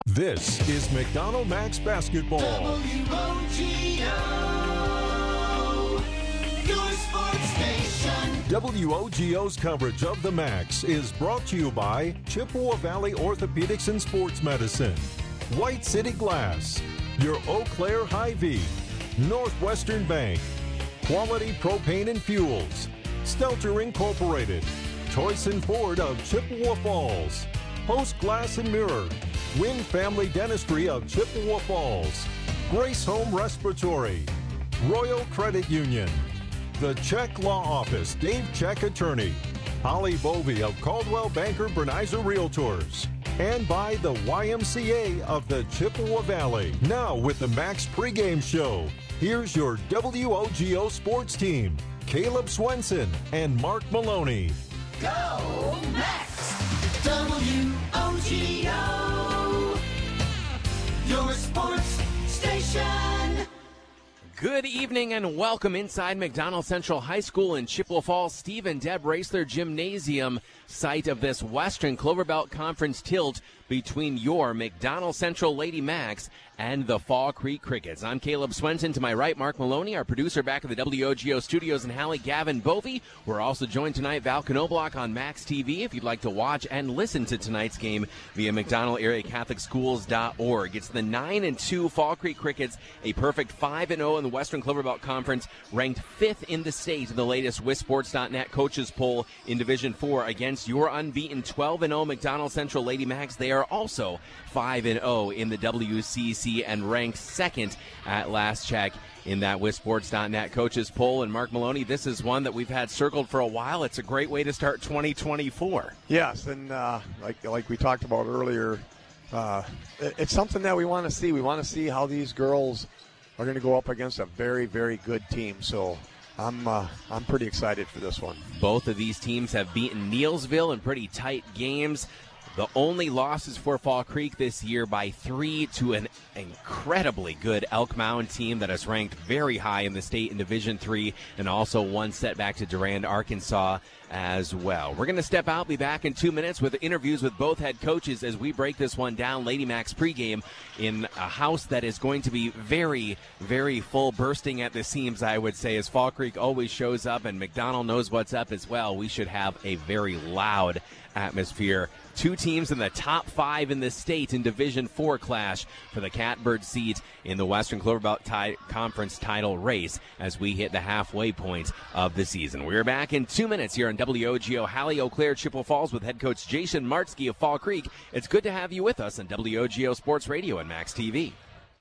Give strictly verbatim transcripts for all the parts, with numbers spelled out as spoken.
This is McDonald Max Basketball. W O G O, your sports station. W O G O's coverage of the Max is brought to you by Chippewa Valley Orthopedics and Sports Medicine, White City Glass, your Eau Claire Hy-Vee, Northwestern Bank, Quality Propane and Fuels, Stelter Incorporated, Toyson Ford of Chippewa Falls, Post Glass and Mirror, Wynn Family Dentistry of Chippewa Falls, Grace Home Respiratory, Royal Credit Union, the Check Law Office, Dave Check Attorney, Holly Bovey of Caldwell Banker Bernizer Realtors, and by the Y M C A of the Chippewa Valley. Now with the Max pregame show, here's your W O G O sports team, Caleb Swenson and Mark Maloney. Go Max! W O G O, your sports station. Good evening and welcome inside McDonald Central High School in Chippewa Falls. Steve and Deb Raceler Gymnasium, site of this Western Clover Belt Conference tilt between your McDonald Central Lady Max and the Fall Creek Crickets. I'm Caleb Swenson. To my right, Mark Maloney, our producer back at the W O G O studios in Halle, Gavin Bovey. We're also joined tonight, Val Knobloch on Max T V. If you'd like to watch and listen to tonight's game via McDonald Area Catholic Schools dot org. It's the nine and two Fall Creek Crickets, a perfect five and oh in the Western Clover Belt Conference, ranked fifth in the state in the latest W I S Sports dot net coaches poll in Division four against your unbeaten twelve and oh McDonald Central Lady Max. They are also five and oh in the W C C and ranked second at last check in that W I S Sports dot net coaches poll. And Mark Maloney, this is one that we've had circled for a while. It's a great way to start twenty twenty-four. Yes, and uh, like like we talked about earlier, uh, it, it's something that we want to see. We want to see how these girls are going to go up against a very, very good team. So I'm uh, I'm pretty excited for this one. Both of these teams have beaten Neilsville in pretty tight games. The only losses for Fall Creek this year by three to an incredibly good Elk Mound team that is ranked very high in the state in Division three, and also one setback to Durand, Arkansas as well. We're going to step out, be back in two minutes with interviews with both head coaches as we break this one down. Lady Max pregame in a house that is going to be very, very full, bursting at the seams, I would say, as Fall Creek always shows up and McDonald knows what's up as well. We should have a very loud atmosphere. Two teams in the top five in the state in Division four clash for the Catbird seat in the Western Clover Belt ti- Conference title race as we hit the halfway point of the season. We're back in two minutes here on W O G O Halle, Eau Claire, Chippewa Falls with head coach Jason Martzke of Fall Creek. It's good to have you with us on W O G O Sports Radio and Max T V.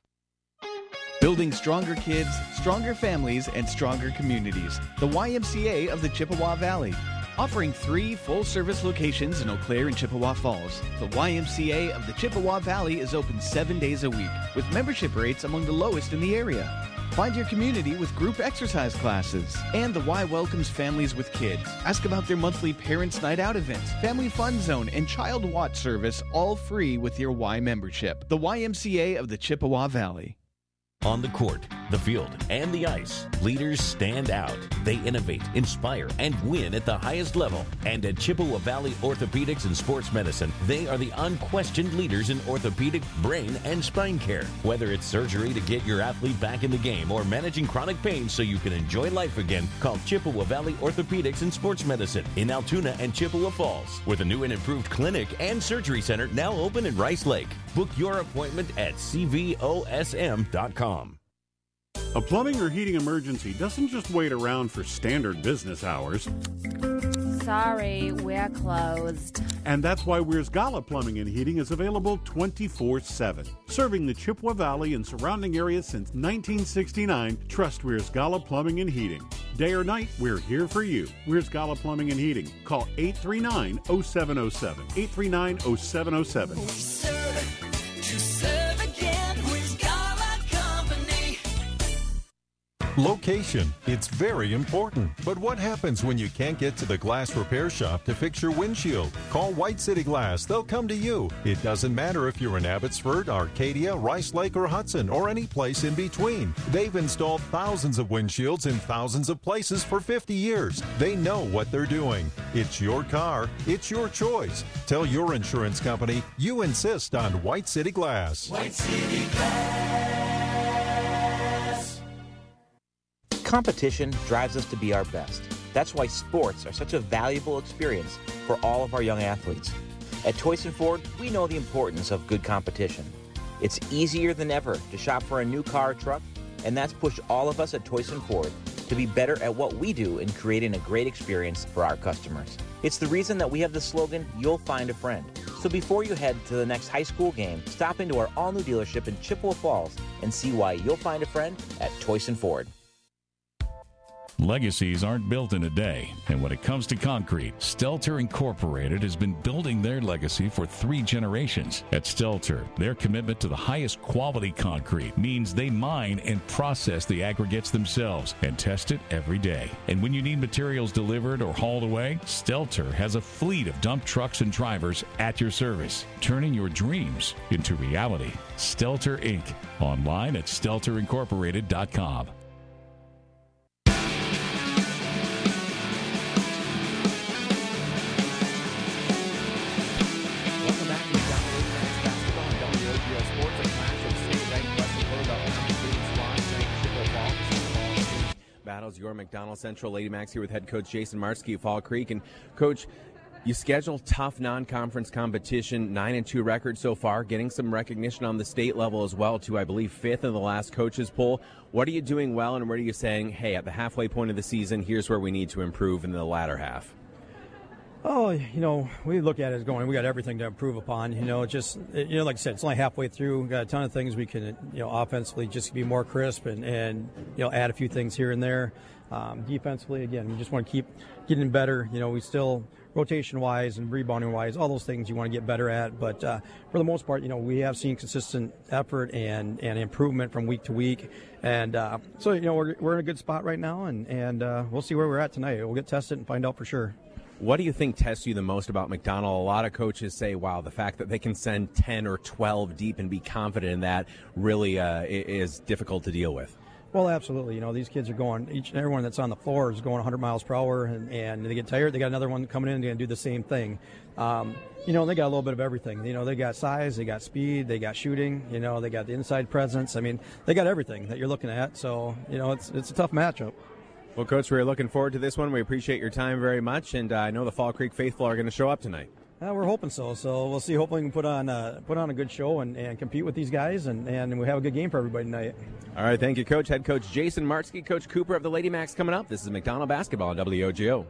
Building stronger kids, stronger families, and stronger communities. The Y M C A of the Chippewa Valley. Offering three full-service locations in Eau Claire and Chippewa Falls, the Y M C A of the Chippewa Valley is open seven days a week, with membership rates among the lowest in the area. Find your community with group exercise classes. And the Y welcomes families with kids. Ask about their monthly Parents' Night Out events, Family Fun Zone, and Child Watch service, all free with your Y membership. The Y M C A of the Chippewa Valley. On the court, the field, and the ice, leaders stand out. They innovate, inspire, and win at the highest level. And at Chippewa Valley Orthopedics and Sports Medicine, they are the unquestioned leaders in orthopedic, brain, and spine care. Whether it's surgery to get your athlete back in the game or managing chronic pain so you can enjoy life again, call Chippewa Valley Orthopedics and Sports Medicine in Altoona and Chippewa Falls, with a new and improved clinic and surgery center now open in Rice Lake. Book your appointment at C V O S M dot com. A plumbing or heating emergency doesn't just wait around for standard business hours. Sorry, we're closed. And that's why Weir's Gala Plumbing and Heating is available twenty-four seven. Serving the Chippewa Valley and surrounding areas since nineteen sixty-nine, trust Weir's Gala Plumbing and Heating. Day or night, we're here for you. Weir's Gala Plumbing and Heating. Call eight three nine, oh seven oh seven. eight three nine, oh seven oh seven. We serve to serve again. We've got a company. Location, it's very important. But what happens when you can't get to the glass repair shop to fix your windshield? Call White City Glass. They'll come to you. It doesn't matter if you're in Abbotsford, Arcadia, Rice Lake, or Hudson, or any place in between. They've installed thousands of windshields in thousands of places for fifty years. They know what they're doing. It's your car. It's your choice. Tell your insurance company you insist on White City Glass. White City Glass. Competition drives us to be our best. That's why sports are such a valuable experience for all of our young athletes. At Toyson Ford, we know the importance of good competition. It's easier than ever to shop for a new car or truck, and that's pushed all of us at Toyson Ford to be better at what we do in creating a great experience for our customers. It's the reason that we have the slogan, "You'll find a friend." So before you head to the next high school game, stop into our all-new dealership in Chippewa Falls and see why you'll find a friend at Toyson Ford. Legacies aren't built in a day, and when it comes to concrete, Stelter Incorporated has been building their legacy for three generations. At Stelter, their commitment to the highest quality concrete means they mine and process the aggregates themselves and test it every day. And when you need materials delivered or hauled away, Stelter has a fleet of dump trucks and drivers at your service, turning your dreams into reality. Stelter Incorporated. Online at stelter incorporated dot com. Battles your McDonald Central Lady Max here with head coach Jason Marski of Fall Creek. And coach, you schedule tough non-conference competition, nine and two record so far, getting some recognition on the state level as well, to I believe fifth in the last coaches poll. What are you doing well, and where are you saying, hey, at the halfway point of the season, here's where we need to improve in the latter half? Oh, you know, we look at it as going, we got everything to improve upon. You know, just, you know, like I said, it's only halfway through. We've got a ton of things we can, you know, offensively just be more crisp and, and you know, add a few things here and there. Um, defensively, again, we just want to keep getting better. You know, we still, rotation-wise and rebounding-wise, all those things you want to get better at. But uh, for the most part, you know, we have seen consistent effort and, and improvement from week to week. And uh, so, you know, we're, we're in a good spot right now, and, and uh, we'll see where we're at tonight. We'll get tested and find out for sure. What do you think tests you the most about McDonald? A lot of coaches say, wow, the fact that they can send ten or twelve deep and be confident in that really uh, is difficult to deal with. Well, absolutely. You know, these kids are going, each and everyone that's on the floor is going one hundred miles per hour, and, and they get tired. They got another one coming in, they're going to do the same thing. Um, you know, they got a little bit of everything. You know, they got size, they got speed, they got shooting, you know, they got the inside presence. I mean, they got everything that you're looking at. So, you know, it's it's a tough matchup. Well, Coach, we're looking forward to this one. We appreciate your time very much, and uh, I know the Fall Creek faithful are going to show up tonight. Uh, we're hoping so. So we'll see. Hopefully we can put on uh, put on a good show and, and compete with these guys, and, and we have a good game for everybody tonight. All right, thank you, Coach. Head Coach Jason Marski, Coach Cooper of the Lady Max coming up. This is McDonald Basketball on W O G O.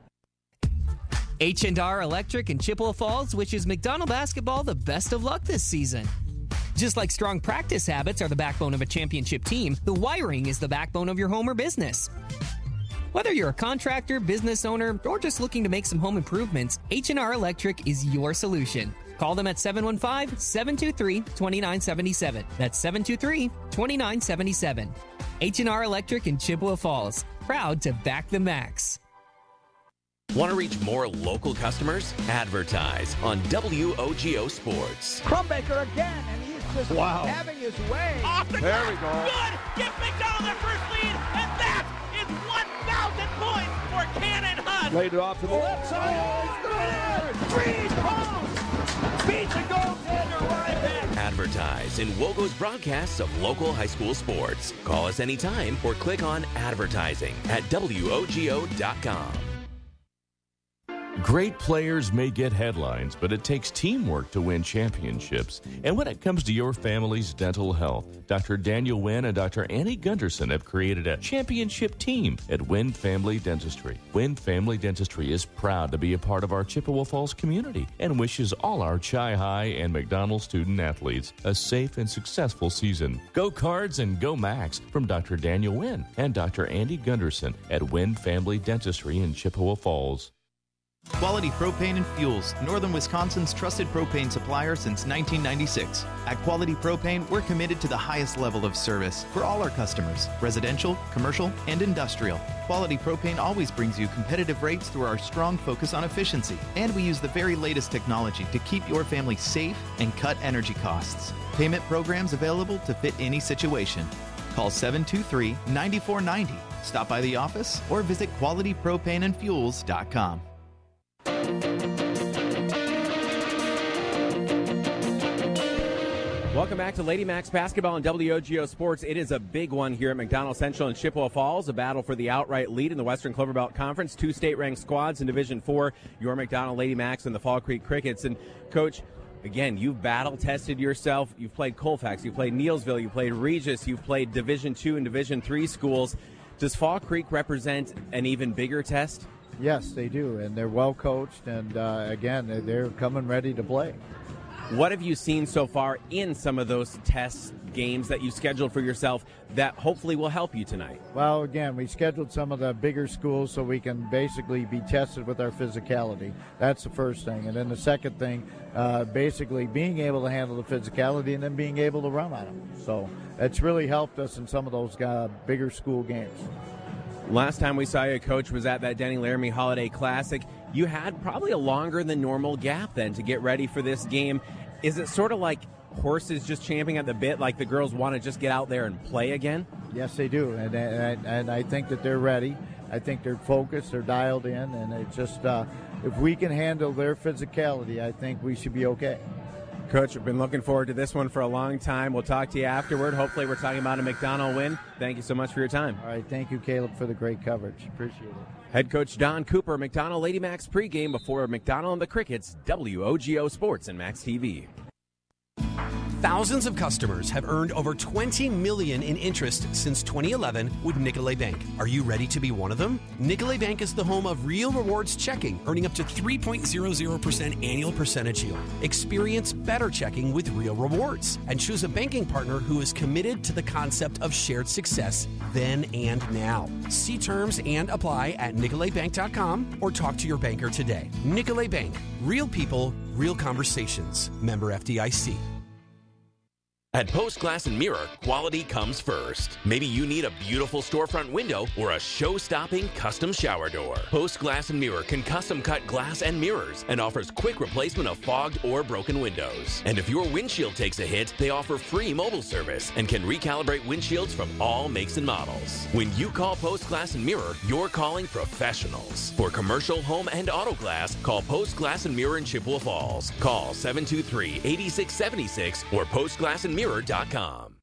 H and R Electric in Chippewa Falls wishes McDonald Basketball the best of luck this season. Just like strong practice habits are the backbone of a championship team, the wiring is the backbone of your home or business. Whether you're a contractor, business owner, or just looking to make some home improvements, H and R Electric is your solution. Call them at seven one five, seven two three, two nine seven seven. That's seven two three, two nine seven seven. H and R Electric in Chippewa Falls. Proud to back the Max. Want to reach more local customers? Advertise on W O G O Sports. Crumbaker again, and he's just wow. having his way. Off the there top. we go. Good. Give McDonald their first lead, and that is one thousand points for Cannon Hunt. Laid it off to the left side. Oh, three posts. Beat the goaltender right back. Advertise in Wogo's broadcasts of local high school sports. Call us anytime or click on advertising at W O G O dot com. Great players may get headlines, but it takes teamwork to win championships. And when it comes to your family's dental health, Doctor Daniel Wynn and Doctor Annie Gunderson have created a championship team at Wynn Family Dentistry. Wynn Family Dentistry is proud to be a part of our Chippewa Falls community and wishes all our Chi High and McDonald student athletes a safe and successful season. Go Cards and go Max from Doctor Daniel Wynn and Doctor Andy Gunderson at Wynn Family Dentistry in Chippewa Falls. Quality Propane and Fuels, Northern Wisconsin's trusted propane supplier since nineteen ninety-six. At Quality Propane, we're committed to the highest level of service for all our customers, residential, commercial, and industrial. Quality Propane always brings you competitive rates through our strong focus on efficiency, and we use the very latest technology to keep your family safe and cut energy costs. Payment programs available to fit any situation. Call seven two three, nine four nine zero. Stop by the office or visit quality propane and fuels dot com. Welcome back to Lady Max Basketball on W O G O Sports. It is a big one here at McDonald Central in Chippewa Falls, a battle for the outright lead in the Western Clover Belt Conference. Two state-ranked squads in Division four, your McDonald Lady Max and the Fall Creek Crickets. And, Coach, again, you've battle-tested yourself. You've played Colfax, you've played Neilsville, you've played Regis, you've played Division two and Division three schools. Does Fall Creek represent an even bigger test? Yes, they do, and they're well coached, and uh, again, they're coming ready to play. What have you seen so far in some of those test games that you've scheduled for yourself that hopefully will help you tonight? Well, again, we scheduled some of the bigger schools so we can basically be tested with our physicality. That's the first thing. And then the second thing, uh, basically being able to handle the physicality and then being able to run on them. So it's really helped us in some of those uh, bigger school games. Last time we saw you, Coach, was at that Denny Laramie Holiday Classic. You had probably a longer than normal gap then to get ready for this game. Is it sort of like horses just champing at the bit, like the girls want to just get out there and play again? Yes, they do, and and, and I think that they're ready. I think they're focused, they're dialed in, and it's just uh, if we can handle their physicality, I think we should be okay. Coach, we've been looking forward to this one for a long time. We'll talk to you afterward. Hopefully we're talking about a McDonald win. Thank you so much for your time. All right, thank you, Caleb, for the great coverage. Appreciate it. Head coach Don Cooper, McDonald Lady Max pregame before McDonald and the Crickets, W O G O Sports and Max T V. Thousands of customers have earned over twenty million dollars in interest since twenty eleven with Nicolet Bank. Are you ready to be one of them? Nicolet Bank is the home of Real Rewards Checking, earning up to three point zero zero percent annual percentage yield. Experience better checking with Real Rewards and choose a banking partner who is committed to the concept of shared success then and now. See terms and apply at nicolet bank dot com or talk to your banker today. Nicolet Bank, real people, real conversations. Member F D I C. At Post Glass and Mirror, quality comes first. Maybe you need a beautiful storefront window or a show-stopping custom shower door. Post Glass and Mirror can custom cut glass and mirrors and offers quick replacement of fogged or broken windows. And if your windshield takes a hit, they offer free mobile service and can recalibrate windshields from all makes and models. When you call Post Glass and Mirror, you're calling professionals. For commercial, home, and auto glass, call Post Glass and Mirror in Chippewa Falls. Call seven two three, eight six seven six or post glass and mirror dot com.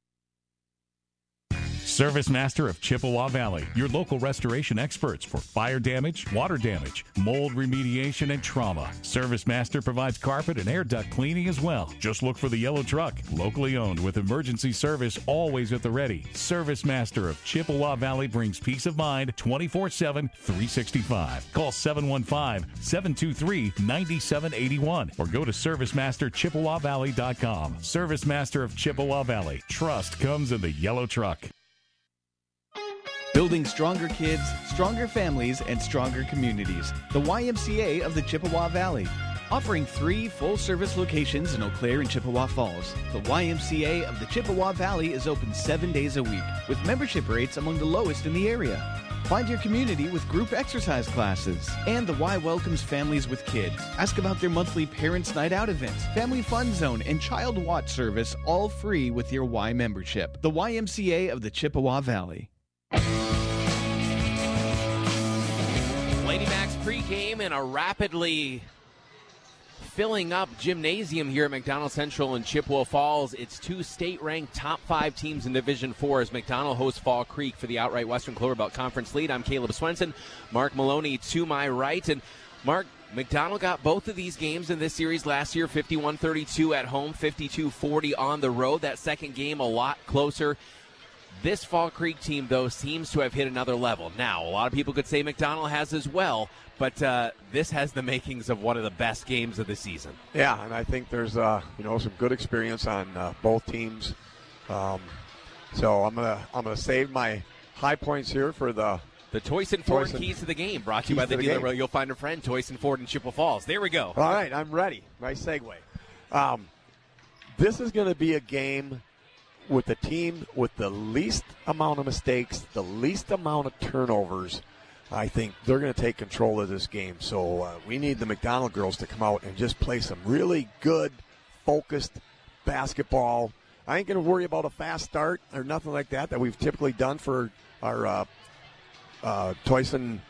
Service Master of Chippewa Valley, your local restoration experts for fire damage, water damage, mold remediation, and trauma. Service Master provides carpet and air duct cleaning as well. Just look for the yellow truck, locally owned with emergency service always at the ready. Service Master of Chippewa Valley brings peace of mind twenty-four seven, three sixty-five. Call seven one five, seven two three, nine seven eight one or go to service master chippewa valley dot com. Service Master of Chippewa Valley. Trust comes in the yellow truck. Building stronger kids, stronger families, and stronger communities. The Y M C A of the Chippewa Valley. Offering three full-service locations in Eau Claire and Chippewa Falls, the Y M C A of the Chippewa Valley is open seven days a week, with membership rates among the lowest in the area. Find your community with group exercise classes. And the Y welcomes families with kids. Ask about their monthly Parents' Night Out events, Family Fun Zone, and Child Watch service, all free with your Y membership. The Y M C A of the Chippewa Valley. Lady Max pregame in a rapidly filling up gymnasium here at McDonald Central in Chippewa Falls. It's two state-ranked top five teams in Division four as McDonald hosts Fall Creek for the outright Western Clover Belt Conference lead. I'm Caleb Swenson. Mark Maloney to my right. And Mark, McDonald got both of these games in this series last year, fifty-one thirty-two at home, fifty-two forty on the road. That second game a lot closer. This Fall Creek team, though, seems to have hit another level. Now, a lot of people could say McDonald has as well, but uh, this has the makings of one of the best games of the season. Yeah, and I think there's uh, you know some good experience on uh, both teams. Um, so I'm gonna I'm gonna save my high points here for the The Toyson Ford Toyson. Keys to the Game, brought to you Keys by the to the dealer game. where you'll find a friend, Toyson Ford in Chippewa Falls. There we go. All right, I'm ready. Nice segue. Um, this is going to be a game with the team with the least amount of mistakes, the least amount of turnovers. I think they're going to take control of this game. So uh, we need the McDonald girls to come out and just play some really good, focused basketball. I ain't going to worry about a fast start or nothing like that that we've typically done for our uh, uh, Toyson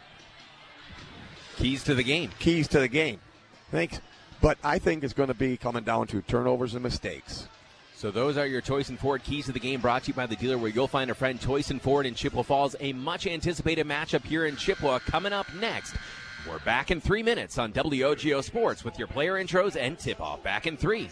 Keys to the game. Keys to the game. Thanks. But I think it's going to be coming down to turnovers and mistakes. So those are your Toyson Ford Keys to the Game, brought to you by the dealer where you'll find a friend, Toyson Ford in Chippewa Falls. A much-anticipated matchup here in Chippewa coming up next. We're back in three minutes on W O G O Sports with your player intros and tip-off. Back in three.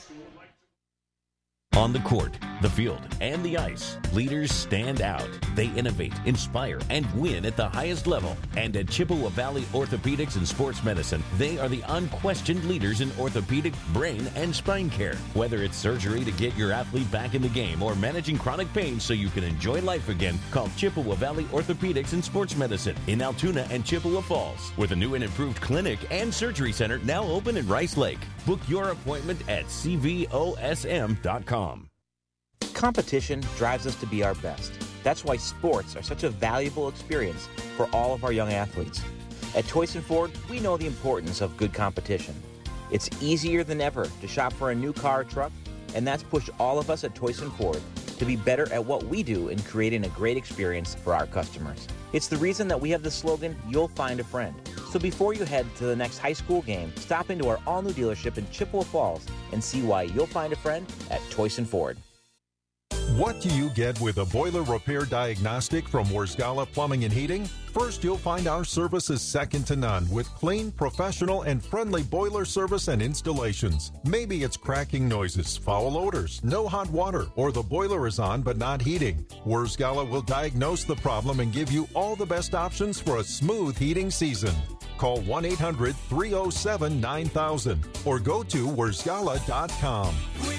On the court, the field, and the ice, leaders stand out. They innovate, inspire, and win at the highest level. And at Chippewa Valley Orthopedics and Sports Medicine, they are the unquestioned leaders in orthopedic, brain, and spine care. Whether it's surgery to get your athlete back in the game or managing chronic pain so you can enjoy life again, call Chippewa Valley Orthopedics and Sports Medicine in Altoona and Chippewa Falls, with a new and improved clinic and surgery center now open in Rice Lake. Book your appointment at C V O S M dot com. Competition drives us to be our best. That's why sports are such a valuable experience for all of our young athletes. At Toyson Ford, we know the importance of good competition. It's easier than ever to shop for a new car or truck, and that's pushed all of us at Toyson Ford to be better at what we do in creating a great experience for our customers. It's the reason that we have the slogan, "You'll find a friend." So before you head to the next high school game, stop into our all-new dealership in Chippewa Falls and see why you'll find a friend at Toyson Ford. What do you get with a boiler repair diagnostic from Worsgala Plumbing and Heating? First, you'll find our service is second to none with clean, professional, and friendly boiler service and installations. Maybe it's cracking noises, foul odors, no hot water, or the boiler is on but not heating. Worsgala will diagnose the problem and give you all the best options for a smooth heating season. Call one eight hundred three oh seven nine thousand or go to worsgala dot com.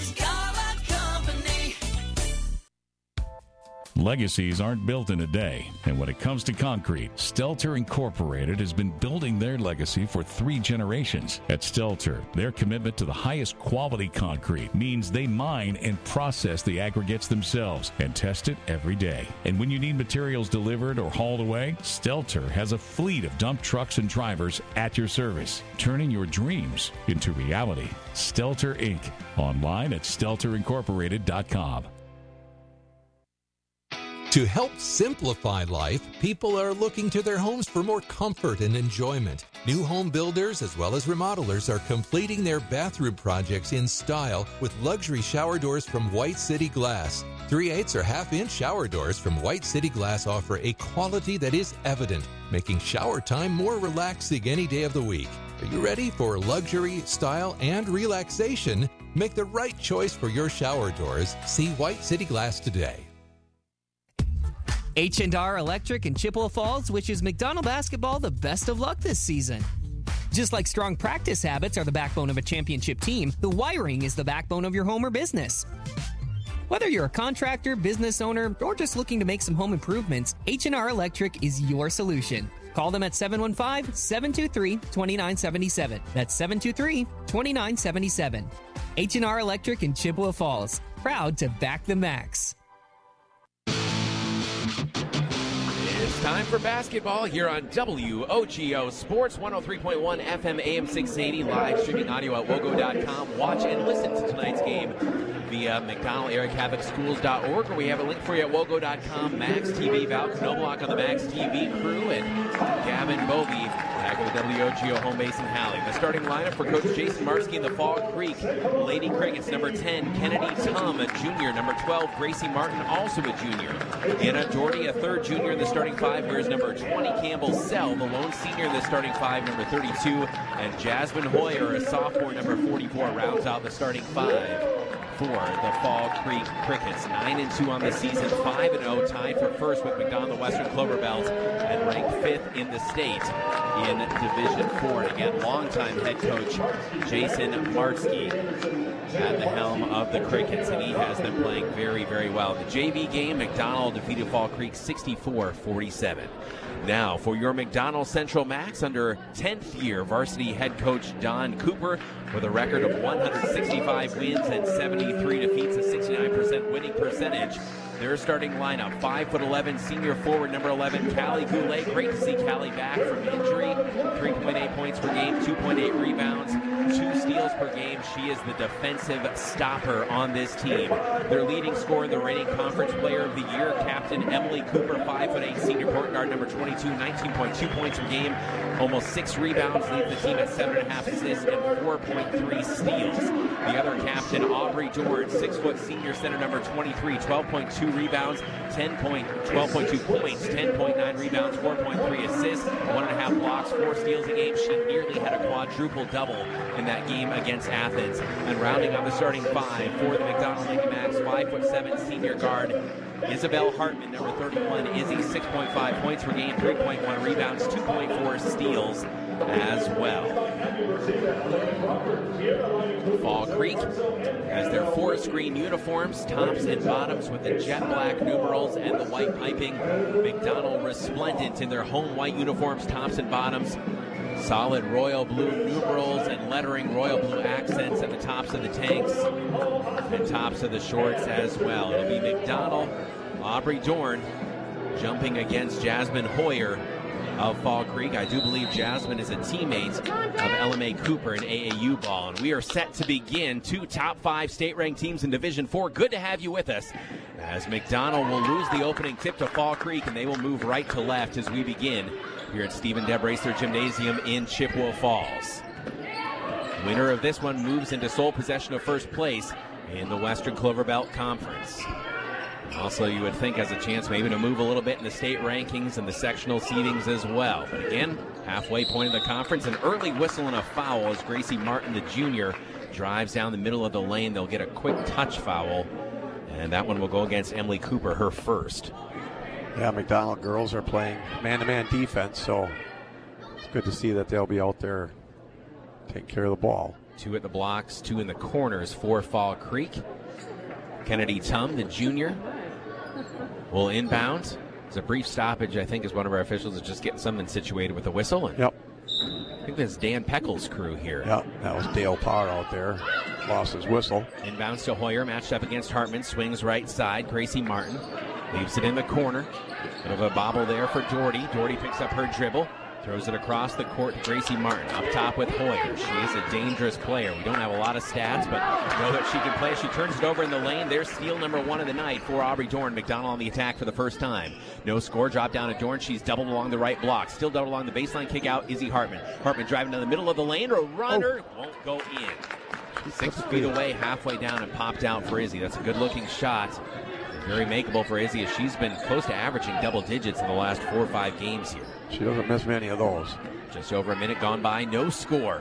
Legacies aren't built in a day, and when it comes to concrete, Stelter Incorporated has been building their legacy for three generations. At Stelter, their commitment to the highest quality concrete means they mine and process the aggregates themselves and test it every day. And when you need materials delivered or hauled away, Stelter has a fleet of dump trucks and drivers at your service, turning your dreams into reality. Stelter Incorporated. Online at stelter incorporated dot com. To help simplify life, people are looking to their homes for more comfort and enjoyment. New home builders as well as remodelers are completing their bathroom projects in style with luxury shower doors from White City Glass. three eighths or half-inch shower doors from White City Glass offer a quality that is evident, making shower time more relaxing any day of the week. Are you ready for luxury, style, and relaxation? Make the right choice for your shower doors. See White City Glass today. H and R Electric in Chippewa Falls wishes McDonald basketball the best of luck this season. Just like strong practice habits are the backbone of a championship team, the wiring is the backbone of your home or business. Whether you're a contractor, business owner, or just looking to make some home improvements, H and R Electric is your solution. Call them at seven one five, seven two three, two nine seven seven. That's seven two three, two nine seven seven. H and R Electric in Chippewa Falls. Proud to back the Max. It's time for basketball here on W O G O Sports, one oh three point one F M A M six eighty, live streaming audio at wogo dot com. Watch and listen to tonight's game via McDonald Area Catholic Schools dot org, or we have a link for you at wogo dot com. Max T V, Val Knobloch on the Max T V crew, and Gavin Bovey back with the W O G O home base in Halley. The starting lineup for Coach Jason Marsky in the Fall Creek Lady Crickets, number ten, Kennedy Tum, a junior. Number twelve, Gracie Martin, also a junior. Anna Doherty, a third junior in the starting five. Here's number twenty, Campbell Sell, the lone senior in the starting five, number thirty-two. And Jasmine Hoyer, a sophomore, number forty-four, rounds out the starting five for the Fall Creek Crickets. nine and two on the season, five and oh, tied for first with McDonald, the Western Clover Bells, and ranked fifth in the state in Division four. And again, longtime head coach Jason Marsky at the helm of the Crickets, and he has them playing very, very well. In the J V game, McDonald defeated Fall Creek sixty-four forty-seven. Now, for your McDonald Central Max, under tenth year varsity head coach Don Cooper, with a record of one hundred sixty-five wins and seventy-three defeats, a sixty-nine percent winning percentage. Their starting lineup, five foot eleven senior forward number eleven, Callie Goulet. Great to see Callie back from injury. three point eight points per game, two point eight rebounds, two steals per game. She is the defensive stopper on this team. Their leading scorer in the reigning conference player of the year, Captain Emily Cooper, five foot eight senior point guard number twenty-two, nineteen point two points per game, almost six rebounds, leads the team at seven point five assists and four point three steals. The other captain, Aubrey Dorn, six foot senior center number twenty-three, twelve point two rebounds, ten point, twelve point two points, ten point nine rebounds, four point three assists, one and a half blocks, four steals a game. She nearly had a quadruple double in that game against Athens. And rounding out the starting five for the McDonald Lady Max, five foot seven senior guard Isabel Hartman, number thirty-one. Izzy, six point five points per game, three point one rebounds, two point four steals as well. Fall Creek has their forest green uniforms, tops and bottoms with the jet black numerals and the white piping. McDonald resplendent in their home white uniforms, tops and bottoms. Solid royal blue numerals and lettering, royal blue accents at the tops of the tanks and tops of the shorts as well. It'll be McDonald, Aubrey Dorn jumping against Jasmine Hoyer of Fall Creek. I do believe Jasmine is a teammate of L M A Cooper in A A U ball. And we are set to begin. Two top five state-ranked teams in Division four. Good to have you with us, as McDonald will lose the opening tip to Fall Creek, and they will move right to left as we begin here at Stephen Deb Racer Gymnasium in Chippewa Falls. Winner of this one moves into sole possession of first place in the Western Clover Belt Conference. Also, you would think has a chance maybe to move a little bit in the state rankings and the sectional seedings as well. But again, halfway point of the conference, an early whistle and a foul as Gracie Martin, the junior, drives down the middle of the lane. They'll get a quick touch foul, and that one will go against Emily Cooper, her first. Yeah, McDonald girls are playing man-to-man defense, so it's good to see that they'll be out there taking care of the ball. Two at the blocks, two in the corners for Fall Creek. Kennedy Tum, the junior, will inbound. It's a brief stoppage, I think, as one of our officials is just getting something situated with a whistle. And yep. I think that's Dan Peckle's crew here. Yep, that was Dale Parr out there. Lost his whistle. Inbounds to Hoyer, matched up against Hartman. Swings right side. Gracie Martin leaves it in the corner. Bit of a bobble there for Doherty. Doherty picks up her dribble. Throws it across the court to Gracie Martin. Up top with Hoyer. She is a dangerous player. We don't have a lot of stats, but know that she can play. She turns it over in the lane. There's steal number one of the night for Aubrey Dorn. McDonald on the attack for the first time. No score. Drop down to Dorn. She's doubled along the right block. Still doubled along the baseline. Kick out Izzy Hartman. Hartman driving down the middle of the lane. A runner oh. won't go in. Six feet away, halfway down, and popped out for Izzy. That's a good-looking shot. Very makeable for Izzy, as she's been close to averaging double digits in the last four or five games here. She doesn't miss many of those. Just over a minute gone by, no score.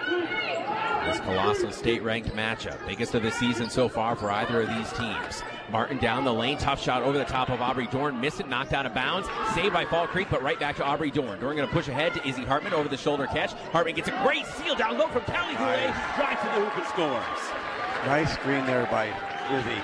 This colossal state-ranked matchup, biggest of the season so far for either of these teams. Martin down the lane, tough shot over the top of Aubrey Dorn, missed it, knocked out of bounds, saved by Fall Creek, but right back to Aubrey Dorn. Dorn going to push ahead to Izzy Hartman, over the shoulder catch. Hartman gets a great steal down low from Callie Goulet, drives to the hoop and scores. Nice screen there by Izzy.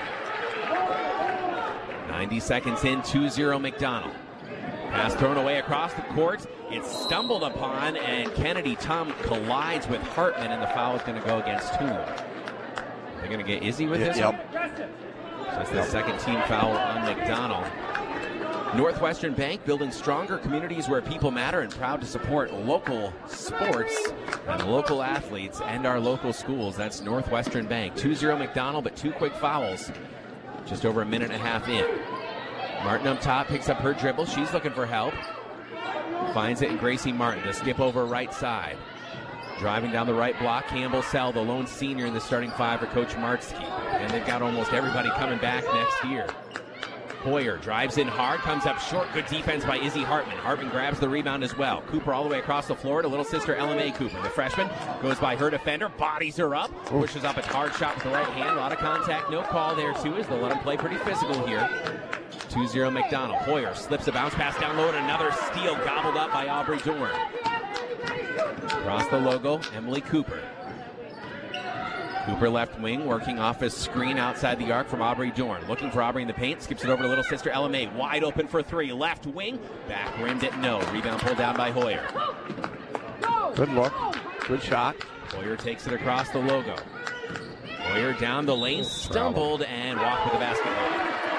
ninety seconds in, two zero McDonald. Pass thrown away across the court. It's stumbled upon, and Kennedy Tum collides with Hartman, and the foul is going to go against Toon. They're going to get Izzy with this yep. one? So it's the second team foul on McDonald. Northwestern Bank, building stronger communities where people matter, and proud to support local sports and local athletes and our local schools. That's Northwestern Bank. two zero McDonald, but two quick fouls. Just over a minute and a half in. Martin up top picks up her dribble. She's looking for help. Finds it in Gracie Martin. The skip over right side. Driving down the right block, Campbell Sell, the lone senior in the starting five for Coach Martzke. And they've got almost everybody coming back next year. Hoyer drives in hard, comes up short. Good defense by Izzy Hartman. Hartman grabs the rebound as well. Cooper all the way across the floor to little sister L M A Cooper. The freshman goes by her defender, bodies her up, pushes up a hard shot with the right hand. A lot of contact, no call there too, as they'll let him play pretty physical here. two zero McDonald. Hoyer slips a bounce pass down low, and another steal gobbled up by Aubrey Dorn. Across the logo, Emily Cooper. Cooper left wing, working off his screen outside the arc from Aubrey Dorn. Looking for Aubrey in the paint, skips it over to little sister Ella May. Wide open for three, left wing, back rimmed it, no. Rebound pulled down by Hoyer. Good look, good shot. Hoyer takes it across the logo. Hoyer down the lane, stumbled, and walked with the basketball.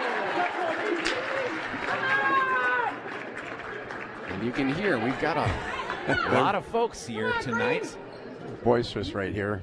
And you can hear we've got a lot of folks here tonight. Boisterous right here.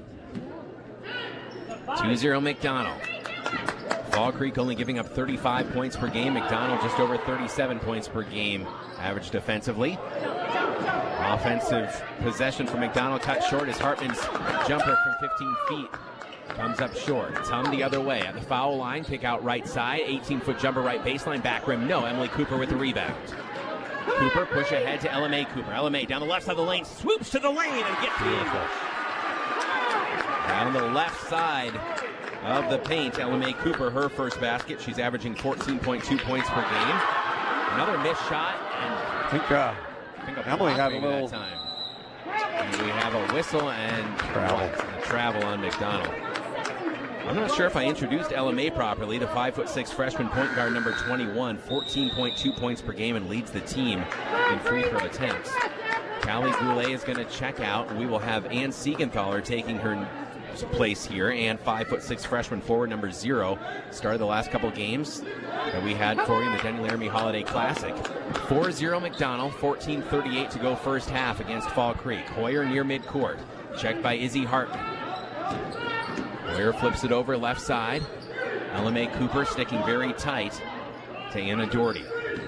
two zero McDonald. Fall Creek only giving up thirty-five points per game. McDonald just over thirty-seven points per game average defensively. Offensive possession for McDonald cut short as Hartman's jumper from fifteen feet comes up short. Tum the other way at the foul line. Pick out right side. eighteen-foot jumper right baseline. Back rim. No. Emily Cooper with the rebound. Cooper push ahead to Ella May Cooper. Ella May down the left side of the lane. Swoops to the lane and gets the angle. Down the left side of the paint, Ella May Cooper, her first basket. She's averaging fourteen point two points per game. Another missed shot. And I think, uh, I think Emily had a little that time. And we have a whistle and travel. A travel on McDonald. I'm not sure if I introduced Ella May properly. The five foot six freshman point guard, number twenty-one, fourteen point two points per game, and leads the team in free throw attempts. Callie Goulet is going to check out. We will have Ann Siegenthaler taking her place here, and five foot six freshman forward number zero started the last couple games that we had for you in the Denny Laramie Holiday Classic. four zero McDonald, fourteen thirty-eight to go first half against Fall Creek. Hoyer near midcourt, checked by Izzy Hartman. Hoyer flips it over left side. Ella May Cooper sticking very tight to Anna Doherty.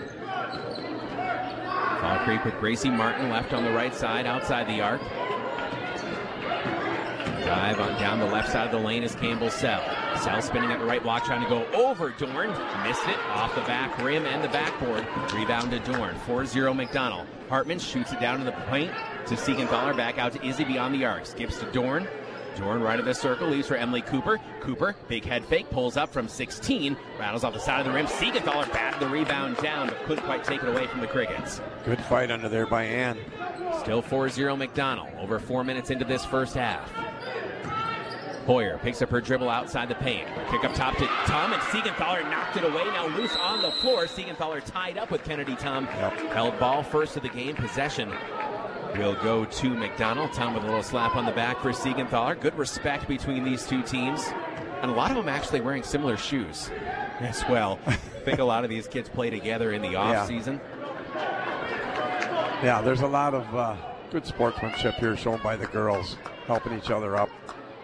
Fall Creek with Gracie Martin left on the right side outside the arc. Dive on down the left side of the lane is Campbell Sell. Sell spinning at the right block, trying to go over Dorn. Missed it off the back rim and the backboard. Rebound to Dorn. four zero McDonald. Hartman shoots it down to the paint to Siegenthaler. Back out to Izzy beyond the arc. Skips to Dorn. Dorn right of the circle, leaves for Emily Cooper. Cooper, big head fake, pulls up from sixteen. Rattles off the side of the rim. Siegenthaler batted the rebound down, but couldn't quite take it away from the Crickets. Good fight under there by Ann. Still four zero McDonald. Over four minutes into this first half. Hoyer picks up her dribble outside the paint. Kick up top to Tum, and Siegenthaler knocked it away. Now loose on the floor. Siegenthaler tied up with Kennedy Tum. Yep. Held ball first of the game. Possession will go to McDonald. Tum with a little slap on the back for Siegenthaler. Good respect between these two teams. And a lot of them actually wearing similar shoes as well. I think a lot of these kids play together in the off yeah. season. Yeah, there's a lot of uh, good sportsmanship here shown by the girls, helping each other up.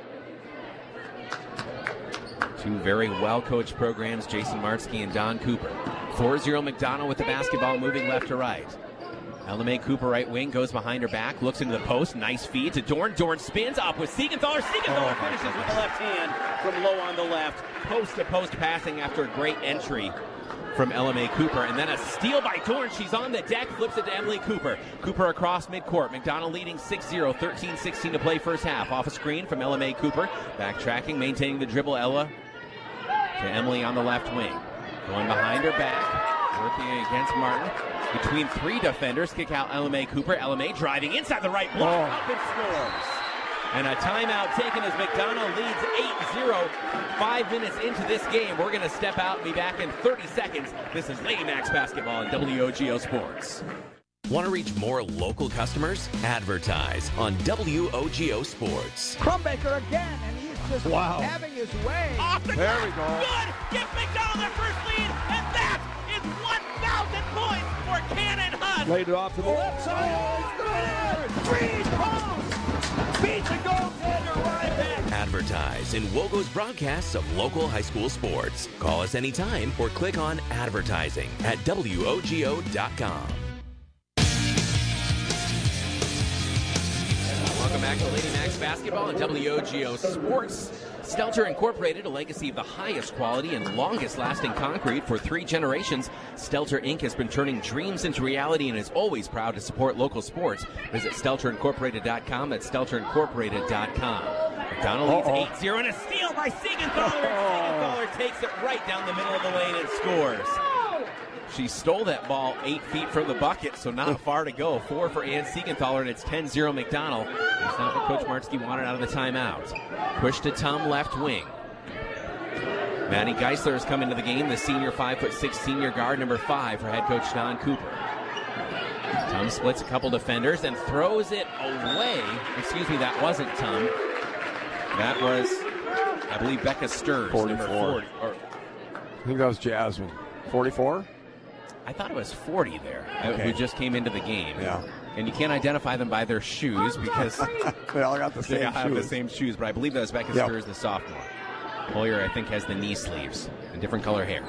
Two very well-coached programs, Jason Martzke and Don Cooper. four zero McDonald with the basketball moving left to right. Ella May Cooper right wing, goes behind her back, looks into the post, nice feed to Dorn. Dorn spins up with Siegenthaler. Siegenthaler oh, finishes with the left hand from low on the left. Post-to-post passing after a great entry from Ella May Cooper. And then a steal by Dorn. She's on the deck, flips it to Emily Cooper. Cooper across midcourt. McDonald leading six zero, thirteen sixteen to play first half. Off a screen from Ella May Cooper. Backtracking, maintaining the dribble. Ella to Emily on the left wing. Going behind her back, working against Martin. Between three defenders, kick out Ella May Cooper. Ella May driving inside the right block, oh. up and scores. And a timeout taken as McDonald leads eight zero. Five minutes into this game. We're going to step out and be back in thirty seconds. This is Lady Max Basketball on W O G O Sports. Want to reach more local customers? Advertise on W O G O Sports. Crumbaker again, and he's just wow. having his way. Off the there top. we go. Good. Gives McDonald their first lead, and that is one thousand points for Cannon Hunt. Laid it off to the left side. Three posts. Beat the goaltender right back. Advertise in WOGO's broadcasts of local high school sports. Call us anytime or click on advertising at W O G O dot com. Welcome back to Lady Max Basketball and W O G O Sports. Stelter Incorporated, a legacy of the highest quality and longest-lasting concrete for three generations. Stelter Incorporated has been turning dreams into reality and is always proud to support local sports. Visit Stelter Incorporated dot com. That's Stelter Incorporated dot com. McDonald leads eight zero, and a steal by Siegenthaler. Siegenthaler takes it right down the middle of the lane and scores. She stole that ball eight feet from the bucket, so not far to go. Four for Ann Siegenthaler, and it's ten zero McDonald. That's not what Coach Martzke wanted out of the timeout. Push to Tum, left wing. Maddie Geisler has come into the game, the senior five foot six senior guard, number five for head coach Don Cooper. Tum splits a couple defenders and throws it away. Excuse me, that wasn't Tum. That was, I believe, Becca Sturz. forty-four. forty, or, I think that was Jasmine. forty-four? I thought it was forty there, okay. who just came into the game. Yeah. And you can't identify them by their shoes because they all got the same they all have shoes. the same shoes, but I believe that was Becca Yep. Sturz, the sophomore. Hoyer, I think, has the knee sleeves and different color hair.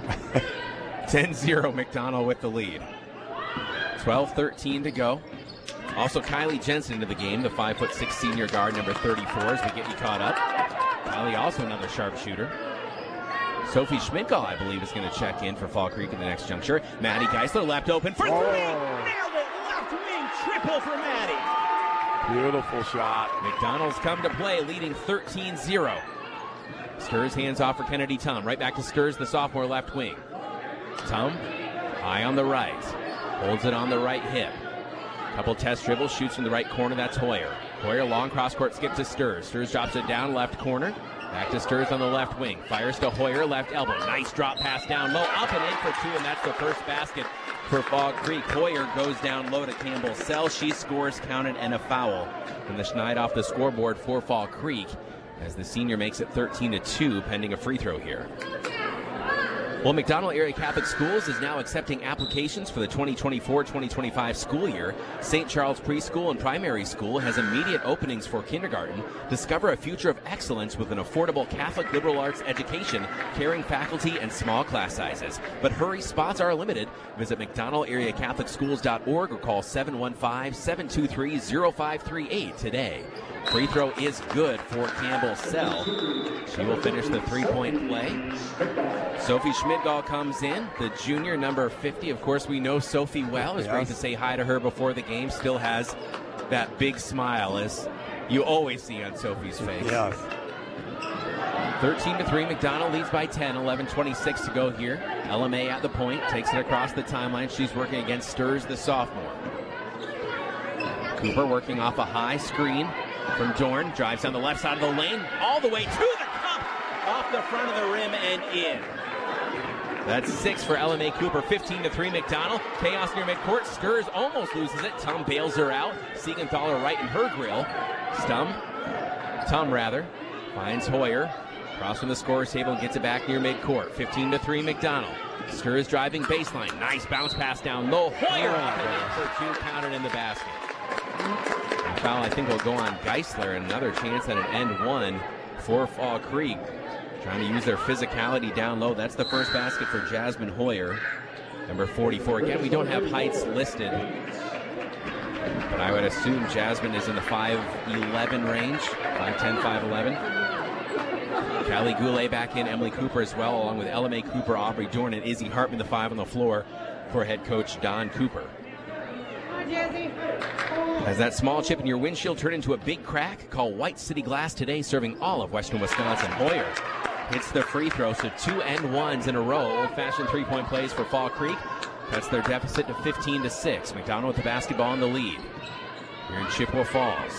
ten zero McDonald with the lead. twelve thirteen to go. Also, Kylie Jensen into the game, the five foot six senior guard, number thirty-four, as we get you caught up. Kylie also another sharpshooter. Sophie Schmidtgall, I believe, is going to check in for Fall Creek in the next juncture. Maddie Geisler left open for Oh. three. Nailed it. Left wing triple for Maddie. Beautiful shot. McDonald's come to play, leading thirteen zero. Sturz hands off for Kennedy Tum. Right back to Sturz, the sophomore left wing. Tum, high on the right. Holds it on the right hip. Couple test dribbles, shoots in the right corner. That's Hoyer. Hoyer, long cross-court skip to Sturz. Sturz drops it down left corner. Back to Sturz on the left wing. Fires to Hoyer, left elbow. Nice drop pass down low. Up and in for two, and that's the first basket for Fall Creek. Hoyer goes down low to Campbell Sell. She scores, counted, and a foul. And the Schneid off the scoreboard for Fall Creek as the senior makes it thirteen to two, pending a free throw here. Well, McDonald Area Catholic Schools is now accepting applications for the twenty twenty-four twenty twenty-five school year. Saint Charles Preschool and Primary School has immediate openings for kindergarten. Discover a future of excellence with an affordable Catholic liberal arts education, caring faculty, and small class sizes. But hurry, spots are limited. Visit mcdonald area catholic schools dot org or call seven one five, seven two three, zero five three eight today. Free throw is good for Campbell Sell. She will finish the three-point play. Sophie Schmidtgall comes in, the junior, number fifty. Of course, we know Sophie well. It was Yes. great to say hi to her before the game. Still has that big smile, as you always see on Sophie's face. Yes. thirteen to three, McDonald leads by ten, eleven twenty-six to go here. L M A at the point, takes it across the timeline. She's working against Sturz, the sophomore. Cooper working off a high screen from Dorn, drives down the left side of the lane, all the way to the cup, off the front of the rim and in. That's six for L M A Cooper, fifteen to three McDonald. Chaos near midcourt. Sturz almost loses it. Tum bails her out. Siegenthaler right in her grill. Stum, Tum rather, finds Hoyer. Across from the scorer's table and gets it back near midcourt. fifteen to three McDonald. Sturz driving baseline. Nice bounce pass down low. Hoyer up and in for two, counted in the basket. The foul, I think, will go on Geisler. Another chance at an end one for Fall Creek. Trying to use their physicality down low. That's the first basket for Jasmine Hoyer, number forty-four. Again, we don't have heights listed, but I would assume Jasmine is in the five eleven range, five ten, five eleven. Callie Goulet back in, Emily Cooper as well, along with L M A Cooper, Aubrey Dorn, and Izzy Hartman, the five on the floor for head coach Don Cooper. As that small chip in your windshield turned into a big crack, call White City Glass today, serving all of western Wisconsin. Hoyer hits the free throw, so two and ones in a row. Old-fashioned three-point plays for Fall Creek. That's their deficit to fifteen to six. McDonald with the basketball in the lead here in Chippewa Falls.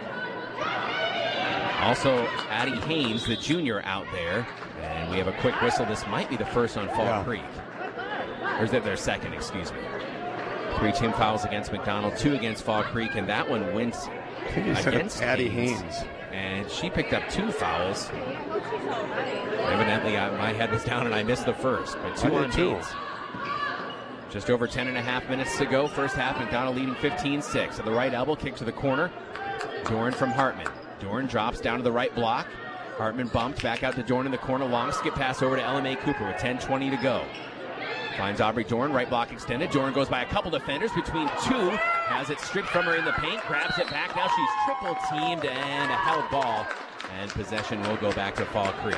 Also, Addie Haynes, the junior, out there. And we have a quick whistle. This might be the first on Fall Yeah. Creek. Or is it their second, excuse me. Three team fouls against McDonald, two against Fall Creek, and that one went I think he said against Addie Haynes. Haynes. And she picked up two fouls. Evidently, I, my head was down and I missed the first, but two I did on too. Haynes. Just over ten and a half minutes to go. First half, McDonald leading fifteen six. At the right elbow, kick to the corner. Dorn from Hartman. Dorn drops down to the right block. Hartman bumped back out to Dorn in the corner. Long skip pass over to L M A Cooper with ten twenty to go. Finds Aubrey Dorn, right block extended. Dorn goes by a couple defenders between two. Has it stripped from her in the paint. Grabs it back. Now she's triple teamed and a held ball. And possession will go back to Fall Creek.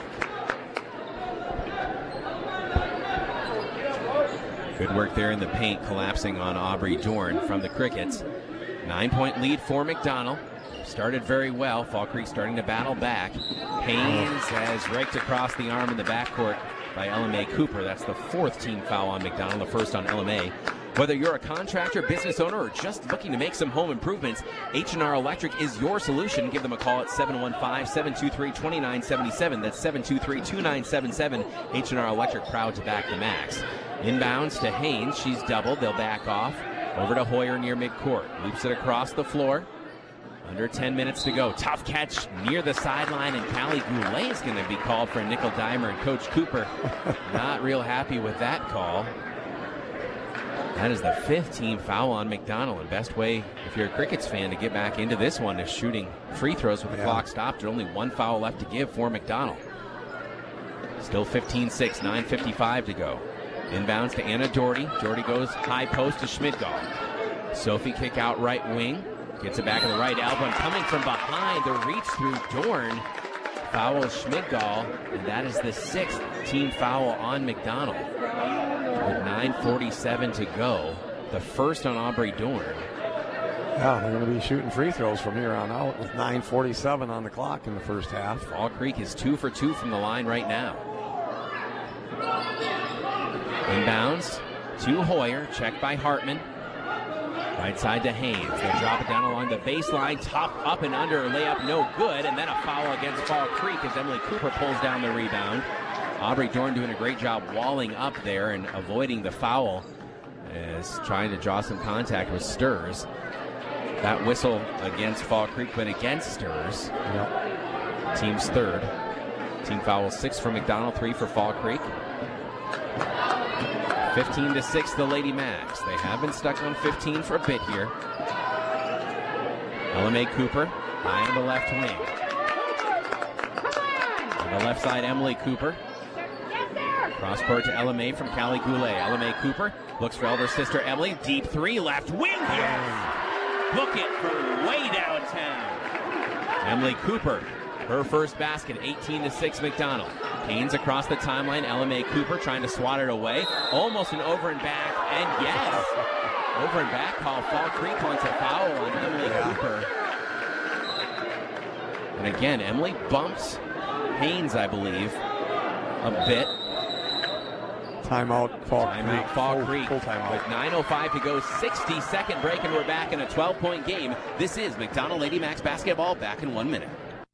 Good work there in the paint, collapsing on Aubrey Dorn from the Crickets. Nine-point lead for McDonald. Started very well. Fall Creek starting to battle back. Haynes has raked across the arm in the backcourt by L M A Cooper. That's the fourth team foul on McDonald, the first on L M A. Whether you're a contractor, business owner, or just looking to make some home improvements, H and R Electric is your solution. Give them a call at seven one five, seven two three, two nine seven seven. That's seven two three, two nine seven seven. H and R Electric, proud to back the Max. Inbounds to Haynes. She's doubled. They'll back off. Over to Hoyer near midcourt. Loops it across the floor. Under ten minutes to go. Tough catch near the sideline, and Callie Goulet is going to be called for a nickel dimer, and Coach Cooper not real happy with that call. That is the fifth team foul on McDonald. And best way, if you're a Crickets fan, to get back into this one is shooting free throws with the yeah. clock stopped. There's only one foul left to give for McDonald. Still fifteen six, nine fifty-five to go. Inbounds to Anna Doherty. Doherty goes high post to Schmidgall. Sophie kick out right wing. Gets it back in the right elbow. And coming from behind, the reach through Dorn. Fouls Schmidgall. And that is the sixth team foul on McDonald. With nine forty-seven to go. The first on Aubrey Dorn. Yeah, they're going to be shooting free throws from here on out with nine forty-seven on the clock in the first half. Fall Creek is two for two from the line right now. Inbounds to Hoyer. Checked by Hartman. Right side to Haynes. They'll drop it down along the baseline. Top up and under. Layup no good. And then a foul against Fall Creek as Emily Cooper pulls down the rebound. Aubrey Dorn doing a great job walling up there and avoiding the foul as trying to draw some contact with Sturs. That whistle against Fall Creek, but against Sturs. Yep. Team's third. Team foul six for McDonald, three for Fall Creek. fifteen to six, the Lady Max. They have been stuck on fifteen for a bit here. L M A Cooper, high on the left wing. On the left side, Emily Cooper. Cross court to L M A from Callie Goulet. L M A Cooper looks for elder sister Emily. Deep three, left wing. Yes! Book it from way downtown. Emily Cooper, her first basket, eighteen to six McDonald. Haynes across the timeline. L M A Cooper trying to swat it away. Almost an over and back, and yes! Over and back call. Fall Creek wants a foul on Emily yeah. Cooper. And again, Emily bumps Haynes, I believe, a bit. Timeout, Fall timeout, Creek. Fall full, Creek. Full timeout. With nine oh five to go, sixty-second break, and we're back in a twelve-point game. This is McDonald Lady Max basketball. Back in one minute.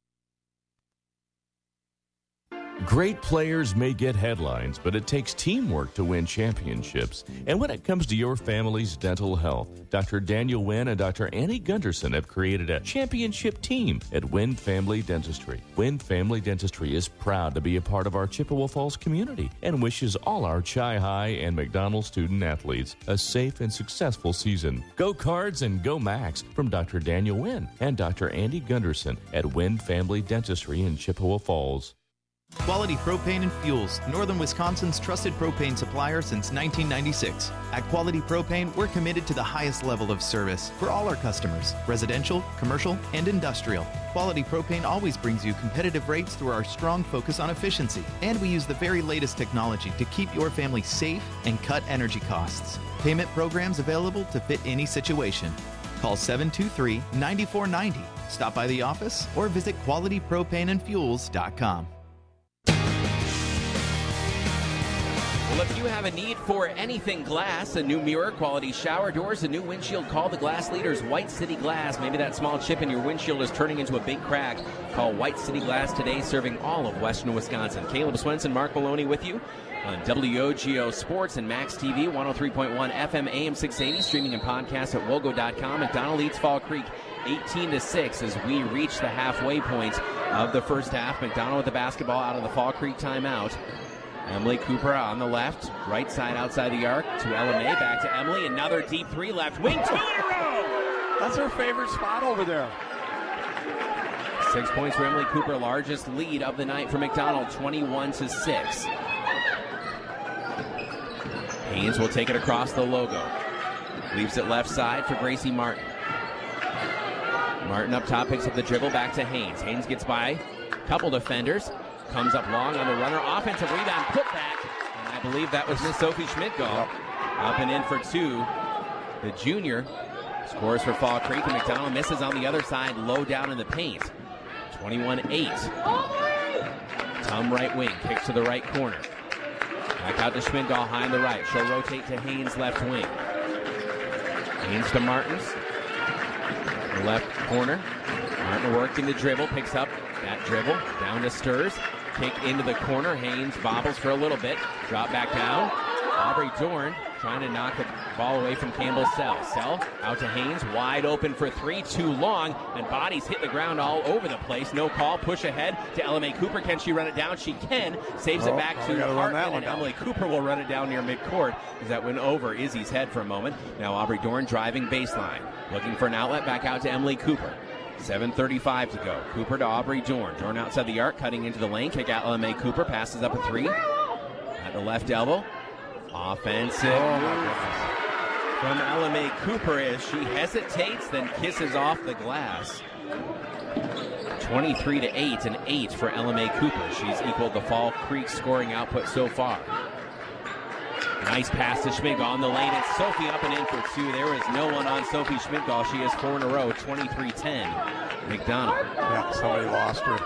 Great players may get headlines, but it takes teamwork to win championships. And when it comes to your family's dental health, Doctor Daniel Wynn and Doctor Annie Gunderson have created a championship team at Wynn Family Dentistry. Wynn Family Dentistry is proud to be a part of our Chippewa Falls community and wishes all our Chi-High and McDonald student athletes a safe and successful season. Go Cards and go Max from Doctor Daniel Wynn and Doctor Andy Gunderson at Wynn Family Dentistry in Chippewa Falls. Quality Propane and Fuels, Northern Wisconsin's trusted propane supplier since nineteen ninety-six. At Quality Propane, we're committed to the highest level of service for all our customers, residential, commercial, and industrial. Quality Propane always brings you competitive rates through our strong focus on efficiency. And we use the very latest technology to keep your family safe and cut energy costs. Payment programs available to fit any situation. Call seven two three, nine four nine zero. Stop by the office or visit quality propane and fuels dot com. Well, if you have a need for anything glass, a new mirror, quality shower doors, a new windshield, call the glass leaders, White City Glass. Maybe that small chip in your windshield is turning into a big crack. Call White City Glass today, serving all of western Wisconsin. Caleb Swenson, Mark Maloney with you on W O G O Sports and Max T V, one oh three point one F M A M six eighty, streaming and podcast at wogo dot com. McDonald leads Fall Creek eighteen to six as we reach the halfway point of the first half. McDonald with the basketball out of the Fall Creek timeout. Emily Cooper on the left, right side outside the arc to L M A, back to Emily, another deep three left wing, two in a row! That's her favorite spot over there. Six points for Emily Cooper, largest lead of the night for McDonald, twenty-one to six. Haynes will take it across the logo. Leaves it left side for Gracie Martin. Martin up top, picks up the dribble, back to Haynes. Haynes gets by a couple defenders. Comes up long on the runner. Offensive rebound, put back. And I believe that was Miss Sophie Schmidgall. Yep. Up and in for two. The junior scores for Fall Creek, and McDonald misses on the other side, low down in the paint. twenty-one eight. Tom right wing, kicks to the right corner. Back out to Schmidgall, high on the right. She'll rotate to Haynes, left wing. Haynes to Martins. The left corner. Martin working the dribble, picks up that dribble. Down to Sturs. Kick into the corner. Haynes bobbles for a little bit. Drop back down. Aubrey Dorn trying to knock the ball away from Campbell Sell. Sell out to Haynes, wide open for three, too long, and bodies hit the ground all over the place. No call, push ahead to Ella May Cooper. Can she run it down? She can. Saves oh, it back oh, to Hartman, and down. Emily Cooper will run it down near midcourt as that went over Izzy's head for a moment. Now Aubrey Dorn driving baseline, looking for an outlet, back out to Emily Cooper. seven thirty-five to go. Cooper to Aubrey Dorn. Dorn outside the arc, cutting into the lane. Kick out Ella May Cooper, passes up a three. At the left elbow. Offensive oh, move from Ella May Cooper as she hesitates, then kisses off the glass. twenty-three to eight, and eight for Ella May Cooper. She's equaled the Fall Creek scoring output so far. Nice pass to Schmidgall in the lane, and Sophie up and in for two. There is no one on Sophie Schmidgall. She has four in a row, twenty-three ten. McDonald. Yeah, somebody lost her.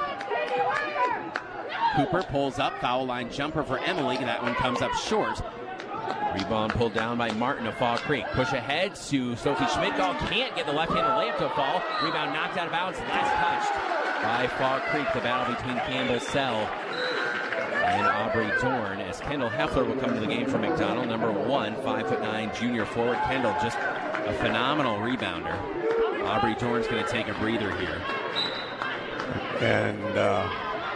Cooper pulls up, foul line jumper for Emily. That one comes up short. Rebound pulled down by Martin of Fall Creek. Push ahead to Sophie Schmidgall. Can't get the left-handed layup to fall. Rebound knocked out of bounds. Last touched by Fall Creek. The battle between Campbell Sell and Aubrey Dorn as Kendall Heffler will come to the game for McDonald. Number one, five foot nine junior forward. Kendall just a phenomenal rebounder. Aubrey Dorn's going to take a breather here. And uh,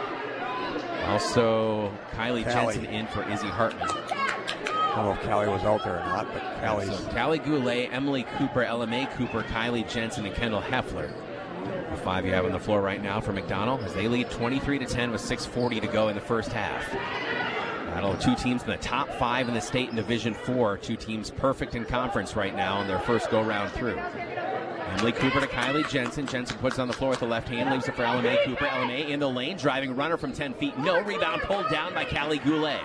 also Kylie Callie. Jensen in for Izzy Hartman. I don't know if Callie was out there or not, but Callie's... So Callie Goulet, Emily Cooper, Ella May Cooper, Kylie Jensen, and Kendall Heffler. The five you have on the floor right now for McDonald as they lead twenty-three to ten with six forty to go in the first half. Battle of two teams in the top five in the state in Division four. Two teams perfect in conference right now in their first go-round through. Emily Cooper to Kylie Jensen. Jensen puts it on the floor with the left hand, leaves it for Ella May Cooper. Ella May in the lane, driving runner from ten feet. No rebound, pulled down by Callie Goulet.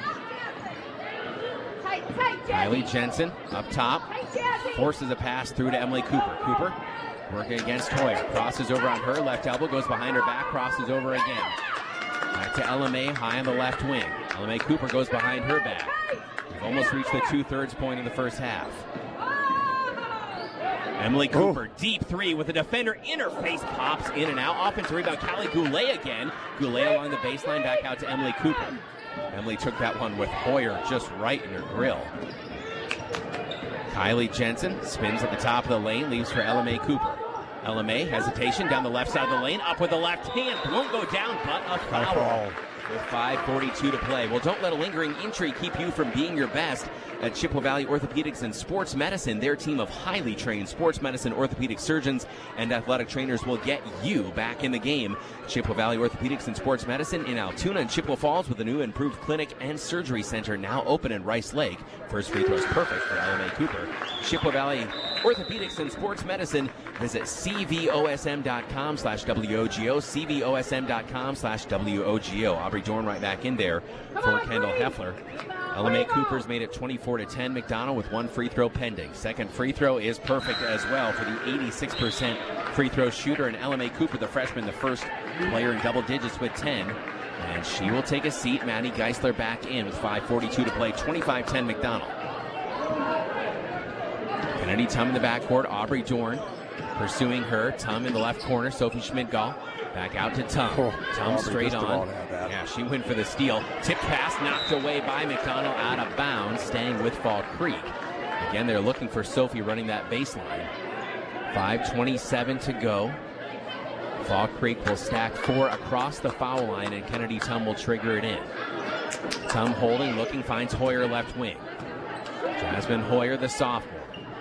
Kylie Jensen up top, forces a pass through to Emily Cooper. Cooper working against Hoyer. Crosses over on her left elbow, goes behind her back, crosses over again. Back to Ella May, high on the left wing. Ella May Cooper goes behind her back. We've almost reached the two-thirds point in the first half. Emily Cooper, oh. Deep three with a defender in her face, pops in and out. Offensive rebound, Callie Goulet again. Goulet along the baseline, back out to Emily Cooper. Emily took that one with Hoyer just right in her grill. Kylie Jensen spins at the top of the lane, leaves for Ella May Cooper. Ella May, hesitation down the left side of the lane, up with the left hand, won't go down, but a foul. foul. With five forty-two to play. Well, don't let a lingering injury keep you from being your best. At Chippewa Valley Orthopedics and Sports Medicine, their team of highly trained sports medicine orthopedic surgeons and athletic trainers will get you back in the game. Chippewa Valley Orthopedics and Sports Medicine in Altoona and Chippewa Falls with a new improved clinic and surgery center now open in Rice Lake. First free throw is perfect for Ella May Cooper. Chippewa Valley Orthopedics and Sports Medicine. Visit cvosm.com slash WOGO, cvosm.com slash WOGO. Aubrey Dorn right back in there for Kendall Heffler. Ella May Cooper's made it twenty-four to ten. McDonald with one free throw pending. Second free throw is perfect as well for the eighty-six percent free throw shooter. And Ella May Cooper, the freshman, the first player in double digits with ten. And she will take a seat. Maddie Geisler back in with five forty-two to play. twenty-five ten McDonald. Kennedy Tum in the backcourt. Aubrey Dorn pursuing her. Tum in the left corner. Sophie Schmidgall. Back out to Tum. Oh, Tum straight on. Yeah, she went for the steal. Tip pass knocked away by McDonald out of bounds, staying with Fall Creek. Again, they're looking for Sophie running that baseline. five twenty-seven to go. Fall Creek will stack four across the foul line, and Kennedy Tum will trigger it in. Tum holding, looking, finds Hoyer left wing. Jasmine Hoyer, the sophomore.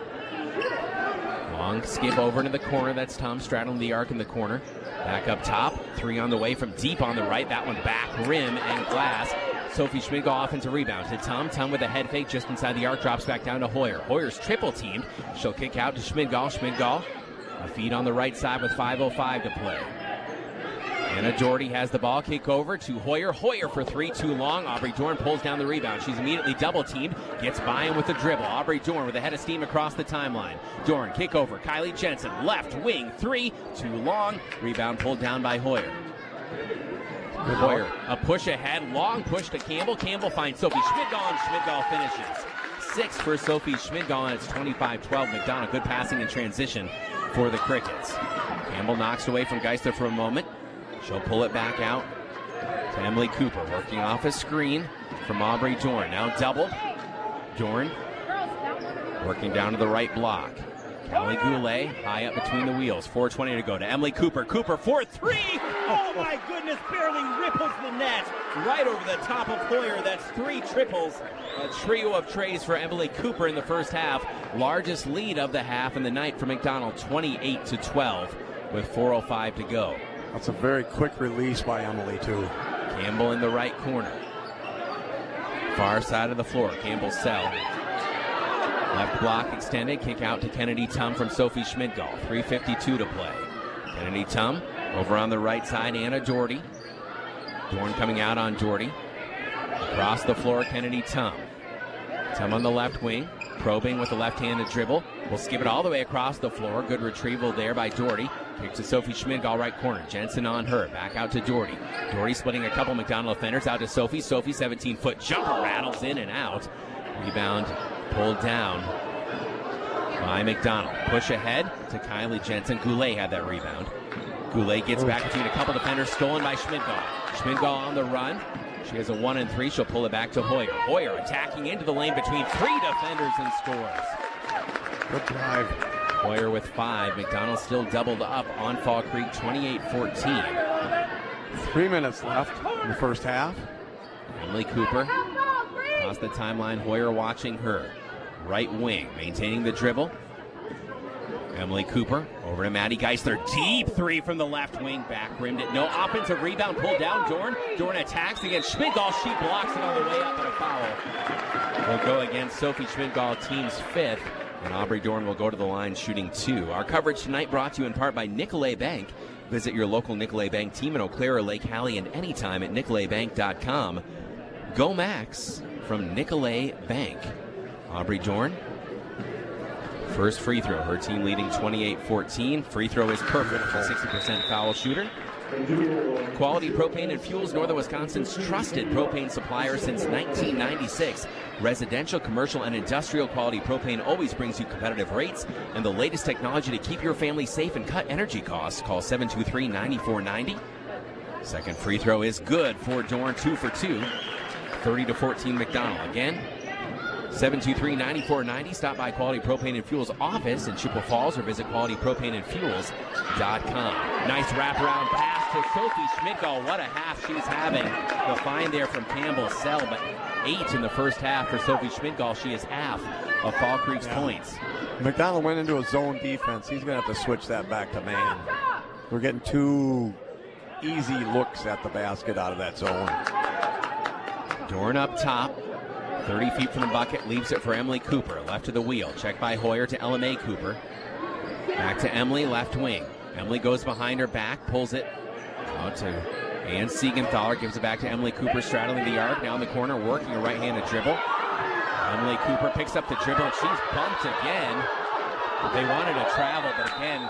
Long skip over into the corner. That's Tum straddling the arc in the corner. Back up top. Three on the way from deep on the right. That one back rim and glass. Sophie Schmidgall offensive rebound to Tum. Tum with a head fake just inside the arc. Drops back down to Hoyer. Hoyer's triple teamed. She'll kick out to Schmidgall. Schmidgall a feed on the right side with five oh five to play. Anna Doherty has the ball. Kick over to Hoyer. Hoyer for three, too long. Aubrey Dorn pulls down the rebound. She's immediately double-teamed. Gets by him with the dribble. Aubrey Dorn with a head of steam across the timeline. Dorn, kick over. Kylie Jensen, left wing, three, too long. Rebound pulled down by Hoyer. Hoyer, a push ahead, long push to Campbell. Campbell finds Sophie Schmidgall, and Schmidgall finishes. Six for Sophie Schmidgall, and it's twenty-five twelve. McDonald, good passing in transition for the Crickets. Campbell knocks away from Geisler for a moment. She'll pull it back out to Emily Cooper, working off a screen from Aubrey Dorn. Now doubled. Dorn working down to the right block. Callie Goulet high up between the wheels. four twenty to go to Emily Cooper. Cooper for three. Oh my goodness, barely ripples the net. Right over the top of Hoyer. That's three triples. A trio of trays for Emily Cooper in the first half. Largest lead of the half and the night for McDonald, twenty-eight to twelve with four oh five to go. That's a very quick release by Emily, too. Campbell in the right corner. Far side of the floor. Campbell cell. Left block extended. Kick out to Kennedy Tum from Sophie Schmidgall. three fifty-two to play. Kennedy Tum over on the right side. Anna Doherty. Dorn coming out on Doherty. Across the floor, Kennedy Tum. Tum on the left wing. Probing with the left-handed dribble. Will skip it all the way across the floor. Good retrieval there by Doherty. Kick to Sophie Schmidgall, right corner. Jensen on her. Back out to Doherty. Doherty splitting a couple McDonald defenders. Out to Sophie. Sophie, seventeen-foot jumper, rattles in and out. Rebound pulled down by McDonald. Push ahead to Kylie Jensen. Goulet had that rebound. Goulet gets back between a couple defenders. Stolen by Schmidgall. Schmidgall on the run. She has a one and three. She'll pull it back to Hoyer. Hoyer attacking into the lane between three defenders and scores. Good drive. Hoyer with five. McDonald still doubled up on Fall Creek, twenty-eight fourteen. Three minutes left in the first half. Emily Cooper across the timeline. Hoyer watching her. Right wing, maintaining the dribble. Emily Cooper over to Maddie Geisler. Deep three from the left wing. Back rimmed it. No offensive rebound. Pulled down. Dorn. Dorn attacks against Schmidgall. She blocks it on the way up and a foul. Will go against Sophie Schmidgall, team's fifth. And Aubrey Dorn will go to the line shooting two. Our coverage tonight brought to you in part by Nicolet Bank. Visit your local Nicolet Bank team in Eau Claire or Lake Hallie and anytime at nicolet bank dot com. Go Max from Nicolet Bank. Aubrey Dorn. First free throw. Her team leading twenty-eight fourteen. Free throw is perfect for a sixty percent foul shooter. Quality Propane and Fuels, Northern Wisconsin's trusted propane supplier since nineteen ninety-six. Residential, commercial, and industrial quality propane always brings you competitive rates and the latest technology to keep your family safe and cut energy costs. Call seven two three, nine four nine zero. Second free throw is good for Dorn, two for two. thirty to fourteen McDonald. Again, seven two three, nine four nine zero. Stop by Quality Propane and Fuels office in Chippewa Falls or visit quality propane and fuels dot com. Nice wraparound pass to Sophie Schmidgall. What a half she's having. The find there from Campbell Sell, but eight in the first half for Sophie Schmidgall. She is half of Fall Creek's yeah. points. McDonald went into a zone defense. He's going to have to switch that back to man. We're getting two easy looks at the basket out of that zone. Dorn up top. thirty feet from the bucket, leaves it for Emily Cooper. Left to the wheel. Check by Hoyer to Ella Mae Cooper. Back to Emily, left wing. Emily goes behind her back, pulls it out to Ann Siegenthaler. Gives it back to Emily Cooper, straddling the arc. Now in the corner, working a right-handed dribble. Emily Cooper picks up the dribble, and she's bumped again. They wanted to travel, but again,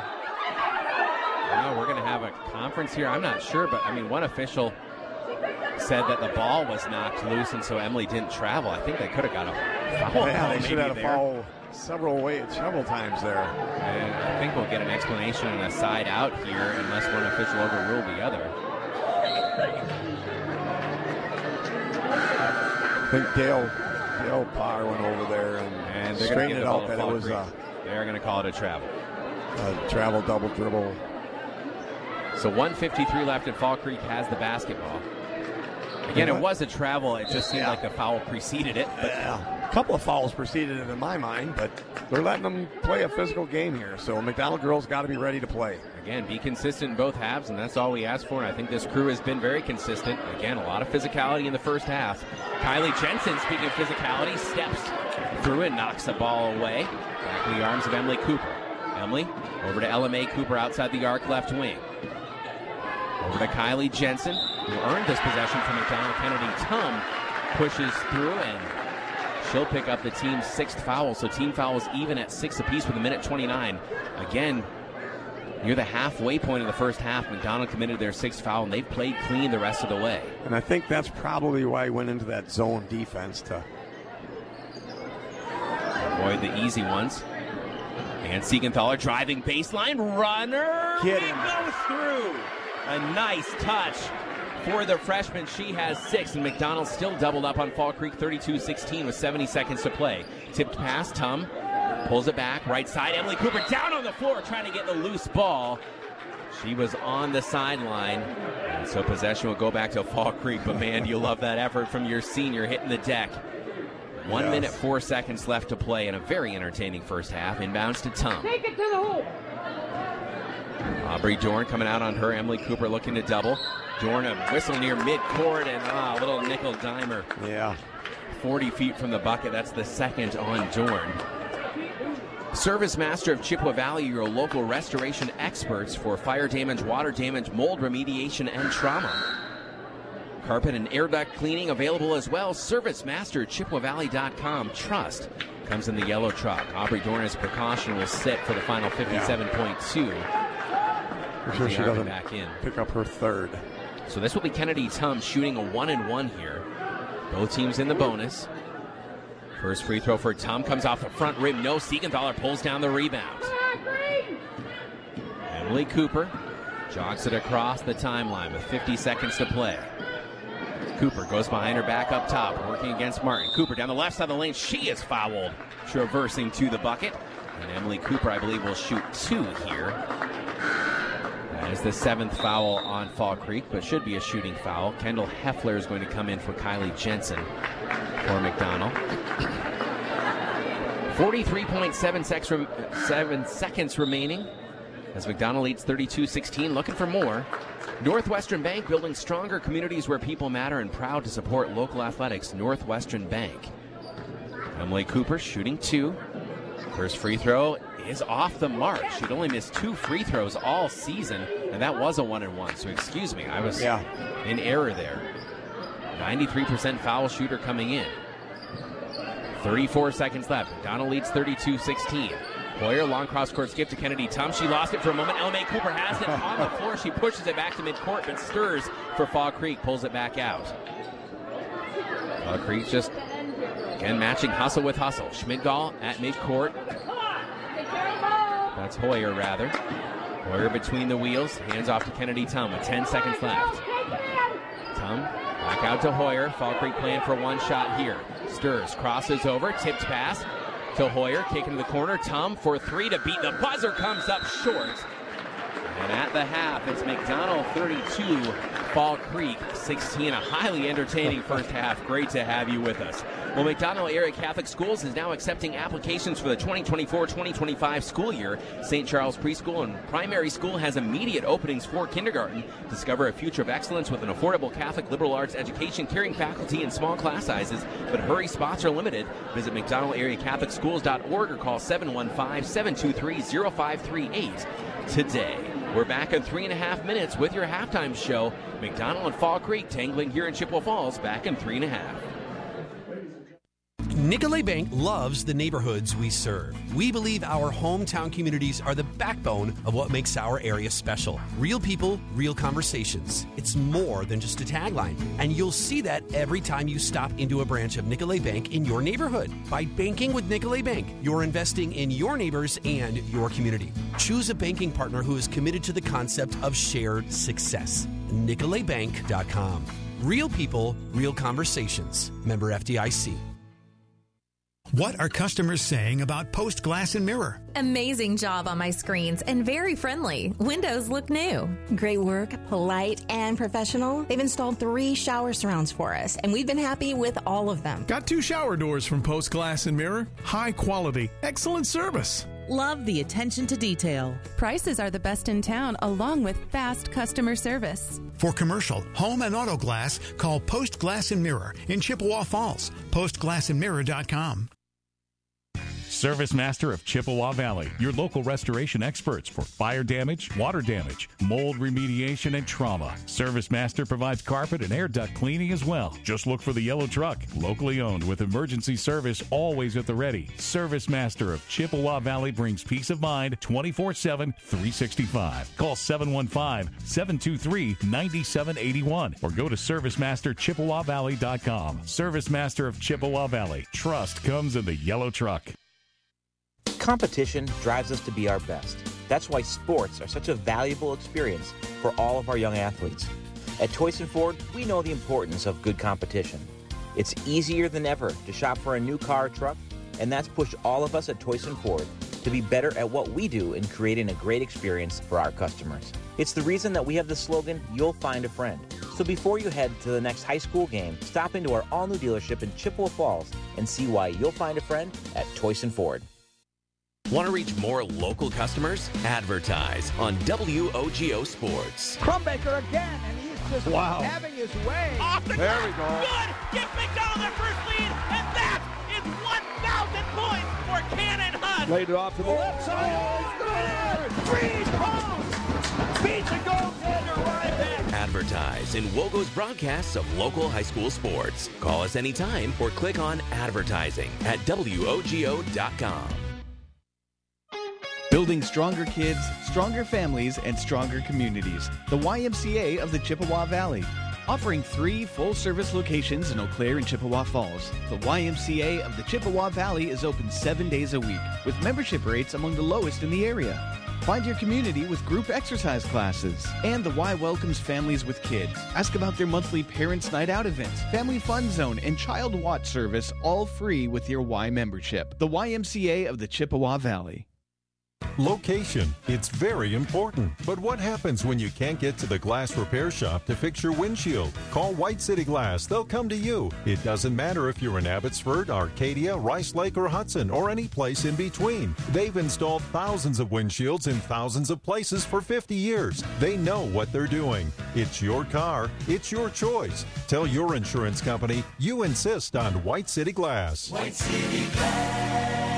well, we're going to have a conference here. I'm not sure, but I mean, one official said that the ball was knocked loose, and so Emily didn't travel. I think they could have got a foul. Yeah, they should have had a there. foul several ways, several times there. And I think we'll get an explanation and a side out here unless one official overruled the other. I think Dale, Dale Parr went over there and, and they're straightened it out that it was a, they're going to call it a travel. A travel double dribble. So one fifty-three left, and Fall Creek has the basketball. Again, it was a travel. It just seemed yeah. like the foul preceded it. But yeah. A couple of fouls preceded it in my mind, but they're letting them play a physical game here. So McDonald girls got to be ready to play. Again, be consistent in both halves, and that's all we ask for. And I think this crew has been very consistent. Again, a lot of physicality in the first half. Kylie Jensen, speaking of physicality, steps through and knocks the ball away. Back in the arms of Emily Cooper. Emily over to Ella Mae Cooper outside the arc, left wing. Over to Kylie Jensen, who earned this possession from McDonald. Kennedy Tum pushes through, and she'll pick up the team's sixth foul. So team fouls even at six apiece with a minute twenty-nine. Again, Near the halfway point of the first half, McDonald committed their sixth foul, and they've played clean the rest of the way. And I think that's probably why he went into that zone defense to avoid the easy ones. And Siegenthaler driving baseline. Runner. Get him. Goes through. A nice touch for the freshman. She has six, and McDonald still doubled up on Fall Creek thirty-two sixteen with seventy seconds to play. Tipped pass, Tum pulls it back, right side. Emily Cooper down on the floor trying to get the loose ball. She was on the sideline, and so possession will go back to Fall Creek. But man, you love that effort from your senior hitting the deck. One yes. minute, four seconds left to play in a very entertaining first half. Inbounds to Tum. Take it to the hole. Aubrey Dorn coming out on her. Emily Cooper looking to double. Dorn a whistle near midcourt, and ah, a little nickel dimer. Yeah. forty feet from the bucket. That's the second on Dorn. Service Master of Chippewa Valley, your local restoration experts for fire damage, water damage, mold remediation, and trauma. Carpet and air duct cleaning available as well. Service Master, Chippewa Valley dot com. Trust comes in the yellow truck. Aubrey Dorn as precaution will sit for the final fifty-seven point two. Yeah. For sure she doesn't back in. Pick up her third. So this will be Kennedy Tum shooting a one and one here. Both teams in the bonus. First free throw for Tum comes off the front rim. No, Siegenthaler pulls down the rebound. Emily Cooper jogs it across the timeline with fifty seconds to play. Cooper goes behind her back up top, working against Martin. Cooper down the left side of the lane. She is fouled, traversing to the bucket. And Emily Cooper, I believe, will shoot two here. That is the seventh foul on Fall Creek, but should be a shooting foul. Kendall Heffler is going to come in for Kylie Jensen for McDonald. forty-three point seven seconds remaining as McDonald leads thirty-two sixteen. Looking for more. Northwestern Bank, building stronger communities where people matter, and proud to support local athletics. Northwestern Bank. Emily Cooper shooting two. First free throw is off the mark. She'd only missed two free throws all season, and that was a one and one. So excuse me, I was yeah. in error there. ninety-three percent foul shooter coming in. thirty-four seconds left. McDonald leads thirty-two sixteen. Hoyer, long cross-court skip to Kennedy Tum. She lost it for a moment. Elmay Cooper has it on the floor. She pushes it back to midcourt, but stirs for Fall Creek, pulls it back out. Fall Creek just, again, matching hustle with hustle. Schmidgall at midcourt. That's Hoyer, rather. Hoyer between the wheels, hands off to Kennedy Tum with ten seconds left. Tum back out to Hoyer. Fall Creek playing for one shot here. Stirs, crosses over, tipped pass to Hoyer, kick into the corner. Tum for three to beat the buzzer, comes up short. And at the half, it's McDonald thirty-two, Fall Creek sixteen. A highly entertaining first half. Great to have you with us. Well, McDonald Area Catholic Schools is now accepting applications for the twenty twenty-four twenty twenty-five school year. Saint Charles Preschool and Primary School has immediate openings for kindergarten. Discover a future of excellence with an affordable Catholic liberal arts education, caring faculty, and small class sizes. But hurry, spots are limited. Visit mcdonald area catholic schools dot org or call seven one five, seven two three, zero five three eight today. We're back in three and a half minutes with your halftime show. McDonald and Fall Creek tangling here in Chippewa Falls, back in three and a half. Nicolet Bank loves the neighborhoods we serve. We believe our hometown communities are the backbone of what makes our area special. Real people, real conversations. It's more than just a tagline, and you'll see that every time you stop into a branch of Nicolet Bank in your neighborhood. By banking with Nicolet Bank, you're investing in your neighbors and your community. Choose a banking partner who is committed to the concept of shared success. Nicolet Bank dot com. Real people, real conversations. Member F D I C. What are customers saying about Post Glass and Mirror? Amazing job on my screens and very friendly. Windows look new. Great work, polite, and professional. They've installed three shower surrounds for us, and we've been happy with all of them. Got two shower doors from Post Glass and Mirror. High quality, excellent service. Love the attention to detail. Prices are the best in town, along with fast customer service. For commercial, home, and auto glass, call Post Glass and Mirror in Chippewa Falls. post glass and mirror dot com. Service Master of Chippewa Valley, your local restoration experts for fire damage, water damage, mold remediation, and trauma. Service Master provides carpet and air duct cleaning as well. Just look for the yellow truck, locally owned with emergency service always at the ready. Service Master of Chippewa Valley brings peace of mind twenty-four seven, three sixty-five. Call seven one five, seven two three, nine seven eight one or go to service master chippewa valley dot com. Service Master of Chippewa Valley. Trust comes in the yellow truck. Competition drives us to be our best. That's why sports are such a valuable experience for all of our young athletes. At Toyson Ford, we know the importance of good competition. It's easier than ever to shop for a new car or truck, and that's pushed all of us at Toyson Ford to be better at what we do in creating a great experience for our customers. It's the reason that we have the slogan, "You'll find a friend." So before you head to the next high school game, stop into our all-new dealership in Chippewa Falls and see why you'll find a friend at Toyson Ford. Want to reach more local customers? Advertise on W O G O Sports. Crumbaker again, and he's just Wow. having his way. Off the There track. we go. Good. Gives McDonald their first lead, and that is one thousand points for Cannon Hunt. Laid it off to the left side. Oh, it's good. Three posts. Beats the goaltender right back. Advertise in Wogo's broadcasts of local high school sports. Call us anytime or click on advertising at W O G O dot com. Building stronger kids, stronger families, and stronger communities. The Y M C A of the Chippewa Valley. Offering three full-service locations in Eau Claire and Chippewa Falls. The Y M C A of the Chippewa Valley is open seven days a week, with membership rates among the lowest in the area. Find your community with group exercise classes. And the Y welcomes families with kids. Ask about their monthly Parents' Night Out events, Family Fun Zone, and Child Watch service, all free with your Y membership. The Y M C A of the Chippewa Valley. Location, it's very important. But what happens when you can't get to the glass repair shop to fix your windshield? Call White City Glass. They'll come to you. It doesn't matter if you're in Abbotsford, Arcadia, Rice Lake, or Hudson, or any place in between. They've installed thousands of windshields in thousands of places for fifty years. They know what they're doing. It's your car. It's your choice. Tell your insurance company you insist on White City Glass. White City Glass.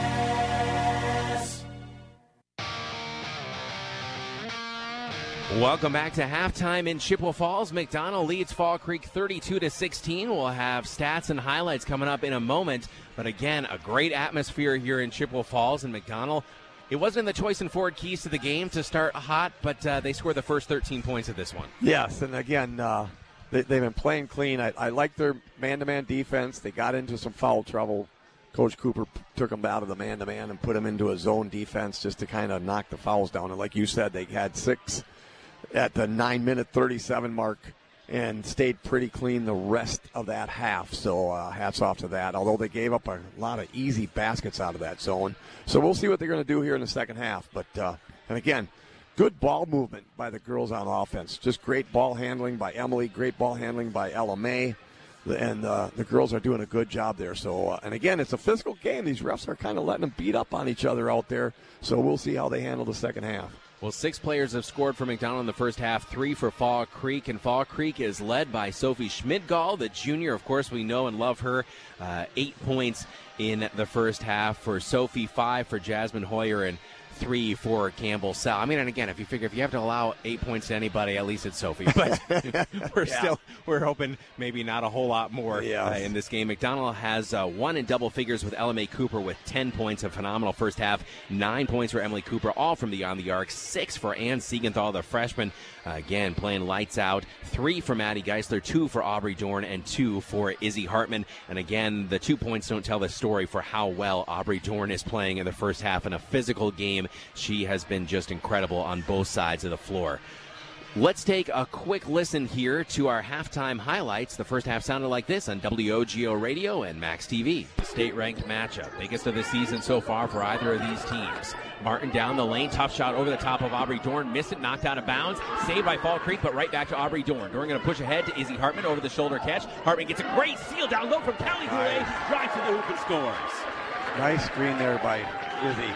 Welcome back to halftime in Chippewa Falls. McDonald leads Fall Creek thirty-two to sixteen. We'll have stats and highlights coming up in a moment. But again, a great atmosphere here in Chippewa Falls and McDonald. It wasn't the Toyson Ford keys to the game to start hot, but uh, they scored the first thirteen points of this one. Yes, and again, uh, they, they've been playing clean. I, I like their man-to-man defense. They got into some foul trouble. Coach Cooper took them out of the man-to-man and put them into a zone defense just to kind of knock the fouls down. And like you said, they had six at the nine minute thirty-seven mark and stayed pretty clean the rest of that half. So uh, hats off to that, although they gave up a lot of easy baskets out of that zone. So we'll see what they're going to do here in the second half. But, uh, and again, good ball movement by the girls on offense. Just great ball handling by Emily, great ball handling by Ella May. And uh, the girls are doing a good job there. So, uh, and again, it's a physical game. These refs are kind of letting them beat up on each other out there. So we'll see how they handle the second half. Well, six players have scored for McDonald in the first half, three for Fall Creek, and Fall Creek is led by Sophie Schmidgall, the junior. Of course, we know and love her. Uh, eight points in the first half for Sophie, five for Jasmine Hoyer, and three for Campbell Sal. I mean, and again, if you figure if you have to allow eight points to anybody, at least it's Sophie. But we're Yeah. still we're hoping maybe not a whole lot more Yeah. uh, in this game. McDonald has uh, one in double figures with Ella May Cooper with ten points, a phenomenal first half. Nine points for Emily Cooper, all from beyond the arc. Six for Ann Siegenthal, the freshman, uh, again playing lights out. Three for Maddie Geisler, two for Aubrey Dorn, and two for Izzy Hartman. And again, the two points don't tell the story for how well Aubrey Dorn is playing in the first half in a physical game. She has been just incredible on both sides of the floor. Let's take a quick listen here to our halftime highlights. The first half sounded like this on W O G O Radio and Max T V. State-ranked matchup, biggest of the season so far for either of these teams. Martin down the lane, tough shot over the top of Aubrey Dorn, missed it, knocked out of bounds, saved by Fall Creek, but right back to Aubrey Dorn. Dorn going to push ahead to Izzy Hartman over the shoulder catch. Hartman gets a great steal down low from Callie Goulet, drives to the hoop and scores. Nice screen there by Izzy.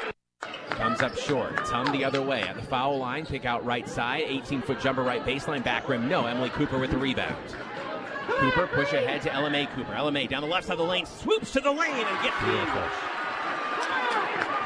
Comes up short. Tum the other way at the foul line. Kick out right side. eighteen-foot jumper right baseline. Back rim. No. Emily Cooper with the rebound. Cooper push ahead to Ella May Cooper. Ella May down the left side of the lane. Swoops to the lane and gets the angle.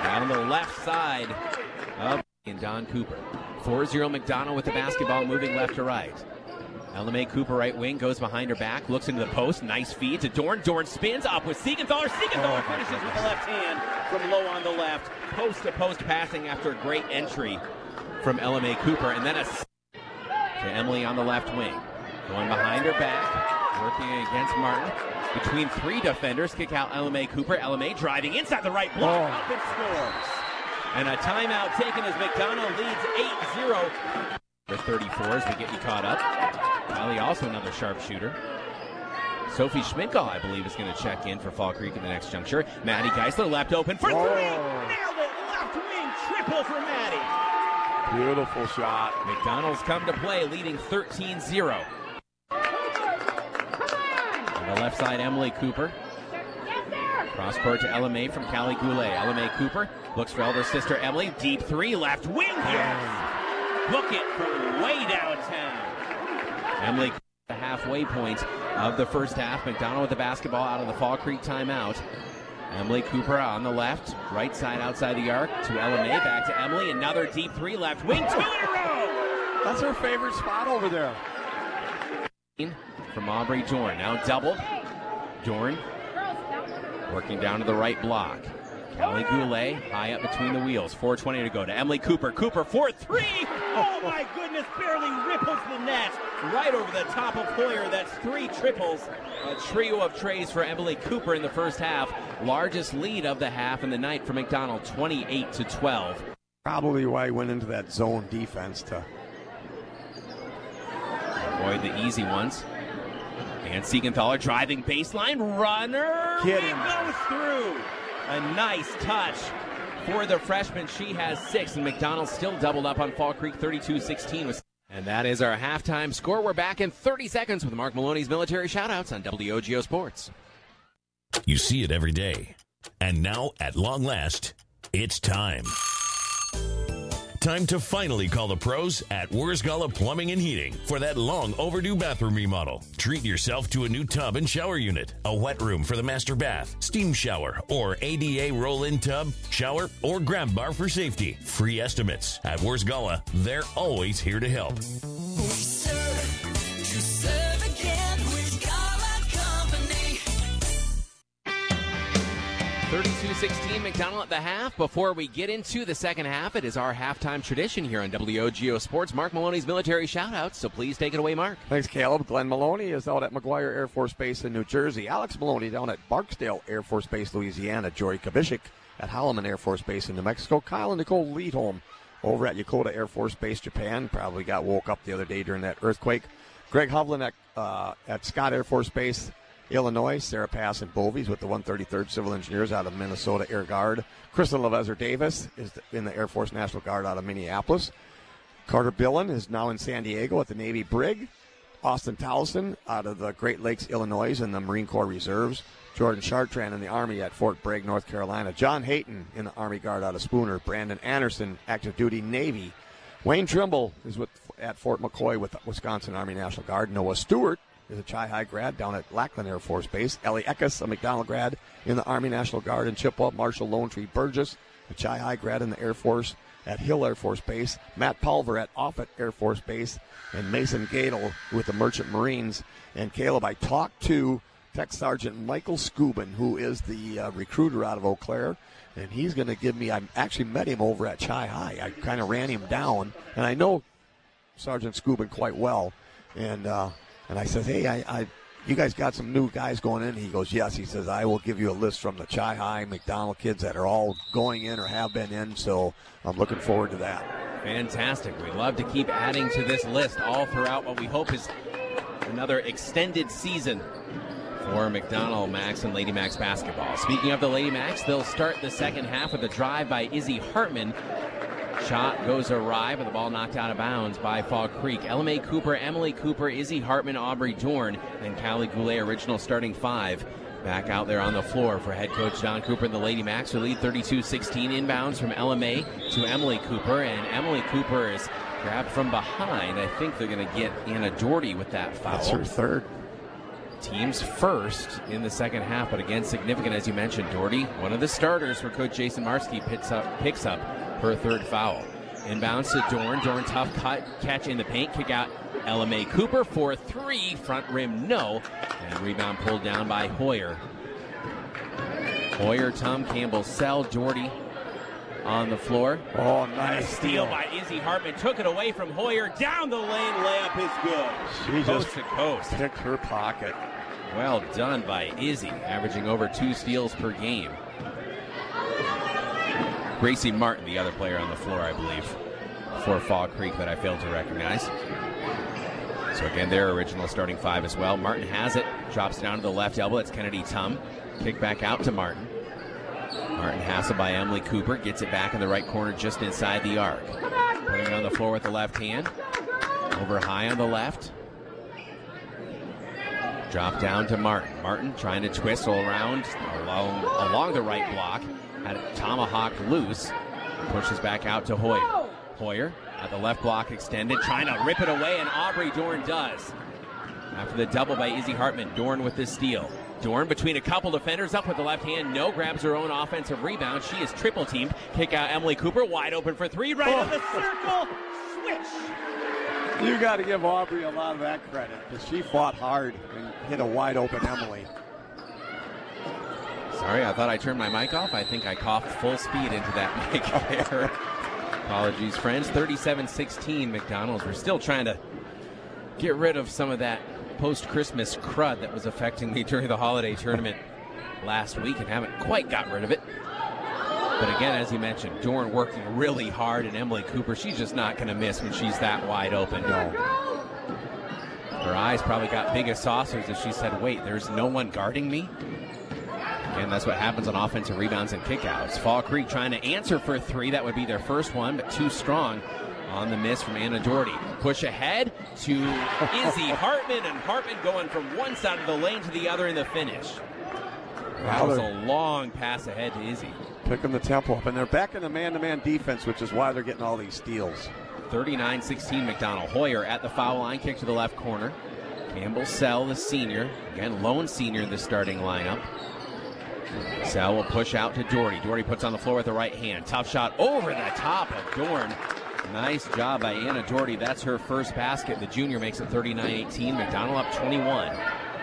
Down the left side of Don Cooper. four zero McDonald with the basketball, moving left to right. Ella May Cooper, right wing, goes behind her back, looks into the post. Nice feed to Dorn. Dorn spins up with Siegenthaler. Siegenthaler oh, finishes with the left hand from low on the left. Post-to-post passing after a great entry from Ella May Cooper. And then a to Emily on the left wing. Going behind her back, working against Martin. Between three defenders, kick out Ella May Cooper. Ella May driving inside the right block. Oh. Up and scores. And a timeout taken as McDonald leads eight zero. For thirty-four as we get you caught up. Kylie also another sharpshooter. Sophie Schmidtgall, I believe, is going to check in for Fall Creek in the next juncture. Maddie Geisler left open for Whoa. three. Nailed it. Left wing triple for Maddie. Beautiful shot. McDonald's come to play, leading thirteen zero. On the left side, Emily Cooper. Cross court to Ella May from Callie Goulet. Ella May Cooper looks for elder sister Emily. Deep three, left wing. Yes. Book it from way downtown. Emily, the halfway point of the first half. McDonald with the basketball out of the Fall Creek timeout. Emily Cooper on the left, right side outside the arc to Ella May, back to Emily. Another deep three, left wing, two in a row. That's her favorite spot over there. From Aubrey Dorn, now doubled. Dorn working down to the right block. Callie Goulet high up between the wheels. four twenty to go to Emily Cooper. Cooper for three. Oh my goodness, barely ripples the net. Right over the top of Hoyer. That's three triples. A trio of trays for Emily Cooper in the first half. Largest lead of the half in the night for McDonald, twenty-eight to twelve. Probably why he went into that zone defense to avoid the easy ones. And Siegenthaler driving baseline. Runner. Get him. Goes through. A nice touch for the freshman. She has six, and McDonald still doubled up on Fall Creek, thirty-two sixteen. And that is our halftime score. We're back in thirty seconds with Mark Maloney's military shoutouts on W O G O Sports. You see it every day. And now, at long last, it's time. Time to finally call the pros at Wurzgala Plumbing and Heating for that long overdue bathroom remodel. Treat yourself to a new tub and shower unit, a wet room for the master bath, steam shower, or A D A roll-in tub, shower, or grab bar for safety. Free estimates. At Wurzgala, they're always here to help. thirty-two sixteen McDonald at the half. Before we get into the second half, it is our halftime tradition here on W O G O Sports. Mark Maloney's military shoutouts, so please take it away, Mark. Thanks, Caleb. Glenn Maloney is out at McGuire Air Force Base in New Jersey. Alex Maloney down at Barksdale Air Force Base, Louisiana. Jory Kabishik at Holloman Air Force Base in New Mexico. Kyle and Nicole Leadholm over at Yokota Air Force Base, Japan. Probably got woke up the other day during that earthquake. Greg Hovland at, uh, at Scott Air Force Base, Illinois. Sarah Pass and Bovies with the one thirty-third Civil Engineers out of Minnesota Air Guard. Kristen LeVezer Davis is in the Air Force National Guard out of Minneapolis. Carter Billen is now in San Diego at the Navy Brig. Austin Towson out of the Great Lakes, Illinois in the Marine Corps Reserves. Jordan Chartrand in the Army at Fort Bragg, North Carolina. John Hayton in the Army Guard out of Spooner. Brandon Anderson, active duty Navy. Wayne Trimble is with at Fort McCoy with Wisconsin Army National Guard. Noah Stewart is a Chi-High grad down at Lackland Air Force Base. Ellie Eckes, a McDonald grad in the Army National Guard in Chippewa. Marshall Lone Tree Burgess, a Chi-High grad in the Air Force at Hill Air Force Base. Matt Pulver at Offutt Air Force Base. And Mason Gadel with the Merchant Marines. And Caleb, I talked to Tech Sergeant Michael Scubin, who is the uh, recruiter out of Eau Claire. And he's going to give me, I actually met him over at Chi-High. I kind of ran him down. And I know Sergeant Scubin quite well. And, uh, And I said, hey, I, I, you guys got some new guys going in? He goes, yes. He says, I will give you a list from the Chi-High McDonald kids that are all going in or have been in, so I'm looking forward to that. Fantastic. We love to keep adding to this list all throughout what we hope is another extended season for McDonald Max and Lady Max basketball. Speaking of the Lady Max, they'll start the second half with a drive by Izzy Hartman. Shot goes awry, but the ball knocked out of bounds by Fall Creek. Ella May Cooper, Emily Cooper, Izzy Hartman, Aubrey Dorn, and Callie Goulet, original starting five, back out there on the floor for head coach Don Cooper and the Lady Max, who lead thirty-two sixteen. Inbounds from Ella May to Emily Cooper, and Emily Cooper is grabbed from behind. I think they're going to get Anna Doherty with that foul. That's her third. Team's first in the second half, but again, significant, as you mentioned. Doherty, one of the starters for Coach Jason Marski, picks up, picks up her third foul. Inbounds to Dorn. Dorn, tough cut, catch in the paint, kick out Ella May Cooper for three. Front rim, no. And rebound pulled down by Hoyer. Hoyer, Tom Campbell, Sell, Doherty on the floor. Oh, nice steal by Izzy Hartman. Took it away from Hoyer. Down the lane. Layup is good. She coast just to coast. picked her pocket. Well done by Izzy, averaging over two steals per game. Gracie Martin, the other player on the floor, I believe, for Fall Creek that I failed to recognize. So again, their original starting five as well. Martin has it. Drops down to the left elbow. It's Kennedy Tum. Kick back out to Martin. Martin hassled by Emily Cooper. Gets it back in the right corner just inside the arc. Putting it on the floor with the left hand. Over high on the left. Drop down to Martin. Martin trying to twist all around along, along the right block. Had it tomahawked loose. Pushes back out to Hoyer. Hoyer at the left block extended. Trying to rip it away, and Aubrey Dorn does. After the double by Izzy Hartman, Dorn with the steal. Dorn between a couple defenders, up with the left hand. No, grabs her own offensive rebound. She is triple teamed. Kick out Emily Cooper, wide open for three. Right Oh. on the circle. Switch. You got to give Aubrey a lot of that credit because she fought hard and hit a wide open Emily. Sorry, I thought I turned my mic off. I think I coughed full speed into that mic there. Apologies, friends. thirty-seven sixteen McDonald's. We're still trying to get rid of some of that post-Christmas crud that was affecting me during the holiday tournament last week and haven't quite got rid of it. But again, as you mentioned, Dorn working really hard, and Emily Cooper, she's just not going to miss when she's that wide open. No. Her eyes probably got big as saucers as she said, wait, there's no one guarding me? Again, that's what happens on offensive rebounds and kickouts. Fall Creek trying to answer for three. That would be their first one, but too strong on the miss from Anna Doherty. Push ahead to Izzy Hartman, and Hartman going from one side of the lane to the other in the finish. That was a long pass ahead to Izzy. Picking the tempo up, and they're back in the man-to-man defense, which is why they're getting all these steals. thirty-nine sixteen McDonald. Hoyer at the foul line, kick to the left corner. Campbell Sell, the senior. Again, lone senior in the starting lineup. Sell will push out to Doherty. Doherty puts on the floor with the right hand. Tough shot over the top of Dorn. Nice job by Anna Doherty. That's her first basket. The junior makes it thirty-nine eighteen. McDonald up twenty-one.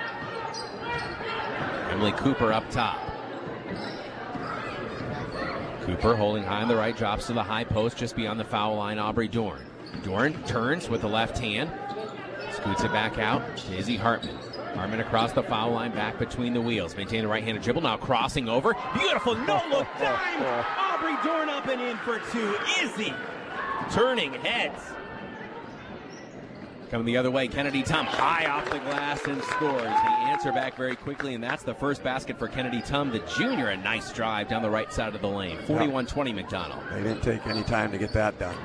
Emily Cooper up top. Cooper holding high on the right, drops to the high post just beyond the foul line. Aubrey Dorn. Dorn turns with the left hand. Scoots it back out to Izzy Hartman. Hartman across the foul line, back between the wheels. Maintain the right-handed dribble, now crossing over. Beautiful no-look dime! Aubrey Dorn up and in for two. Izzy turning heads. Coming the other way, Kennedy Tum high off the glass and scores. The answer back very quickly, and that's the first basket for Kennedy Tum, the junior. A nice drive down the right side of the lane. forty-one twenty McDonald. They didn't take any time to get that done.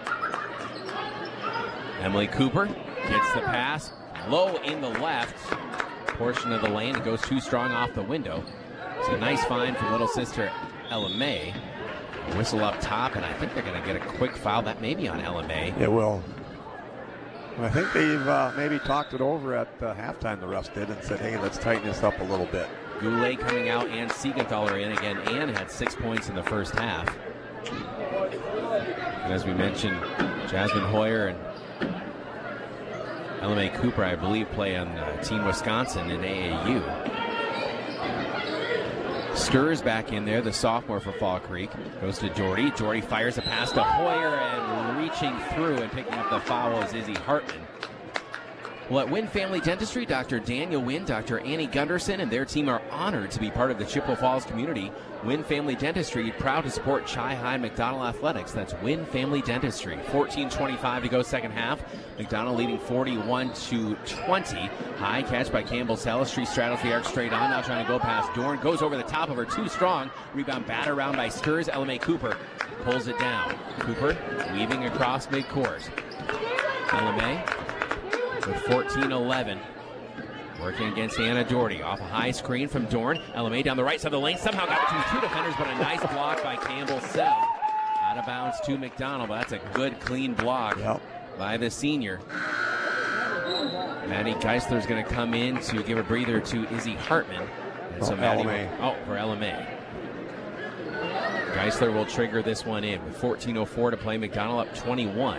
Emily Cooper gets the pass low in the left portion of the lane. It goes too strong off the window. It's a nice find from little sister Ella May. A whistle up top, and I think they're going to get a quick foul. That may be on Ella May. It will. I think they've uh, maybe talked it over at uh, halftime, the refs did, and said, hey, let's tighten this up a little bit. Goulet coming out and Siegenthaler in again. Ann had six points in the first half. And as we mentioned, Jasmine Hoyer and Ella May Cooper, I believe, play on uh, Team Wisconsin in A A U. Stirs back in there, the sophomore for Fall Creek. Goes to Doherty. Doherty fires a pass to Hoyer, and reaching through and picking up the foul is Izzy Hartman. Well, at Wynn Family Dentistry, Doctor Daniel Wynn, Doctor Annie Gunderson, and their team are honored to be part of the Chippewa Falls community. Wynn Family Dentistry, proud to support Chi-High McDonald Athletics. That's Wynn Family Dentistry. fourteen twenty-five to go second half. McDonald leading forty-one to twenty. High catch by Campbell Salistry, straddles the arc straight on, now trying to go past Dorn. Goes over the top of her, too strong. Rebound batted around by Stirs. Ella May Cooper pulls it down. Cooper weaving across midcourt. Ella May with fourteen eleven. Working against Anna Doherty. Off a high screen from Dorn. Ella May down the right side of the lane. Somehow got between two defenders, but a nice block by Campbell Sell. Out of bounds to McDonald, but that's a good, clean block yep. by the senior. Maddie Geisler's going to come in to give a breather to Izzy Hartman. And so oh, Maddie L M A. Will, oh, for L M A. Geisler will trigger this one in with fourteen oh four to play. McDonald up twenty-one.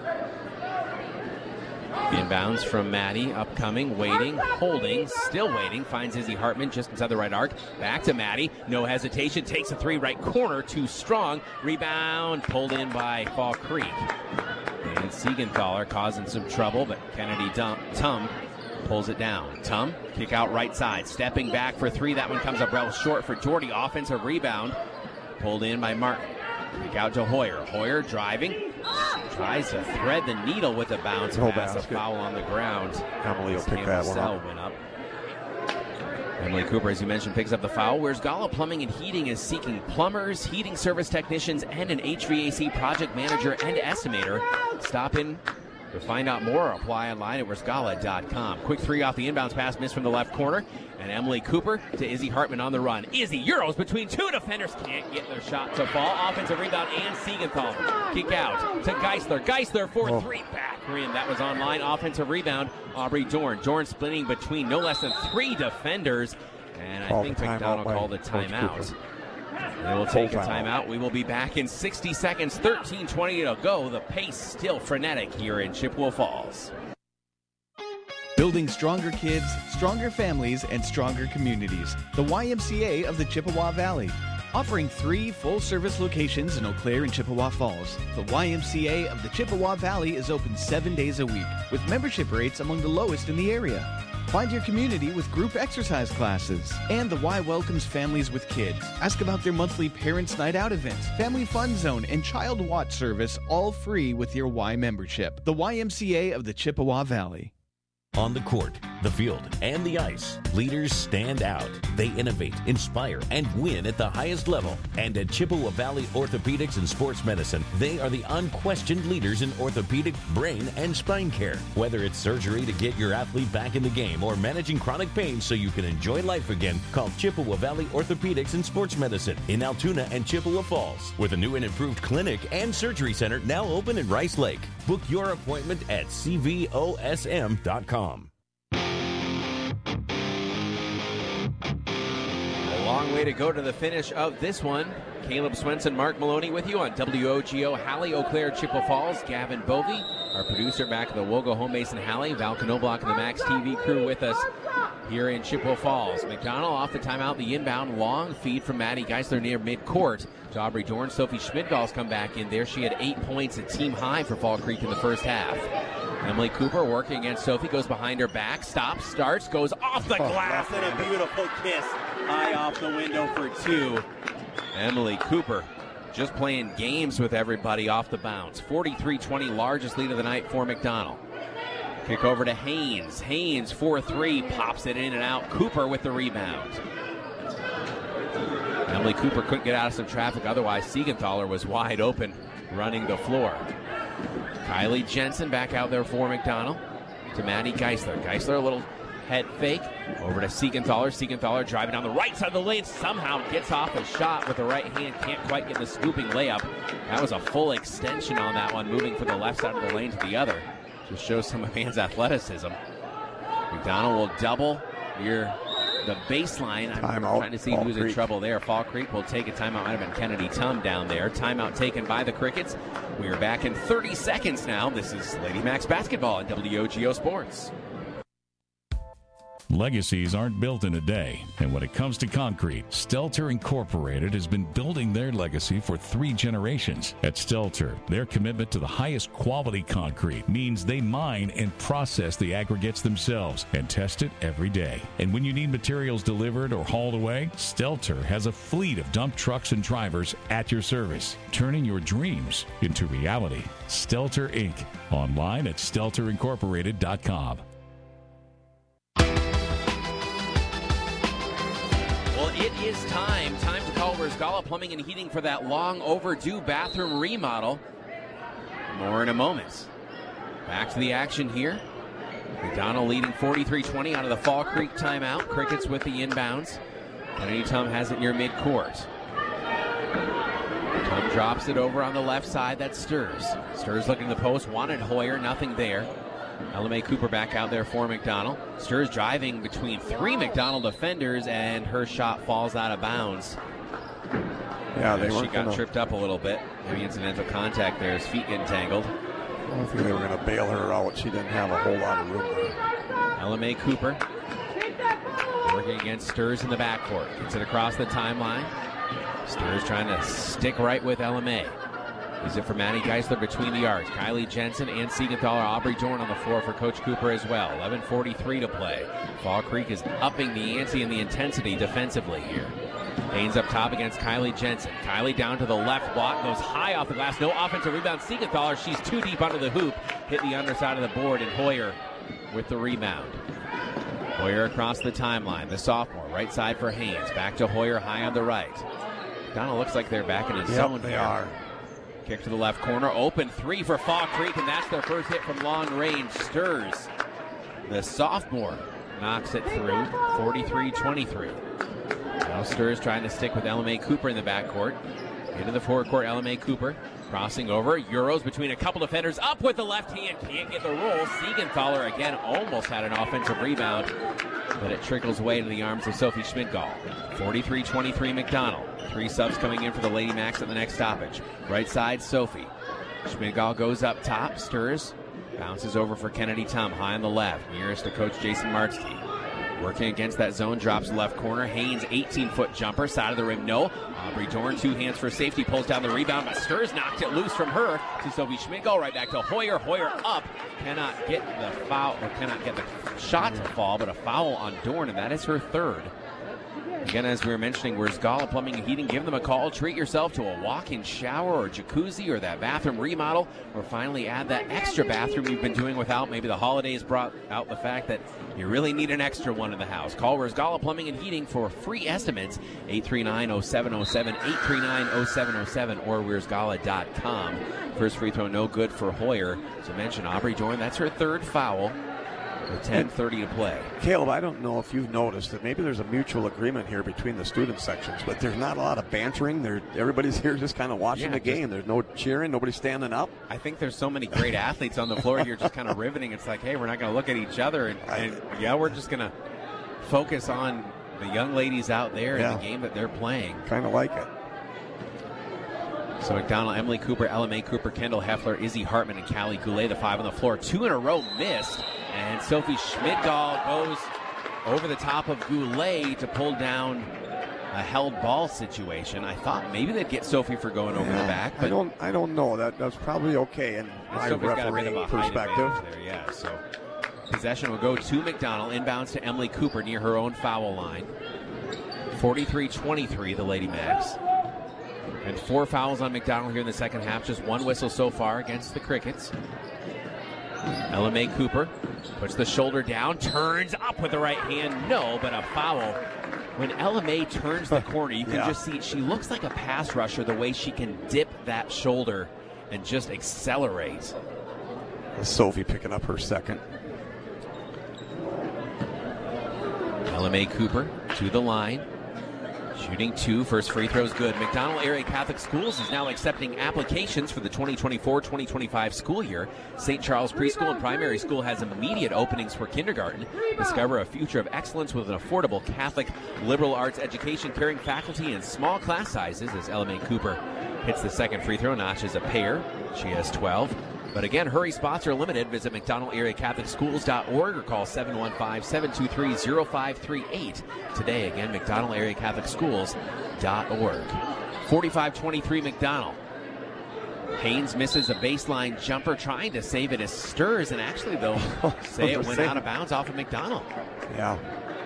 Inbounds from Maddie, upcoming, waiting, holding, still waiting. Finds Izzy Hartman just inside the right arc. Back to Maddie, no hesitation. Takes a three, right corner, too strong. Rebound pulled in by Fall Creek. And Siegenthaler causing some trouble, but Kennedy Tum, Tum pulls it down. Tum, kick out right side. Stepping back for three. That one comes up real short for Jordy. Offensive rebound. Pulled in by Martin. Kick out to Hoyer. Hoyer driving. Tries to thread the needle with a bounce No pass. A basket. foul on the ground. Emily will pick that one up. Went up. Emily Cooper, as you mentioned, picks up the foul. Whereas Gala Plumbing and Heating is seeking plumbers, heating service technicians, and an H V A C project manager and estimator. Stop in to find out more. Apply online at Wersgala dot com. Quick three off the inbounds pass, missed from the left corner. And Emily Cooper to Izzy Hartman on the run. Izzy Euros between two defenders. Can't get their shot to fall. Offensive rebound and Siegenthaler. Kick out to Geisler. Geisler for Oh. three. Back rim. That was online. Offensive rebound. Aubrey Dorn. Dorn splitting between no less than three defenders. And I Called think a timeout McDonald by called a Coach timeout. Cooper. They will take a Full timeout. timeout. We will be back in sixty seconds. thirteen twenty to go. The pace still frenetic here in Chippewa Falls. Building stronger kids, stronger families, and stronger communities. The Y M C A of the Chippewa Valley. Offering three full-service locations in Eau Claire and Chippewa Falls, the Y M C A of the Chippewa Valley is open seven days a week, with membership rates among the lowest in the area. Find your community with group exercise classes. And the Y welcomes families with kids. Ask about their monthly Parents' Night Out events, Family Fun Zone, and Child Watch service, all free with your Y membership. The Y M C A of the Chippewa Valley. On the court, the field, and the ice, leaders stand out. They innovate, inspire, and win at the highest level. And at Chippewa Valley Orthopedics and Sports Medicine, they are the unquestioned leaders in orthopedic, brain, and spine care. Whether it's surgery to get your athlete back in the game or managing chronic pain so you can enjoy life again, call Chippewa Valley Orthopedics and Sports Medicine in Altoona and Chippewa Falls, with a new and improved clinic and surgery center now open in Rice Lake. Book your appointment at C V O S M dot com. A long way to go to the finish of this one. Caleb Swenson, Mark Maloney with you on W O G O Halley, Eau Claire, Chippewa Falls. Gavin Bovey, our producer back at the Wogo Home Base in Halley. Val Knobloch and the Max T V crew with us here in Chippewa Falls. McDonald off the timeout, the inbound long feed from Maddie Geisler near midcourt to Aubrey Dorn. Sophie Schmidgall's come back in there. She had eight points, a team high for Fall Creek in the first half. Emily Cooper working against Sophie, goes behind her back, stops, starts, goes off the glass, and a beautiful kiss high off the window for two. Emily Cooper just playing games with everybody off the bounce. forty-three twenty, largest lead of the night for McDonald. Kick over to Haynes. Haynes four three, pops it in and out. Cooper with the rebound. Emily Cooper couldn't get out of some traffic, otherwise Siegenthaler was wide open running the floor. Kylie Jensen back out there for McDonald to Maddie Geisler. Geisler a little head fake over to Siegenthaler. Siegenthaler driving down the right side of the lane, somehow gets off a shot with the right hand, can't quite get the scooping layup. That was a full extension on that one, moving from the left side of the lane to the other. Just shows some of Ann's athleticism. McDonald will double near the baseline. I'm Timeout. trying to see Fall who's in Creek. trouble there. Fall Creek will take a timeout. Might have been Kennedy Tum down there. Timeout taken by the Crickets. We are back in thirty seconds now. This is Lady Max Basketball on W O G O Sports. Legacies aren't built in a day, and when it comes to concrete, Stelter Incorporated has been building their legacy for three generations. At Stelter, their commitment to the highest quality concrete means they mine and process the aggregates themselves and test it every day. And when you need materials delivered or hauled away, Stelter has a fleet of dump trucks and drivers at your service, turning your dreams into reality. Stelter Incorporated. Online at stelter incorporated dot com. Well, it is time. Time to call Wersgala Plumbing and Heating for that long overdue bathroom remodel. More in a moment. Back to the action here. McDonald leading forty-three twenty out of the Fall Creek timeout. Crickets with the inbounds. Kennedy Tum has it near midcourt. Tum drops it over on the left side. That's Stirs. Stirs looking the post. Wanted Hoyer. Nothing there. Ella Mae Cooper back out there for McDonald. Sturz driving between three McDonald defenders, and her shot falls out of bounds. Yeah, they She weren't got gonna, tripped up a little bit. Maybe incidental contact there. His feet getting tangled. I don't think they were going to bail her out. She didn't have a whole lot of room there. Ella Mae Cooper working against Sturz in the backcourt. Gets it across the timeline. Sturz trying to stick right with Ella Mae. Is it for Maddie Geisler between the arcs? Kylie Jensen and Siegenthaler, Aubrey Dorn on the floor for Coach Cooper as well. eleven forty-three to play. Fall Creek is upping the ante and the intensity defensively here. Haynes up top against Kylie Jensen. Kylie down to the left block, goes high off the glass. No offensive rebound. Siegenthaler, she's too deep under the hoop. Hit the underside of the board, and Hoyer with the rebound. Hoyer across the timeline. The sophomore, right side for Haynes. Back to Hoyer, high on the right. Donald looks like they're back in his Yep, zone they here. are. Kick to the left corner. Open three for Fall Creek, and that's their first hit from long range. Sturz, the sophomore, knocks it through. forty-three twenty-three. Now Sturz trying to stick with Ella Mae Cooper in the backcourt. Into the forecourt, Ella Mae Cooper crossing over. Euros between a couple defenders. Up with the left hand. Can't get the roll. Siegenthaler again almost had an offensive rebound, but it trickles away to the arms of Sophie Schmidgall. forty-three twenty-three McDonald. Three subs coming in for the Lady Macs at the next stoppage. Right side, Sophie. Schmidgall goes up top. Sturz bounces over for Kennedy Tum. High on the left. Nearest to Coach Jason Martzke. Working against that zone, drops left corner. Haynes, eighteen-foot jumper, side of the rim, no. Aubrey Dorn, two hands for safety, pulls down the rebound, but Sturz knocked it loose from her to Sophie Schmidgall. Right back to Hoyer. Hoyer up, cannot get the foul, or cannot get the shot to fall, but a foul on Dorn, and that is her third. Again, as we were mentioning, where's Gala Plumbing and Heating? Give them a call. Treat yourself to a walk-in shower or jacuzzi or that bathroom remodel, or finally add that extra bathroom you've been doing without. Maybe the holidays brought out the fact that you really need an extra one in the house. Call Where's Gala Plumbing and Heating for free estimates. eight three nine, oh seven oh seven, eight three nine, oh seven oh seven, or where's gala dot com. First free throw, no good for Hoyer. As I mentioned, Aubrey Dorn, that's her third foul. With ten thirty to play. Caleb, I don't know if you've noticed that maybe there's a mutual agreement here between the student sections, but there's not a lot of bantering. There, everybody's here just kind of watching Yeah, the game. There's no cheering, nobody standing up. I think there's so many great athletes on the floor here just kind of riveting. It's like, hey, we're not going to look at each other. And, and yeah, we're just going to focus on the young ladies out there Yeah. and the game that they're playing. Kind of like it. So McDonald, Emily Cooper, Ella Mae Cooper, Kendall Heffler, Izzy Hartman, and Callie Goulet, the five on the floor. Two in a row missed. And Sophie Schmidgall goes over the top of Goulet to pull down a held ball situation. I thought maybe they'd get Sophie for going over Yeah, the back. I But don't. I don't know. That that's probably okay in my Sophie's got a bit of refereeing a height perspective. advantage there, yeah. So possession will go to McDonald. Inbounds to Emily Cooper near her own foul line. forty-three twenty-three, the Lady Macs. And four fouls on McDonald here in the second half. Just one whistle so far against the Crickets. Ella Mae Cooper puts the shoulder down, turns up with the right hand. No, but a foul. When Ella Mae turns the corner, you can Yeah. just see she looks like a pass rusher the way she can dip that shoulder and just accelerate. Sophie picking up her second. Ella Mae Cooper to the line. Shooting two. First free throw is good. McDonald Area Catholic Schools is now accepting applications for the twenty twenty-four twenty twenty-five school year. Saint Charles Preschool and Primary School has immediate openings for kindergarten. Discover a future of excellence with an affordable Catholic liberal arts education, caring faculty, and small class sizes as Ella Mae Cooper hits the second free throw, notches a pair. She has twelve. But again, hurry spots are limited. Visit mcdonald area catholic schools dot org or call seven one five, seven two three, zero five three eight today. Again, mcdonald area catholic schools dot org. forty-five twenty-three McDonald. Haynes misses a baseline jumper, trying to save it as Sturz, and actually, though, say it went out of bounds off of McDonald. Yeah.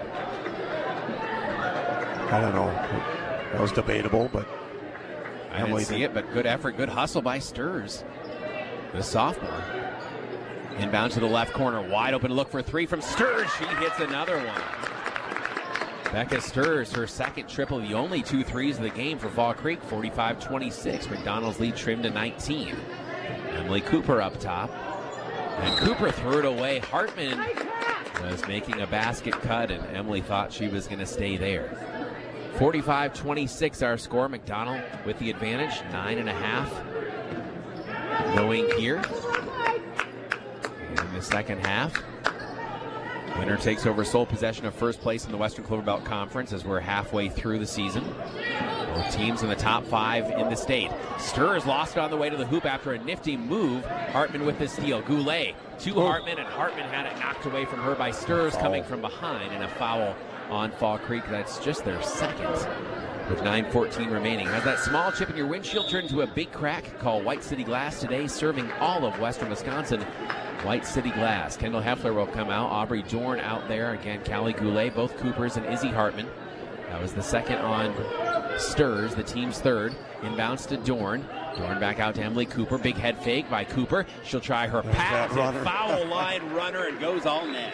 I don't know. That was debatable, but I didn't see it, but good effort, good hustle by Sturz, the sophomore. Inbound to the left corner, wide open look for three from Sturz. She hits another one. Becca Sturz, her second triple, the only two threes of the game for Fall Creek, forty-five twenty-six. McDonald's lead trimmed to nineteen. Emily Cooper up top. And Cooper threw it away. Hartman was making a basket cut, and Emily thought she was going to stay there. forty-five twenty-six our score. McDonald with the advantage, nine and a half going here. And the second half. Winner takes over sole possession of first place in the Western Clover Belt Conference as we're halfway through the season. Both teams in the top five in the state. Sturs lost it on the way to the hoop after a nifty move. Hartman with the steal. Goulet to oh. Hartman, and Hartman had it knocked away from her by Sturs oh. coming from behind, and a foul on Fall Creek. That's just their second with nine fourteen remaining. Has that small chip in your windshield turned into a big crack? Call White City Glass today, serving all of western Wisconsin. White City Glass. Kendall Heffler will come out. Aubrey Dorn out there. Again, Callie Goulet, both Coopers, and Izzy Hartman. That was the second on Sturs, the team's third. Inbounds to Dorn. Dorn back out to Emily Cooper. Big head fake by Cooper. She'll try her There's pass. And foul line runner, and goes all net.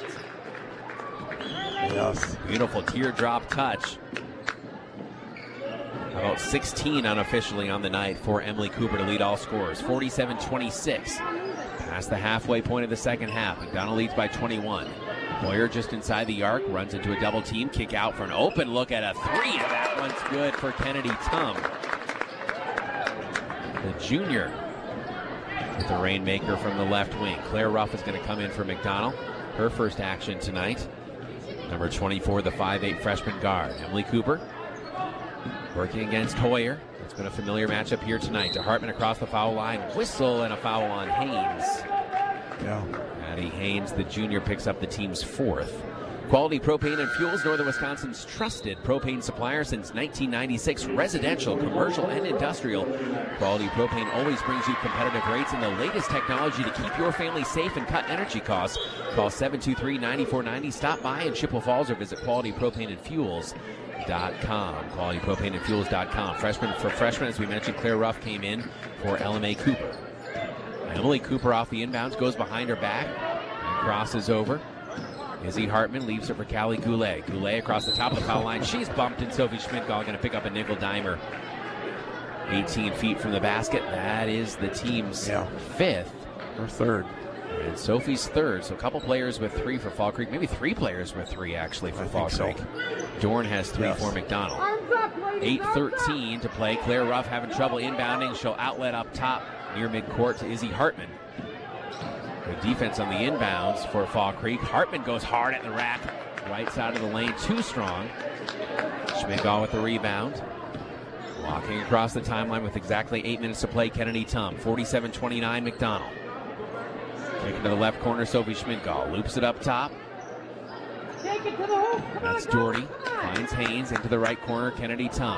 Yes. Beautiful teardrop touch. About sixteen unofficially on the night for Emily Cooper to lead all scorers. forty-seven twenty-six. Past the halfway point of the second half. McDonald leads by twenty-one. Boyer just inside the arc, runs into a double team, kick out for an open look at a three, and that one's good for Kennedy Tum. The junior with the rainmaker from the left wing. Claire Ruff is going to come in for McDonald. Her first action tonight. Number twenty-four, the five eight freshman guard. Emily Cooper working against Hoyer. It's been a familiar matchup here tonight. To Hartman across the foul line. Whistle and a foul on Haynes. Yeah. Maddie Haynes, the junior, picks up the team's fourth. Quality Propane and Fuels, Northern Wisconsin's trusted propane supplier since nineteen ninety-six. Residential, commercial, and industrial. Quality Propane always brings you competitive rates and the latest technology to keep your family safe and cut energy costs. Call seven two three, nine four nine zero. Stop by in Chippewa Falls or visit quality propane and fuels dot com. quality propane and fuels dot com. Freshman for freshmen, as we mentioned, Claire Ruff came in for L M A Cooper. Emily Cooper off the inbounds, goes behind her back and crosses over. Izzy Hartman leaves it for Callie Goulet. Goulet across the top of the foul line. She's bumped, and Sophie Schmidgall going to pick up a nickel dimer. eighteen feet from the basket. That is the team's yeah. fifth. Or third. And Sophie's third. So a couple players with three for Fall Creek. Maybe three players with three, actually, for I Fall Creek. So. Dorn has three yes. for McDonald. eight thirteen to play. Claire Ruff having trouble inbounding. She'll outlet up top near midcourt to Izzy Hartman. Good defense on the inbounds for Fall Creek. Hartman goes hard at the rack. Right side of the lane, too strong. Schmidgall with the rebound. Walking across the timeline with exactly eight minutes to play, Kennedy Tum. forty-seven twenty-nine McDonald. Taking to the left corner, Sophie Schmidgall. Loops it up top. That's Doherty. Finds Haynes into the right corner, Kennedy Tum.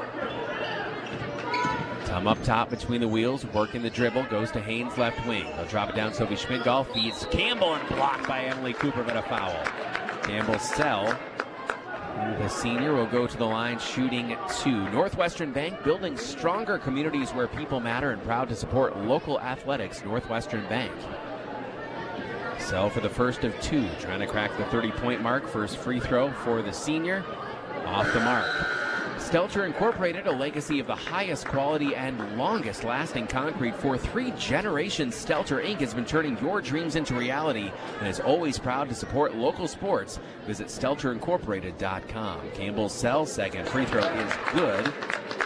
Tum up top between the wheels, working the dribble, goes to Haynes left wing. They'll drop it down, Sophie Schmidgall feeds Campbell and blocked by Emily Cooper, but a foul. Campbell Sell, the senior, will go to the line shooting two. Northwestern Bank, building stronger communities where people matter and proud to support local athletics. Northwestern Bank. Sell for the first of two, trying to crack the thirty-point mark. First free throw for the senior, off the mark. Stelter Incorporated, a legacy of the highest quality and longest lasting concrete for three generations. Stelter Incorporated has been turning your dreams into reality and is always proud to support local sports. Visit stelter incorporated dot com. Campbell Sell, second free throw is good.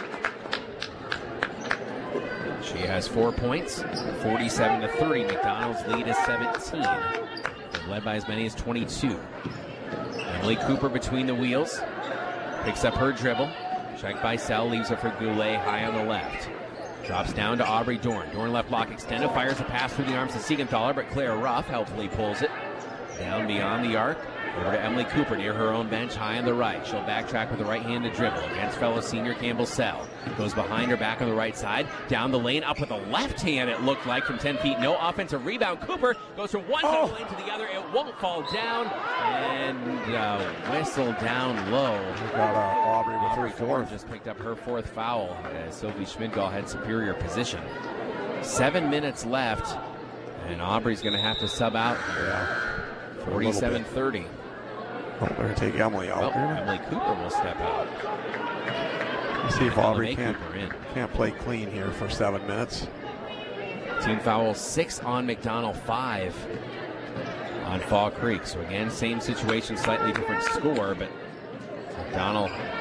She has four points, forty-seven to thirty. McDonald's lead is seventeen. They've led by as many as twenty-two. Emily Cooper between the wheels. Picks up her dribble. Checked by Sell, leaves it for Goulet high on the left. Drops down to Aubrey Dorn. Dorn left block extended, fires a pass through the arms of Siegenthaler, but Claire Ruff helpfully pulls it. Down beyond the arc. Over to Emily Cooper near her own bench, high on the right. She'll backtrack with the right-handed dribble against fellow senior Campbell Sell. Goes behind her, back on the right side. Down the lane, up with the left hand, it looked like, from ten feet. No offensive rebound. Cooper goes from one oh. lane to the other. It won't fall down. And uh, whistle down low. We got uh, Aubrey with Aubrey her fourth. Just picked up her fourth foul as Sophie Schmidgall had superior position. Seven minutes left, and Aubrey's going to have to sub out here. forty-seven thirty. Oh, they're going to take Emily out. Well, Emily Cooper will step out. Let's see if Aubrey can't, can't play clean here for seven minutes. Team foul six on McDonald, five on Fall Creek. So again, same situation, slightly different score, but McDonald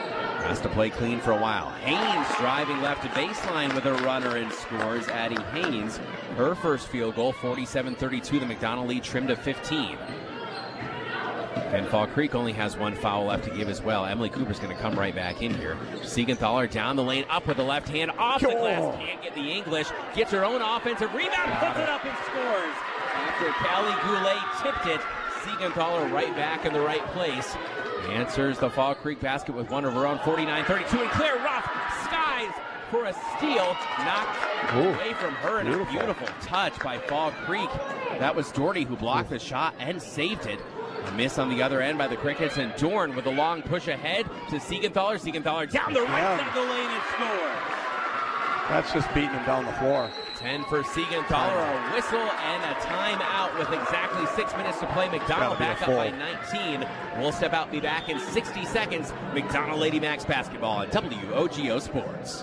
Has to play clean for a while. Haynes driving left to baseline with a runner and scores. Addie Haynes, her first field goal, forty-seven thirty-two. The McDonald lead trimmed to fifteen. And Fall Creek only has one foul left to give as well. Emily Cooper's going to come right back in here. Siegenthaler down the lane, up with the left hand, off the glass. Can't get the English. Gets her own offensive rebound, puts it up and scores. After Callie Goulet tipped it, Siegenthaler right back in the right place. Answers the Fall Creek basket with one of her own, forty-nine thirty-two. And Claire Ruff skies for a steal. Knocked Ooh, away from her, and beautiful. a beautiful touch by Fall Creek. That was Doherty who blocked Ooh. the shot and saved it. A miss on the other end by the Crickets, and Dorn with a long push ahead to Siegenthaler. Siegenthaler down the right yeah. side of the lane and scores. That's just beating him down the floor. ten for Siegenthaler, a whistle and a timeout with exactly six minutes to play. McDonald back up by nineteen. We'll step out and be back in sixty seconds. McDonald Lady Max basketball on W O G O Sports.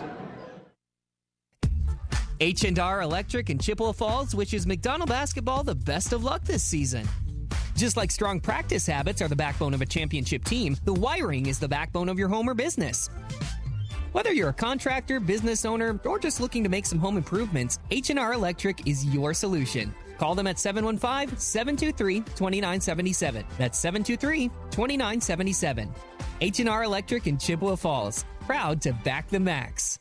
H and R Electric in Chippewa Falls wishes McDonald basketball the best of luck this season. Just like strong practice habits are the backbone of a championship team, the wiring is the backbone of your home or business. Whether you're a contractor, business owner, or just looking to make some home improvements, H and R Electric is your solution. Call them at seven one five, seven two three, two nine seven seven. That's seven two three, two nine seven seven. H and R Electric in Chippewa Falls. Proud to back the Max.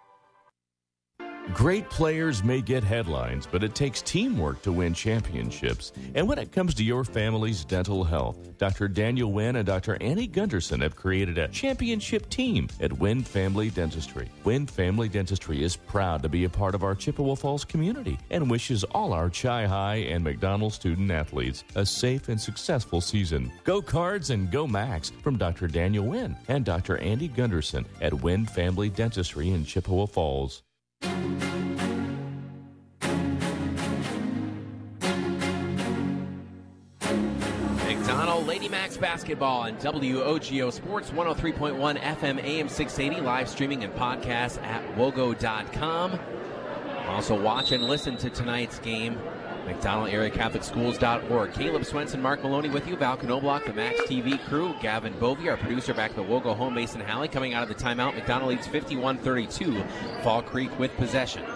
Great players may get headlines, but it takes teamwork to win championships. And when it comes to your family's dental health, Doctor Daniel Wynn and Doctor Annie Gunderson have created a championship team at Wynn Family Dentistry. Wynn Family Dentistry is proud to be a part of our Chippewa Falls community and wishes all our Chi High and McDonald student athletes a safe and successful season. Go Cards and go Max from Doctor Daniel Wynn and Doctor Andy Gunderson at Wynn Family Dentistry in Chippewa Falls. McDonald Lady Max basketball on W O G O Sports, one oh three point one F M A M six eighty, live streaming and podcast at wogo dot com. Also watch and listen to tonight's game, McDonald Area Catholic Schools dot org. Caleb Swenson, Mark Maloney with you, Val Knobloch, the Max T V crew, Gavin Bovey, our producer back at the Wogo home, Mason Halley. Coming out of the timeout, McDonald leads fifty-one thirty-two. Fall Creek with possession.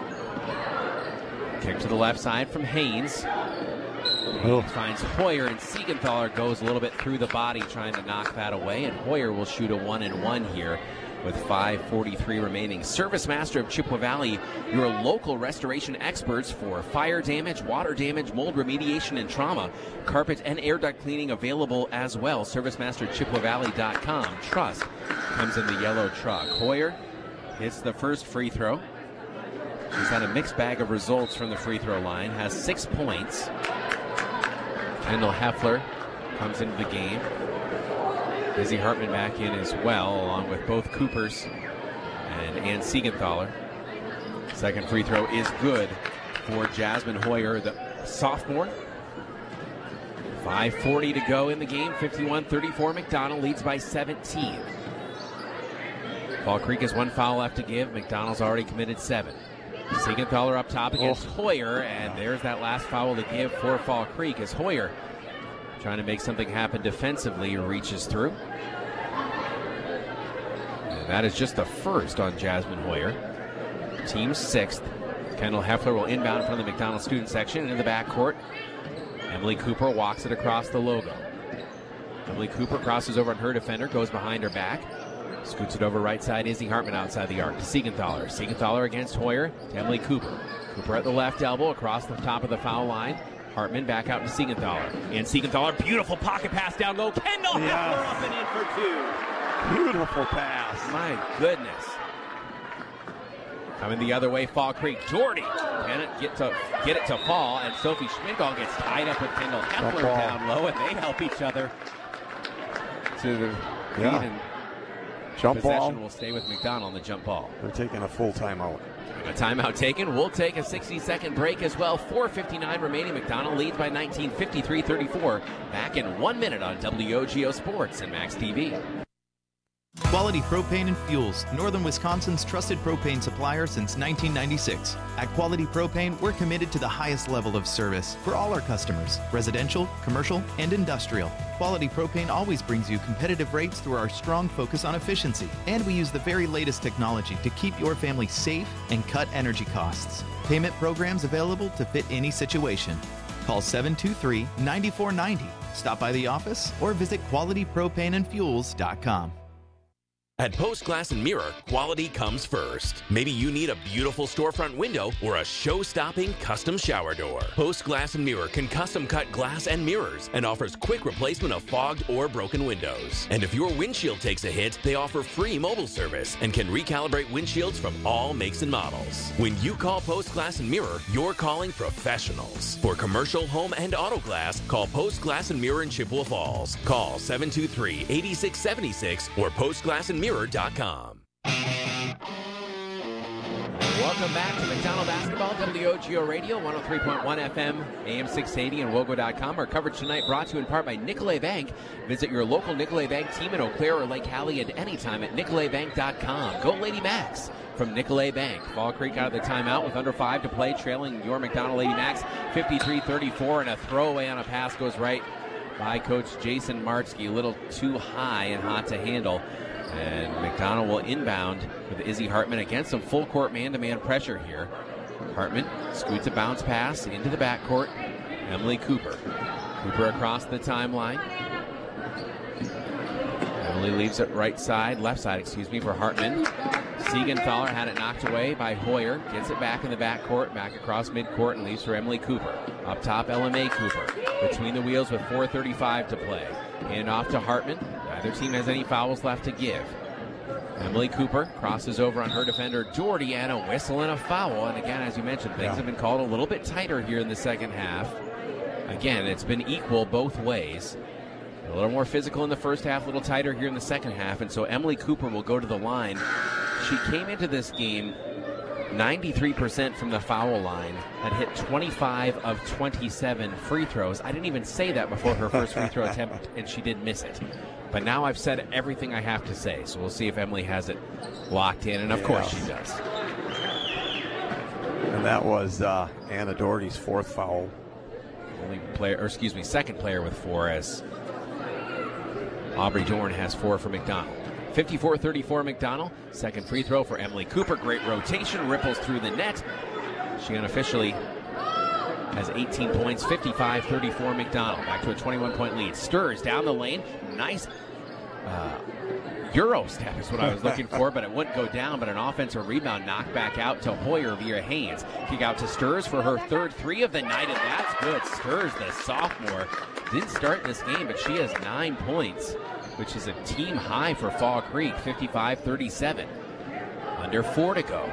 Kick to the left side from Haynes. Oh. Haynes finds Hoyer, and Siegenthaler goes a little bit through the body trying to knock that away, and Hoyer will shoot a one and one here with five forty-three remaining. Service Master of Chippewa Valley, your local restoration experts for fire damage, water damage, mold remediation, and trauma. Carpet and air duct cleaning available as well. Service Master Chippewa Valley dot com. Trust comes in the yellow truck. Hoyer hits the first free throw. She's had a mixed bag of results from the free throw line. Has six points. Kendall Heffler comes into the game. Izzy Hartman back in as well, along with both Coopers and Ann Siegenthaler. Second free throw is good for Jasmine Hoyer, the sophomore. five forty to go in the game, fifty-one thirty-four. McDonald leads by seventeen. Fall Creek has one foul left to give. McDonald's already committed seven. Siegenthaler up top against oh. Hoyer, and there's that last foul to give for Fall Creek as Hoyer, trying to make something happen defensively, reaches through. And that is just the first on Jasmine Hoyer. Team sixth. Kendall Heffler will inbound from the McDonald student section into the backcourt. Emily Cooper walks it across the logo. Emily Cooper crosses over on her defender, goes behind her back. Scoots it over right side, Izzy Hartman outside the arc to Siegenthaler. Siegenthaler against Hoyer to Emily Cooper. Cooper at the left elbow across the top of the foul line. Hartman back out to Siegenthaler. And Siegenthaler, beautiful pocket pass down low. Kendall yes. Heffler up and in for two. Beautiful pass. My goodness. Coming the other way, Fall Creek. Jordy cannot get to get it to fall, and Sophie Schmidgall gets tied up with Kendall Heffler down low, and they help each other to the feet. Yeah. And jump possession ball will stay with McDonald on the jump ball. They're taking a full timeout. A timeout taken. We'll take a sixty-second break as well. four fifty-nine remaining. McDonald leads by nineteen, fifty-three thirty-four. Back in one minute on W O G O Sports and Max T V. Quality Propane and Fuels, Northern Wisconsin's trusted propane supplier since nineteen ninety-six. At Quality Propane, we're committed to the highest level of service for all our customers, residential, commercial, and industrial. Quality Propane always brings you competitive rates through our strong focus on efficiency. And we use the very latest technology to keep your family safe and cut energy costs. Payment programs available to fit any situation. Call seven two three, nine four nine zero. Stop by the office or visit quality propane and fuels dot com. At Post Glass and Mirror, quality comes first. Maybe you need a beautiful storefront window or a show-stopping custom shower door. Post Glass and Mirror can custom cut glass and mirrors and offers quick replacement of fogged or broken windows. And if your windshield takes a hit, they offer free mobile service and can recalibrate windshields from all makes and models. When you call Post Glass and Mirror, you're calling professionals. For commercial, home, and auto glass, call Post Glass and Mirror in Chippewa Falls. Call seven two three, eight six seven six or post glass and mirror dot com. Welcome back to McDonald Basketball, W O G O Radio, one oh three point one F M, A M six eighty, and wogo dot com. Our coverage tonight brought to you in part by Nicolet Bank. Visit your local Nicolet Bank team in Eau Claire or Lake Hallie at any time at nicolet bank dot com. Go Lady Max from Nicolet Bank. Fall Creek out of the timeout with under five to play, trailing your McDonald Lady Max fifty-three thirty-four, and a throwaway on a pass goes right by Coach Jason Martzke. A little too high and hot to handle. And McDonald will inbound with Izzy Hartman against some full court man-to-man pressure here. Hartman scoots a bounce pass into the backcourt. Emily Cooper. Cooper across the timeline. Emily leaves it right side, left side, excuse me, for Hartman. Siegenthaler had it knocked away by Hoyer. Gets it back in the backcourt, back across midcourt, and leaves for Emily Cooper. Up top, Ella Mae Cooper. Between the wheels with four thirty-five to play. And off to Hartman. Neither team has any fouls left to give. Emily Cooper crosses over on her defender, Doherty, and a whistle and a foul. And again, as you mentioned, things yeah. have been called a little bit tighter here in the second half. Again, it's been equal both ways. A little more physical in the first half, a little tighter here in the second half. And so Emily Cooper will go to the line. She came into this game ninety-three percent from the foul line, had hit twenty-five of twenty-seven free throws. I didn't even say that before her first free throw attempt, and she did miss it. But now I've said everything I have to say, so we'll see if Emily has it locked in, and of yeah. course she does. And that was uh, Anna Doherty's fourth foul. Only player, or excuse me, second player with four, as Aubrey Dorn has four for McDonald. fifty-four thirty-four McDonald. Second free throw for Emily Cooper. Great rotation, ripples through the net. She unofficially has eighteen points, fifty-five thirty-four McDonald. Back to a twenty-one point lead. Stirs down the lane. Nice uh, Euro step is what I was looking for, but it wouldn't go down. But an offensive rebound knocked back out to Hoyer via Haynes. Kick out to Stirs for her third three of the night, and that's good. Stirs, the sophomore, didn't start this game, but she has nine points, which is a team high for Fall Creek, fifty-five thirty-seven. Under four to go.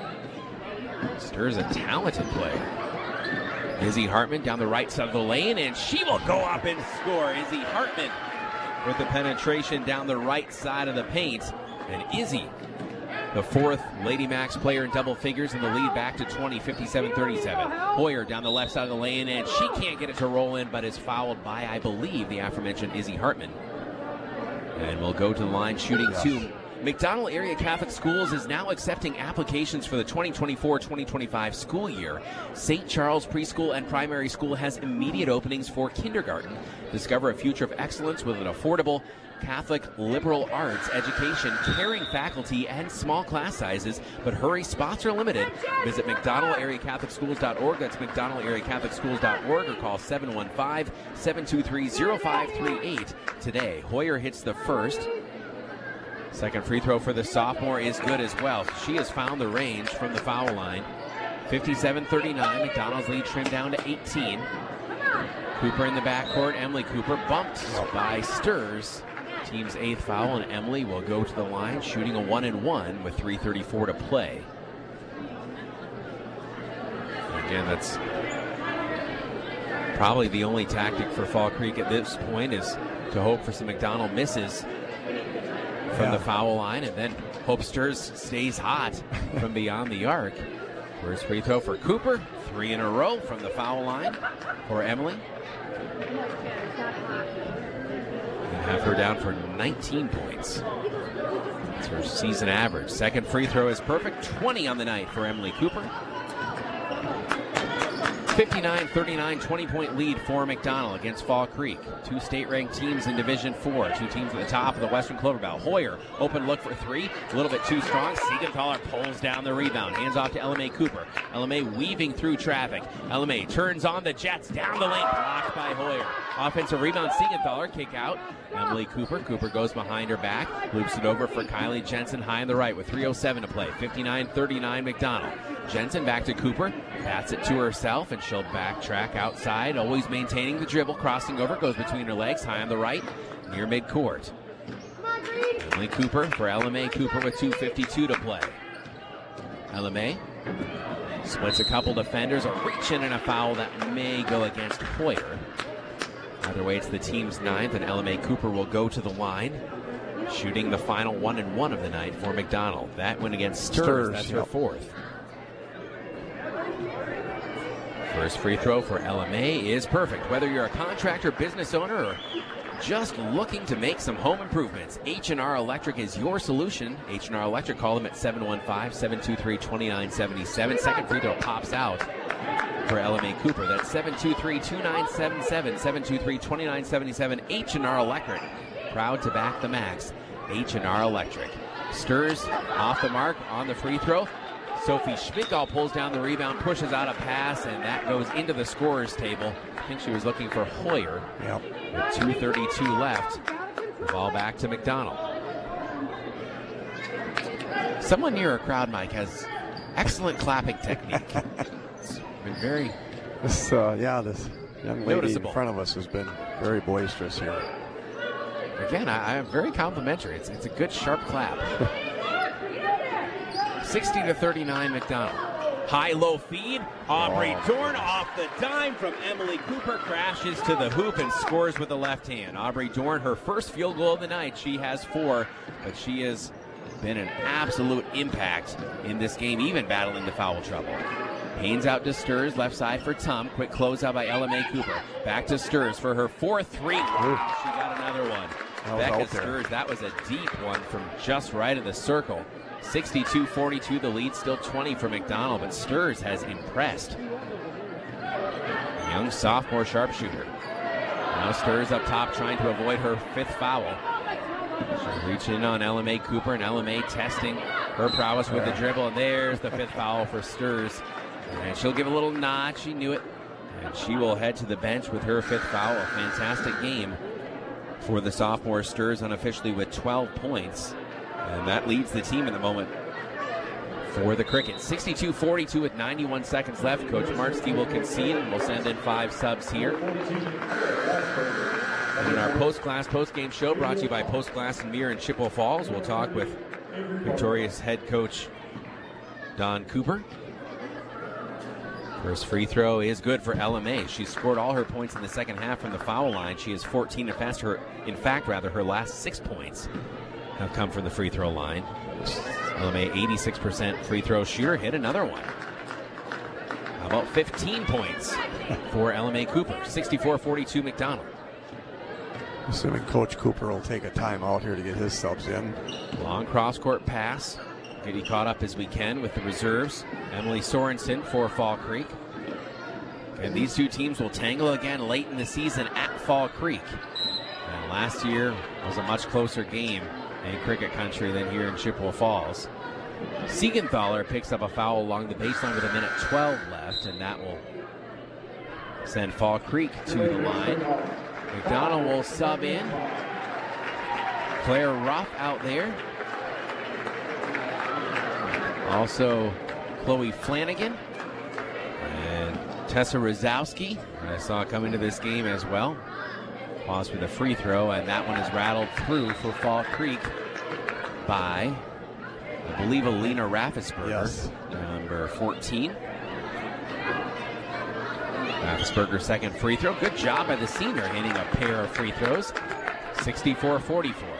Stirs a talented player. Izzy Hartman down the right side of the lane, and she will go up and score. Izzy Hartman with the penetration down the right side of the paint. And Izzy, the fourth Lady Max player in double figures, in the lead back to twenty, fifty-seven thirty-seven. Hoyer down the left side of the lane, and she can't get it to roll in, but is fouled by, I believe, the aforementioned Izzy Hartman. And we'll go to the line shooting two. McDonald Area Catholic Schools is now accepting applications for the twenty twenty-four twenty twenty-five school year. Saint Charles Preschool and Primary School has immediate openings for kindergarten. Discover a future of excellence with an affordable Catholic liberal arts education, caring faculty, and small class sizes. But hurry, spots are limited. Visit mcdonald area catholic schools dot org. That's mcdonald area catholic schools dot org, or call seven one five, seven two three, zero five three eight today. Hoyer hits the first. Second free throw for the sophomore is good as well. She has found the range from the foul line. fifty-seven thirty-nine. McDonald's lead trimmed down to eighteen. Cooper in the backcourt. Emily Cooper bumped by Stirs. Team's eighth foul, and Emily will go to the line, shooting a one and one with three thirty-four to play. Again, that's probably the only tactic for Fall Creek at this point, is to hope for some McDonald misses from yeah. the foul line, and then hope Stirs stays hot from beyond the arc. First free throw for Cooper, three in a row from the foul line for Emily. And have her down for nineteen points. That's her season average. Second free throw is perfect. twenty on the night for Emily Cooper. fifty-nine thirty-nine, twenty-point lead for McDonald against Fall Creek. Two state-ranked teams in Division four. Two teams at the top of the Western Clover Belt. Hoyer, open look for three. A little bit too strong. Siegenthaler pulls down the rebound. Hands off to Ella Mae Cooper. Ella Mae weaving through traffic. Ella Mae turns on the Jets. Down the lane. Blocked by Hoyer. Offensive rebound. Siegenthaler. Kick out. Emily Cooper. Cooper goes behind her back. Loops it over for Kylie Jensen high on the right with three oh seven to play. fifty-nine thirty-nine McDonald. Jensen back to Cooper. Bats it to herself, and she'll backtrack outside, always maintaining the dribble, crossing over, goes between her legs, high on the right, near midcourt. Emily Cooper for Ella Mae Cooper with two fifty-two to play. Ella Mae splits a couple defenders, a reach in and a foul that may go against Hoyer. Either way, it's the team's ninth, and Ella Mae Cooper will go to the line, shooting the final one and one of the night for McDonald. That win against Sturs, Sturs that's yep. her fourth. First free throw for Ella Mae is perfect. Whether you're a contractor, business owner, or just looking to make some home improvements, H and R Electric is your solution. H and R Electric, call them at seven one five, seven two three, two nine seven seven. Second free throw pops out for Ella Mae Cooper. That's seven two three, two nine seven seven, seven two three, two nine seven seven. H and R Electric, proud to back the Max. H and R Electric. Sturs off the mark on the free throw. Sophie Schmidtgall pulls down the rebound, pushes out a pass, and that goes into the scorer's table. I think she was looking for Hoyer. Yep. With two thirty-two left. The ball back to McDonald. Someone near a crowd, Mike, has excellent clapping technique. It's been very this, uh, yeah, this young lady noticeable. in front of us has been very boisterous here. Again, I, I am very complimentary. It's, it's a good, sharp clap. sixty to thirty-nine McDonald. High-low feed. Aubrey Oh. Dorn off the dime from Emily Cooper. Crashes to the hoop and scores with the left hand. Aubrey Dorn, her first field goal of the night. She has four, but she has been an absolute impact in this game, even battling the foul trouble. Haynes out to Sturs, left side for Tum. Quick closeout by Ella Mae Cooper. Back to Sturs for her fourth three. Wow, she got another one. That was Becca out there. Sturs, that was a deep one from just right of the circle. sixty-two forty-two, the lead, still twenty for McDonald, but Sturs has impressed. Young sophomore sharpshooter. Now Sturs up top trying to avoid her fifth foul. She'll reach in on Ella Mae Cooper, and Ella Mae testing her prowess with the dribble, and there's the fifth foul for Sturs. And she'll give a little nod, she knew it, and she will head to the bench with her fifth foul. A fantastic game for the sophomore. Sturs unofficially with twelve points. And that leads the team in the moment for the Crickets. sixty-two forty-two with ninety-one seconds left. Coach Martzke will concede and will send in five subs here. And in our post-class, post-game show brought to you by Post Glass and Mirror in Chippewa Falls, we'll talk with Victoria's head coach Don Cooper. First free throw is good for Ella Mae. She scored all her points in the second half from the foul line. She is fourteen and fast. Her, in fact, rather, her last six points have come from the free throw line. Ella Mae, eighty-six percent free throw shooter, hit another one. How about fifteen points for Ella Mae Cooper? sixty-four forty-two McDonald. Assuming Coach Cooper will take a timeout here to get his subs in. Long cross-court pass. Get he caught up as we can with the reserves. Emily Sorensen for Fall Creek. And these two teams will tangle again late in the season at Fall Creek. And last year was a much closer game in Cricket Country than here in Chippewa Falls. Siegenthaler picks up a foul along the baseline with a minute twelve left, and that will send Fall Creek to the line. McDonald will sub in. Claire Ruff out there. Also, Chloe Flanagan and Tessa Rozowski, I saw come into this game as well. Pause for the free throw, and that one is rattled through for Fall Creek by, I believe, Alina Raffensperger, yes. number fourteen. Raffensperger's second free throw. Good job by the senior hitting a pair of free throws. sixty-four forty-four.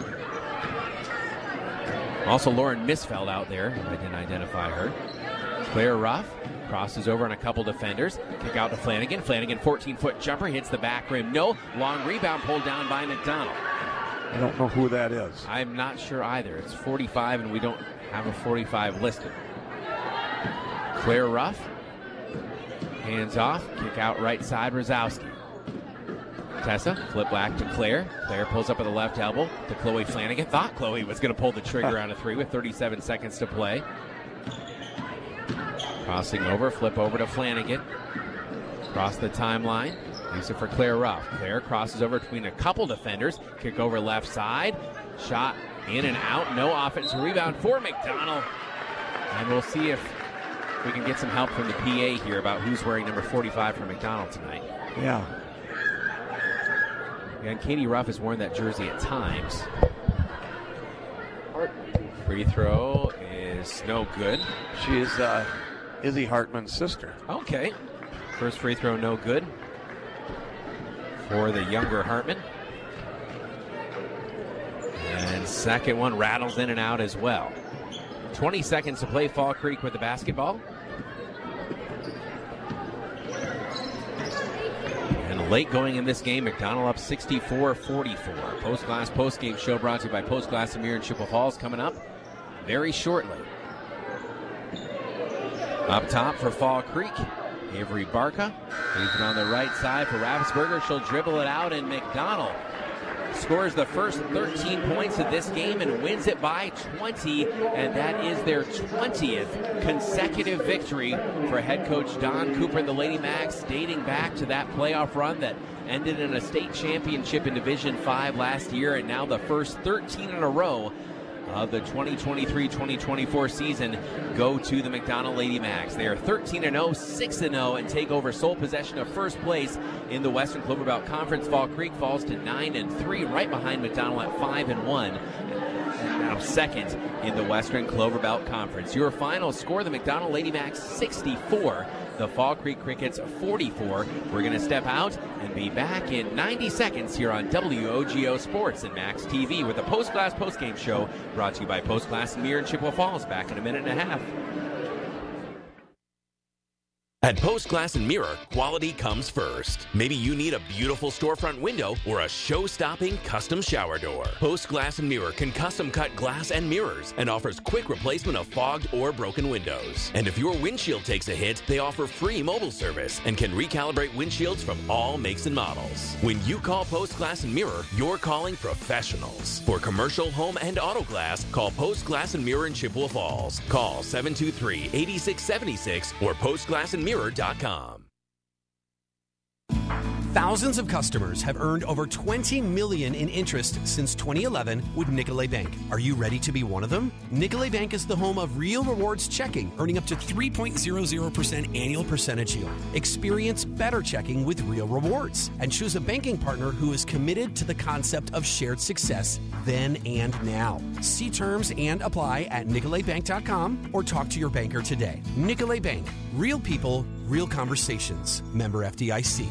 Also, Lauren Misfeld out there. I didn't identify her. Claire Ruff crosses over on a couple defenders. Kick out to Flanagan. Flanagan, fourteen-foot jumper, hits the back rim. No. Long rebound pulled down by McDonald. I don't know who that is. I'm not sure either. It's forty-five, and we don't have a forty-five listed. Claire Ruff. Hands off. Kick out right side, Rosowski. Tessa, flip back to Claire. Claire pulls up at the left elbow to Chloe Flanagan. Thought Chloe was going to pull the trigger on a three with thirty-seven seconds to play. Crossing over, flip over to Flanagan. Cross the timeline. Use it for Claire Ruff. Claire crosses over between a couple defenders. Kick over left side. Shot in and out. No offensive rebound for McDonald. And we'll see if we can get some help from the P A here about who's wearing number forty-five for McDonald tonight. Yeah. And Katie Ruff has worn that jersey at times. Free throw is no good. She is uh, Izzy Hartman's sister. Okay. First free throw no good for the younger Hartman. And second one rattles in and out as well. twenty seconds to play. Fall Creek with the basketball. And late going in this game, McDonald up sixty-four forty-four. Post Glass post game show brought to you by Post Glass and Mirror in Chippewa Falls coming up very shortly. Up top for Fall Creek, Avery Barca. Leaves it on the right side for Ravensburger. She'll dribble it out, and McDonald scores the first thirteen points of this game and wins it by twenty, and that is their twentieth consecutive victory for head coach Don Cooper and the Lady Macs, dating back to that playoff run that ended in a state championship in Division five last year, and now the first thirteen in a row of the twenty twenty-three twenty twenty-four season go to the McDonald Lady Macs. They are thirteen and oh, six and oh, and take over sole possession of first place in the Western Clover Belt Conference. Fall Creek falls to nine and three, right behind McDonald at five and one. And now second in the Western Clover Belt Conference. Your final score, the McDonald Lady Macs sixty-four, the Fall Creek Crickets forty-four. We're going to step out and be back in ninety seconds here on W O G O Sports and Max T V with the Post Glass postgame show brought to you by Post Glass and Mirror in Chippewa Falls. Back in a minute and a half. At Post Glass and Mirror, quality comes first. Maybe you need a beautiful storefront window or a show-stopping custom shower door. Post Glass and Mirror can custom cut glass and mirrors and offers quick replacement of fogged or broken windows. And if your windshield takes a hit, they offer free mobile service and can recalibrate windshields from all makes and models. When you call Post Glass and Mirror, you're calling professionals. For commercial, home, and auto glass, call Post Glass and Mirror in Chippewa Falls. Call seven two three, eight six seven six or post glass and mirror dot com. Thousands of customers have earned over twenty million dollars in interest since twenty eleven with Nicolet Bank. Are you ready to be one of them? Nicolet Bank is the home of Real Rewards Checking, earning up to three point zero zero percent annual percentage yield. Experience better checking with Real Rewards and choose a banking partner who is committed to the concept of shared success then and now. See terms and apply at nicolet bank dot com or talk to your banker today. Nicolet Bank, real people, real conversations. Member F D I C.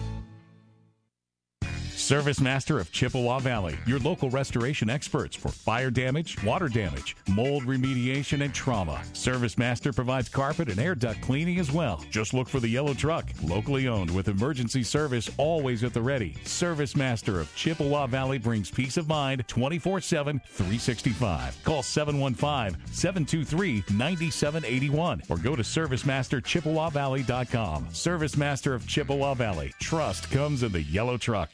Service Master of Chippewa Valley, your local restoration experts for fire damage, water damage, mold remediation, and trauma. Service Master provides carpet and air duct cleaning as well. Just look for the yellow truck, locally owned with emergency service always at the ready. Service Master of Chippewa Valley brings peace of mind twenty-four seven, three sixty-five. Call seven one five, seven two three, nine seven eight one or go to service master chippewa valley dot com. Service Master of Chippewa Valley. Trust comes in the yellow truck.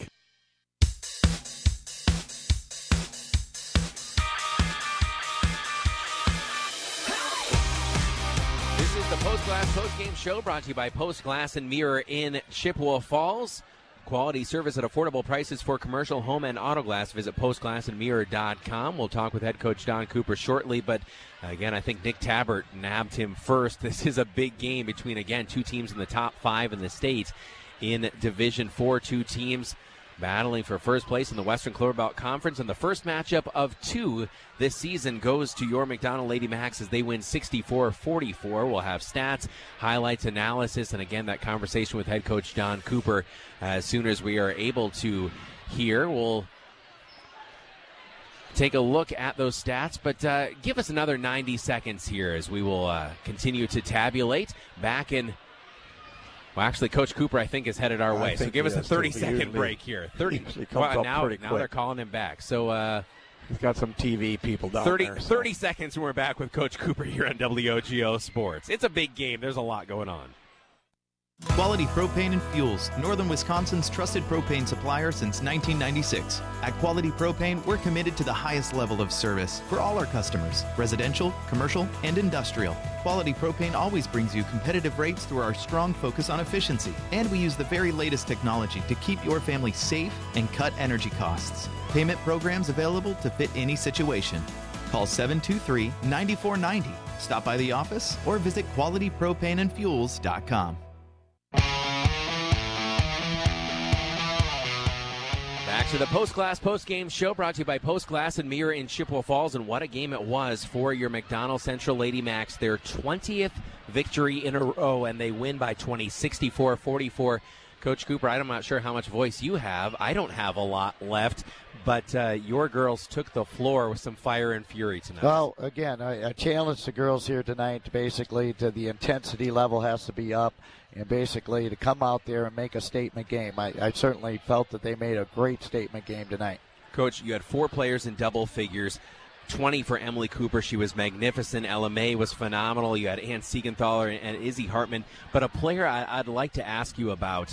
Post Glass postgame show brought to you by Post Glass and Mirror in Chippewa Falls. Quality service at affordable prices for commercial, home, and auto glass. Visit post glass and mirror dot com. We'll talk with head coach Don Cooper shortly, but again, I think Nick Tabbert nabbed him first. This is a big game between, again, two teams in the top five in the state in Division four, two teams battling for first place in the Western Clover Belt Conference, and the first matchup of two this season goes to your McDonald Lady Macs as they win sixty-four forty-four. We'll have stats, highlights, analysis, and again, that conversation with head coach Don Cooper as soon as we are able to hear. We'll take a look at those stats, but uh, give us another ninety seconds here as we will uh, continue to tabulate back in. Well, actually, Coach Cooper, I think, is headed our I way. So give us a thirty-second break here. thirty. Well, now, now they're calling him back. So uh, he's got some T V people down thirty, there. So. thirty seconds, and we're back with Coach Cooper here on W O G O Sports. It's a big game. There's a lot going on. Quality Propane and Fuels, Northern Wisconsin's trusted propane supplier since nineteen ninety-six. At Quality Propane, we're committed to the highest level of service for all our customers, residential, commercial, and industrial. Quality Propane always brings you competitive rates through our strong focus on efficiency. And we use the very latest technology to keep your family safe and cut energy costs. Payment programs available to fit any situation. Call seven two three, nine four nine zero. Stop by the office or visit quality propane and fuels dot com. Back to the Post Glass Post Game Show, brought to you by Post Glass and Mirror in Chippewa Falls. And what a game it was for your McDonald Central Lady Macs. Their twentieth victory in a row, and they win by twenty, sixty-four forty-four. Coach Cooper, I'm not sure how much voice you have. I don't have a lot left, but uh, your girls took the floor with some fire and fury tonight. Well, again, I, I challenged the girls here tonight to basically to the intensity level has to be up, and basically to come out there and make a statement game. I, I certainly felt that they made a great statement game tonight. Coach, you had four players in double figures. twenty for Emily Cooper. She was magnificent. Ella May was phenomenal. You had Ann Siegenthaler and, and Izzy Hartman. But a player I, I'd like to ask you about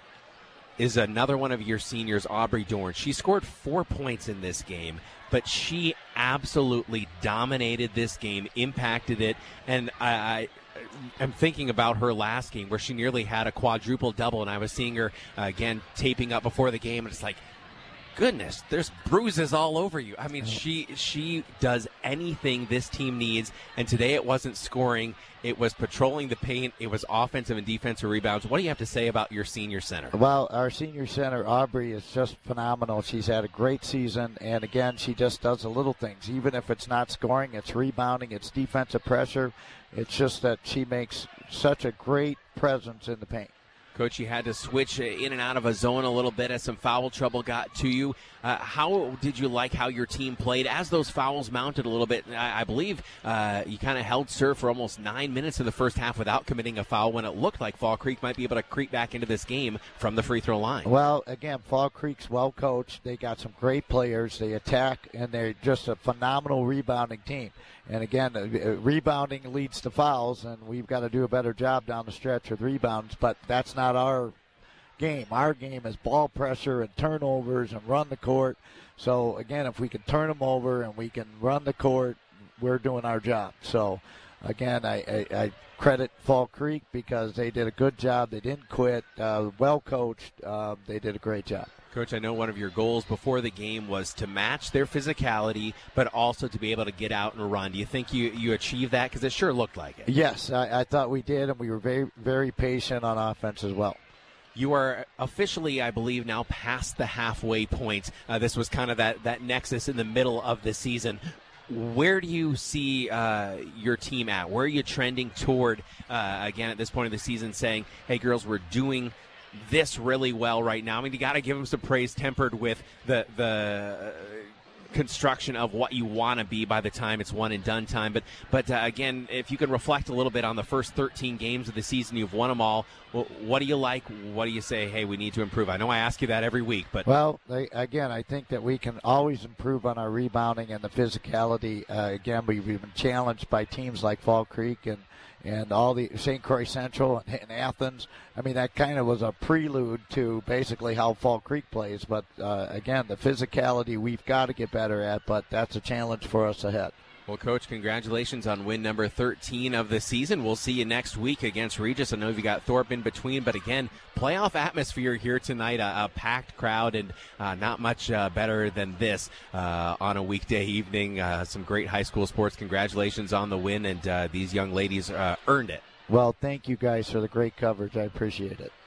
is another one of your seniors, Aubrey Dorn. She scored four points in this game, but she absolutely dominated this game, impacted it, and I, I am thinking about her last game where she nearly had a quadruple double, and I was seeing her, uh, again, taping up before the game, and it's like, goodness, there's bruises all over you. I mean, she she does anything this team needs, and today it wasn't scoring. It was patrolling the paint. It was offensive and defensive rebounds. What do you have to say about your senior center? Well, our senior center, Aubrey, is just phenomenal. She's had a great season, and again, she just does the little things. Even if it's not scoring, it's rebounding, it's defensive pressure. It's just that she makes such a great presence in the paint. Coach, you had to switch in and out of a zone a little bit as some foul trouble got to you. Uh, how did you like how your team played as those fouls mounted a little bit? I, I believe uh, you kind of held serve for almost nine minutes of the first half without committing a foul when it looked like Fall Creek might be able to creep back into this game from the free throw line. Well, again, Fall Creek's well coached. They got some great players. They attack, and they're just a phenomenal rebounding team. And again, uh, rebounding leads to fouls, and we've got to do a better job down the stretch with rebounds, but that's not our game. Our game is ball pressure and turnovers and run the court. So, again, if we can turn them over and we can run the court, we're doing our job. So, again, I, I, I credit Fall Creek because they did a good job. They didn't quit. Uh, well coached. Uh, they did a great job. Coach, I know one of your goals before the game was to match their physicality, but also to be able to get out and run. Do you think you, you achieved that? Because it sure looked like it. Yes, I, I thought we did, and we were very, very patient on offense as well. You are officially, I believe, now past the halfway point. Uh, this was kind of that, that nexus in the middle of the season. Where do you see uh, your team at? Where are you trending toward, uh, again, at this point of the season, saying, hey, girls, we're doing this really well right now? I mean, you got to give them some praise tempered with the the uh, construction of what you want to be by the time it's one and done time. But but uh, again, if you can reflect a little bit on the first thirteen games of the season, you've won them all. Well, what do you like? What do you say, hey, we need to improve? I know I ask you that every week, but well, they, again, I think that we can always improve on our rebounding and the physicality. Uh, again, we've been challenged by teams like Fall Creek and. And all the Saint Croix Central and, and Athens. I mean, that kind of was a prelude to basically how Fall Creek plays. But, uh, again, the physicality we've got to get better at, but that's a challenge for us ahead. Well, Coach, congratulations on win number thirteen of the season. We'll see you next week against Regis. I know you got Thorpe in between, but again, playoff atmosphere here tonight, a, a packed crowd, and uh, not much uh, better than this uh, on a weekday evening. Uh, some great high school sports. Congratulations on the win, and uh, these young ladies uh, earned it. Well, thank you guys for the great coverage. I appreciate it.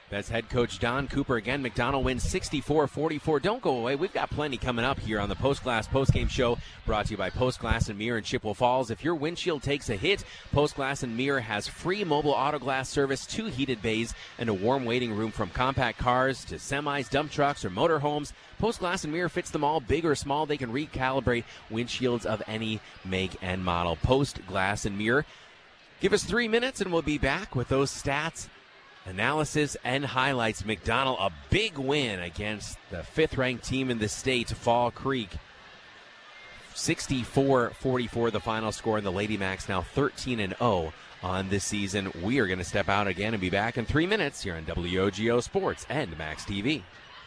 That's head coach Don Cooper. Again, McDonald wins sixty-four forty-four. Don't go away. We've got plenty coming up here on the Post Glass Postgame Show, brought to you by Post Glass and Mirror in Chippewa Falls. If your windshield takes a hit, Post Glass and Mirror has free mobile auto glass service, two heated bays, and a warm waiting room. From compact cars to semis, dump trucks, or motorhomes, Post Glass and Mirror fits them all. Big or small, they can recalibrate windshields of any make and model. Post Glass and Mirror. Give us three minutes and we'll be back with those stats, analysis, and highlights. McDonald, a big win against the fifth-ranked team in the state, Fall Creek. sixty-four forty-four the final score, and the Lady Macs now thirteen and oh on this season. We are going to step out again and be back in three minutes here on W O G O Sports and Max T V.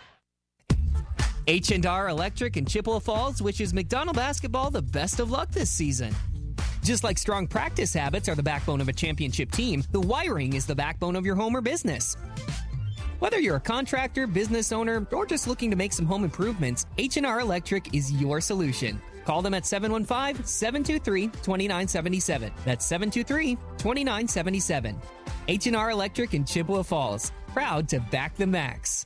H and R Electric in Chippewa Falls wishes McDonald basketball the best of luck this season. Just like strong practice habits are the backbone of a championship team, the wiring is the backbone of your home or business. Whether you're a contractor, business owner, or just looking to make some home improvements, H and R Electric is your solution. Call them at seven one five, seven two three, two nine seven seven. That's seven two three, two nine seven seven. H and R Electric in Chippewa Falls. Proud to back the Macs.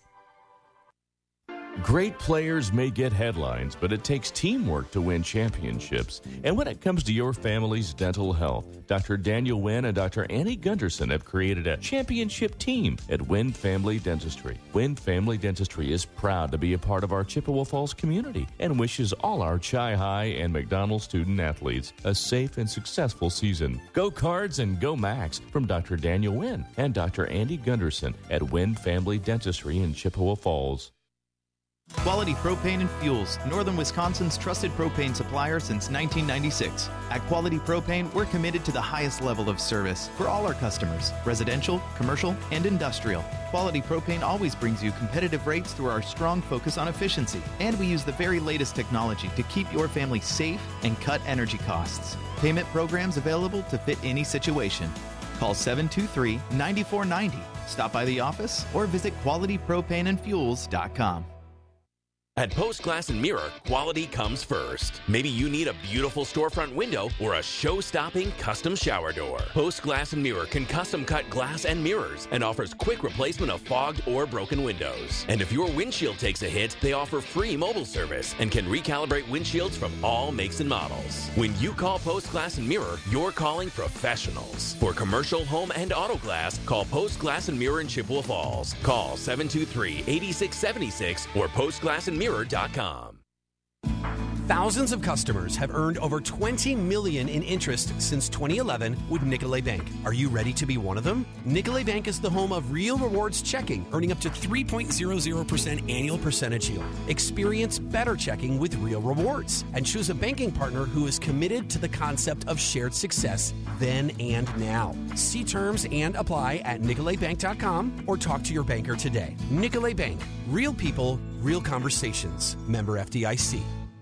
Great players may get headlines, but it takes teamwork to win championships. And when it comes to your family's dental health, Doctor Daniel Wynn and Doctor Annie Gunderson have created a championship team at Wynn Family Dentistry. Wynn Family Dentistry is proud to be a part of our Chippewa Falls community and wishes all our Chi-Hi and McDonald student athletes a safe and successful season. Go Cards and go Max from Doctor Daniel Wynn and Doctor Andy Gunderson at Wynn Family Dentistry in Chippewa Falls. Quality Propane and Fuels, Northern Wisconsin's trusted propane supplier since nineteen ninety-six. At Quality Propane, we're committed to the highest level of service for all our customers, residential, commercial, and industrial. Quality Propane always brings you competitive rates through our strong focus on efficiency, and we use the very latest technology to keep your family safe and cut energy costs. Payment programs available to fit any situation. Call seven two three, nine four nine zero. Stop by the office or visit quality propane and fuels dot com. At Post Glass and Mirror, quality comes first. Maybe you need a beautiful storefront window or a show-stopping custom shower door. Post Glass and Mirror can custom cut glass and mirrors and offers quick replacement of fogged or broken windows. And if your windshield takes a hit, they offer free mobile service and can recalibrate windshields from all makes and models. When you call Post Glass and Mirror, you're calling professionals. For commercial, home, and auto glass, call Post Glass and Mirror in Chippewa Falls. Call seven two three, eight six seven six or post glass and mirror dot com. Thousands of customers have earned over twenty million dollars in interest since twenty eleven with Nicolet Bank. Are you ready to be one of them? Nicolet Bank is the home of Real Rewards Checking, earning up to three point zero zero percent annual percentage yield. Experience better checking with Real Rewards and choose a banking partner who is committed to the concept of shared success then and now. See terms and apply at nicolet bank dot com or talk to your banker today. Nicolet Bank. Real people, real conversations. Member F D I C.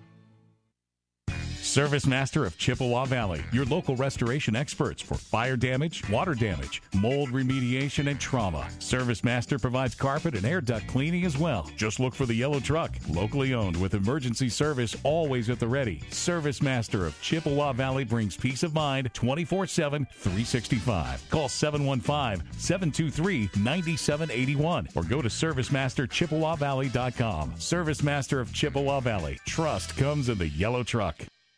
Service Master of Chippewa Valley, your local restoration experts for fire damage, water damage, mold remediation, and trauma. Service Master provides carpet and air duct cleaning as well. Just look for the yellow truck, locally owned with emergency service always at the ready. Service Master of Chippewa Valley brings peace of mind twenty-four seven, three sixty-five. Call seven one five, seven two three, nine seven eight one or go to service master chippewa valley dot com. Service Master of Chippewa Valley. Trust comes in the yellow truck.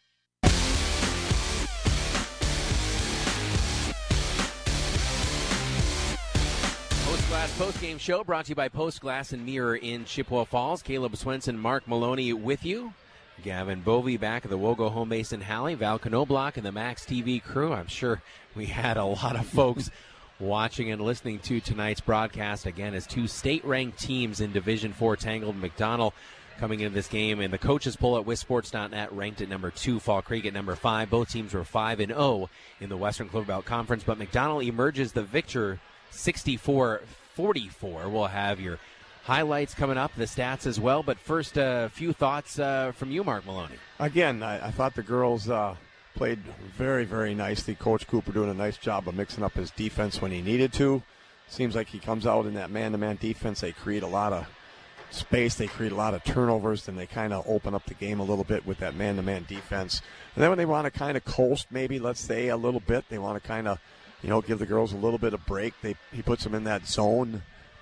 Post-game show brought to you by Post Glass and Mirror in Chippewa Falls. Caleb Swenson, Mark Maloney with you. Gavin Bovey back at the Wogo home base in Halley. Val Knobloch and the Max T V crew. I'm sure we had a lot of folks watching and listening to tonight's broadcast. Again, as two state-ranked teams in Division four tangled. McDonald coming into this game, and the coaches poll at wisports dot net ranked at number two, Fall Creek at number five. Both teams were five and oh in the Western Clover Belt Conference, but McDonald emerges the victor sixty-four forty-four. We'll have your highlights coming up, the stats as well. But first, a uh, few thoughts uh, from you, Mark Maloney. Again, I, I thought the girls uh, played very, very nicely. Coach Cooper doing a nice job of mixing up his defense when he needed to. Seems like he comes out in that man-to-man defense. They create a lot of space. They create a lot of turnovers. Then they kind of open up the game a little bit with that man-to-man defense. And then when they want to kind of coast, maybe, let's say, a little bit, they want to kind of, you know, give the girls a little bit of break. They He puts them in that zone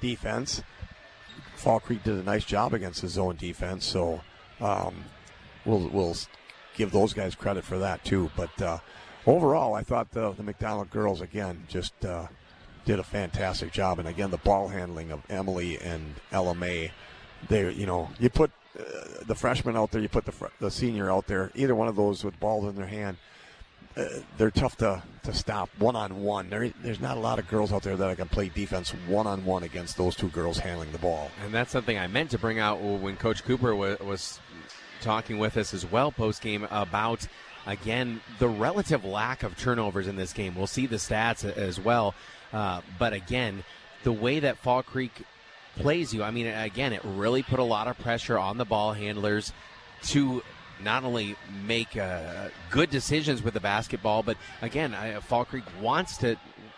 defense. Fall Creek did a nice job against the zone defense, so um, we'll we'll give those guys credit for that too. But uh, overall, I thought the, the McDonald girls again just uh, did a fantastic job, and again the ball handling of Emily and Ella May. They, you know, you put uh, the freshman out there, you put the fr- the senior out there. Either one of those with balls in their hand. Uh, they're tough to, to stop one-on-one. There, there's not a lot of girls out there that can play defense one-on-one against those two girls handling the ball. And that's something I meant to bring out when Coach Cooper was, was talking with us as well post-game about, again, the relative lack of turnovers in this game. We'll see the stats as well. Uh, but, again, the way that Fall Creek plays you, I mean, again, it really put a lot of pressure on the ball handlers to – not only make uh, good decisions with the basketball, but again, uh, Fall Creek wants to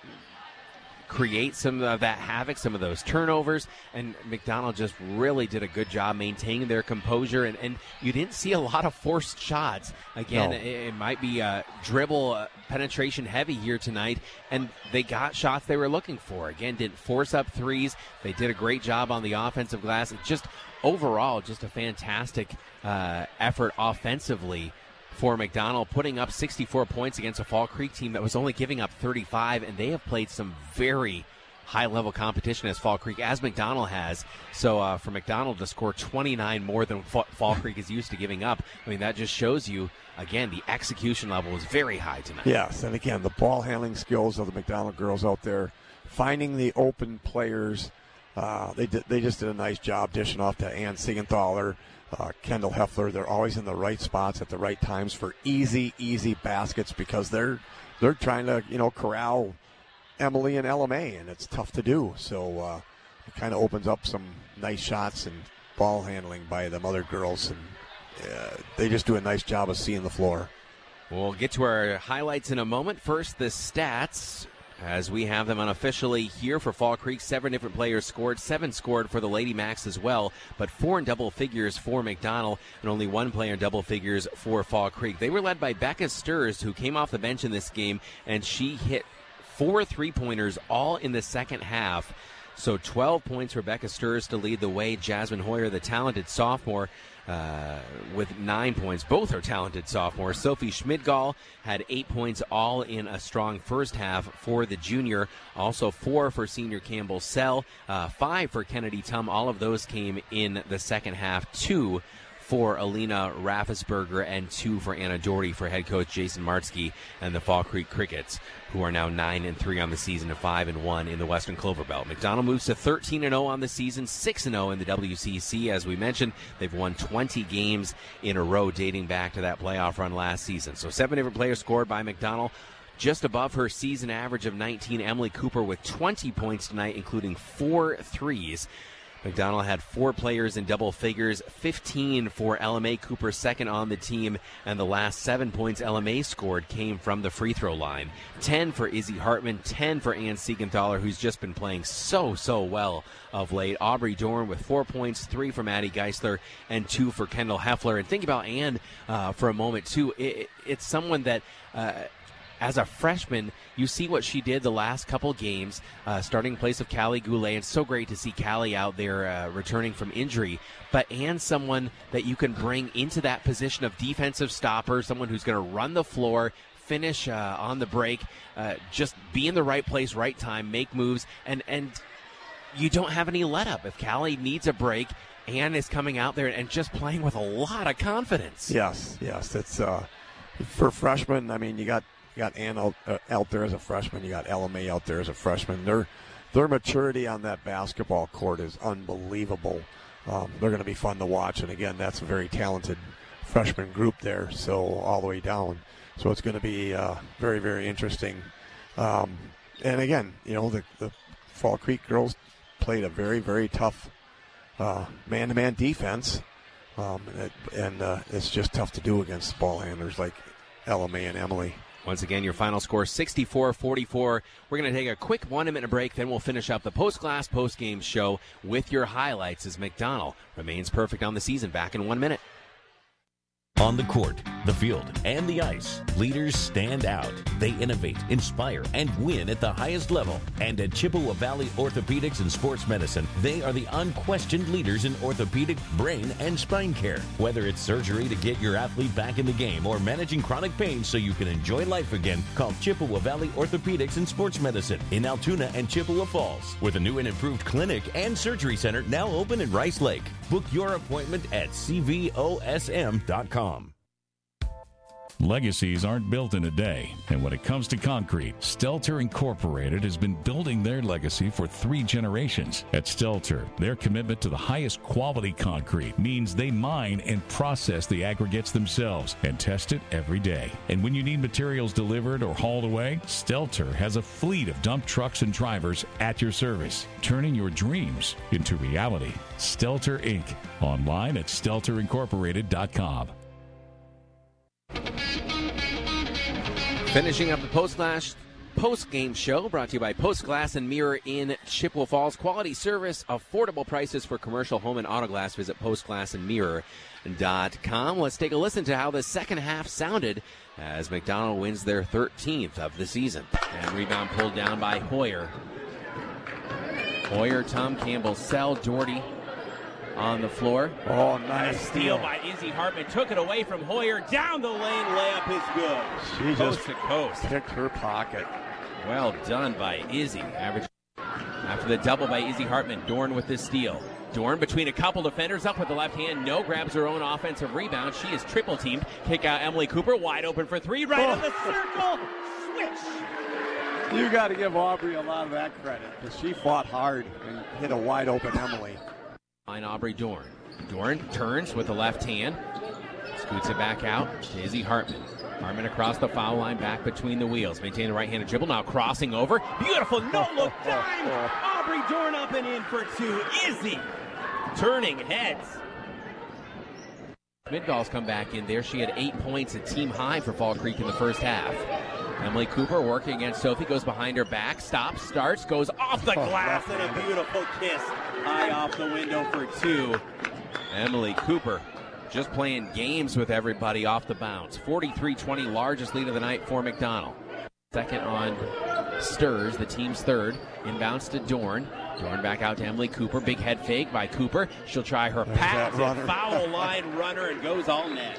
create some of that havoc, some of those turnovers, and McDonald just really did a good job maintaining their composure, and, and you didn't see a lot of forced shots. Again, no. it, it might be uh, dribble uh, penetration heavy here tonight, and they got shots they were looking for. Again, didn't force up threes. They did a great job on the offensive glass. It just overall, just a fantastic uh, effort offensively for McDonald, putting up sixty-four points against a Fall Creek team that was only giving up thirty-five, and they have played some very high-level competition as Fall Creek, as McDonald has. So uh, for McDonald to score twenty-nine more than Fa- Fall Creek is used to giving up, I mean, that just shows you, again, the execution level is very high tonight. Yes, and again, the ball handling skills of the McDonald girls out there, finding the open players. Uh, they did, they just did a nice job dishing off to Ann Siegenthaler, uh, Kendall Heffler. They're always in the right spots at the right times for easy, easy baskets because they're they're trying to, you know, corral Emily and Ella May, and it's tough to do. So uh, it kind of opens up some nice shots and ball handling by them other girls, and uh, they just do a nice job of seeing the floor. We'll get to our highlights in a moment. First, the stats, as we have them unofficially here for Fall Creek. Seven different players scored. Seven scored for the Lady Macs as well, but four in double figures for McDonald and only one player in double figures for Fall Creek. They were led by Becca Sturz, who came off the bench in this game, and she hit four three-pointers all in the second half. So twelve points for Becca Sturz to lead the way. Jasmine Hoyer, the talented sophomore, uh, with nine points. Both are talented sophomores. Sophie Schmidgall had eight points, all in a strong first half for the junior. Also four for senior Campbell Sell, uh, five for Kennedy Tum. All of those came in the second half. Two for Alina Raffensberger and two for Anna Doherty for head coach Jason Martzke and the Fall Creek Crickets, who are now nine and three on the season and five and one in the Western Clover Belt. McDonald moves to thirteen and oh on the season, six and oh in the W C C. As we mentioned, they've won twenty games in a row dating back to that playoff run last season. So seven different players scored by McDonald. Just above her season average of nineteen, Emily Cooper with twenty points tonight, including four threes. McDonald had four players in double figures, fifteen for Ella May Cooper, second on the team, and the last seven points Ella May scored came from the free throw line. ten for Izzy Hartman, ten for Ann Siegenthaler, who's just been playing so, so well of late. Aubrey Dorn with four points, three for Maddie Geisler, and two for Kendall Heffler. And think about Ann uh, for a moment, too. It, it's someone that... Uh, As a freshman, you see what she did the last couple games, uh, starting in place of Callie Goulet. It's so great to see Callie out there uh, returning from injury. But and someone that you can bring into that position of defensive stopper, someone who's going to run the floor, finish uh, on the break, uh, just be in the right place, right time, make moves, and and you don't have any let up. If Callie needs a break, Ann is coming out there and just playing with a lot of confidence. Yes, yes. It's uh, for freshmen. I mean, you got. You got Ann out, uh, out there as a freshman. You got Ella May out there as a freshman. Their their maturity on that basketball court is unbelievable. Um, they're going to be fun to watch. And, again, that's a very talented freshman group there, so all the way down. So it's going to be uh, very, very interesting. Um, and, again, you know, the, the Fall Creek girls played a very, very tough uh, man-to-man defense. Um, and and uh, it's just tough to do against ball handlers like Ella May and Emily. Once again, your final score, sixty-four forty-four. We're going to take a quick one-minute break, then we'll finish up the post-glass, post-game show with your highlights as McDonald remains perfect on the season. Back in one minute. On the court, the field, and the ice, leaders stand out. They innovate, inspire, and win at the highest level. And at Chippewa Valley Orthopedics and Sports Medicine, they are the unquestioned leaders in orthopedic, brain, and spine care. Whether it's surgery to get your athlete back in the game or managing chronic pain so you can enjoy life again, call Chippewa Valley Orthopedics and Sports Medicine in Altoona and Chippewa Falls, with a new and improved clinic and surgery center now open in Rice Lake. Book your appointment at c v o s m dot com. Legacies aren't built in a day, and when it comes to concrete, Stelter Incorporated has been building their legacy for three generations. At Stelter, their commitment to the highest quality concrete means they mine and process the aggregates themselves and test it every day. And when you need materials delivered or hauled away, Stelter has a fleet of dump trucks and drivers at your service, turning your dreams into reality. Stelter Incorporated. Online at stelter incorporated dot com. Finishing up the Post Glass post-game show brought to you by Post Glass and Mirror in Chippewa Falls. Quality service, affordable prices for commercial, home, and auto glass. Visit post glass and mirror dot com. Let's take a listen to how the second half sounded as McDonald wins their thirteenth of the season. And rebound pulled down by Hoyer. Hoyer, Tom Campbell, Sell, Doherty on the floor. Oh, nice steal by Izzy Hartman. Took it away from Hoyer. Down the lane. Layup is good. She coast just to coast. Picked her pocket. Well done by Izzy. Average after the double by Izzy Hartman. Dorn with the steal. Dorn between a couple defenders, up with the left hand. No, grabs her own offensive rebound. She is triple teamed. Kick out Emily Cooper. Wide open for three. Right oh. on the circle. Switch. You got to give Aubrey a lot of that credit because she fought hard and hit a wide open Emily. Line Aubrey Dorn. Dorn turns with the left hand. Scoots it back out to Izzy Hartman. Hartman across the foul line, back between the wheels. Maintain the right-handed dribble, now crossing over. Beautiful no-look dime! Aubrey Dorn up and in for two. Izzy turning heads. Midgall's come back in there. She had eight points, a team high for Fall Creek in the first half. Emily Cooper working against Sophie, goes behind her back, stops, starts, goes off the glass, and a beautiful kiss high off the window for two. Emily Cooper just playing games with everybody off the bounce. forty-three twenty, largest lead of the night for McDonald. Second on Stirs, the team's third. Inbounds to Dorn. Dorn back out to Emily Cooper. Big head fake by Cooper. She'll try her pass. Foul line runner and goes all net.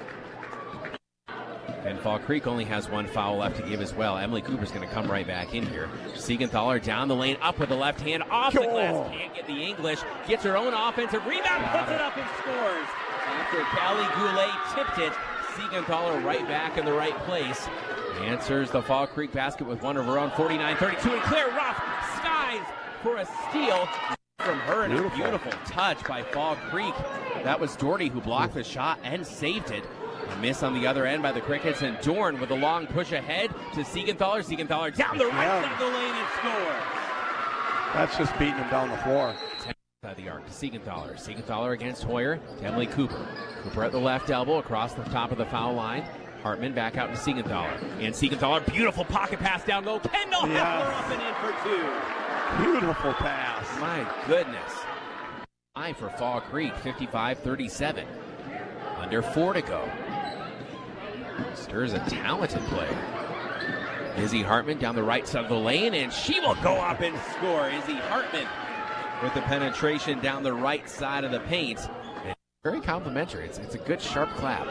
And Fall Creek only has one foul left to give as well. Emily Cooper's going to come right back in here. Siegenthaler down the lane, up with the left hand, off the glass. Can't get the English. Gets her own offensive rebound, puts it up and scores. After Callie Goulet tipped it, Siegenthaler right back in the right place. Answers the Fall Creek basket with one of her own, forty-nine thirty-two. And Claire Ruff skies for a steal from her. And a beautiful touch by Fall Creek. That was Doherty who blocked the shot and saved it. A miss on the other end by the Crickets, and Dorn with a long push ahead to Siegenthaler. Siegenthaler down the right side of the lane and score. That's just beating him down the floor. By the arc to Siegenthaler. Siegenthaler against Hoyer to Emily Cooper. Cooper at the left elbow across the top of the foul line. Hartman back out to Siegenthaler. And Siegenthaler, beautiful pocket pass down low. Kendall yes. Heffler up and in for two. Beautiful pass. My goodness. High for Fall Creek, fifty-five thirty-seven. Under four to go. Stirs a talented player. Izzy Hartman down the right side of the lane, and she will go up and score. Izzy Hartman with the penetration down the right side of the paint. And very complimentary. It's, it's a good, sharp clap.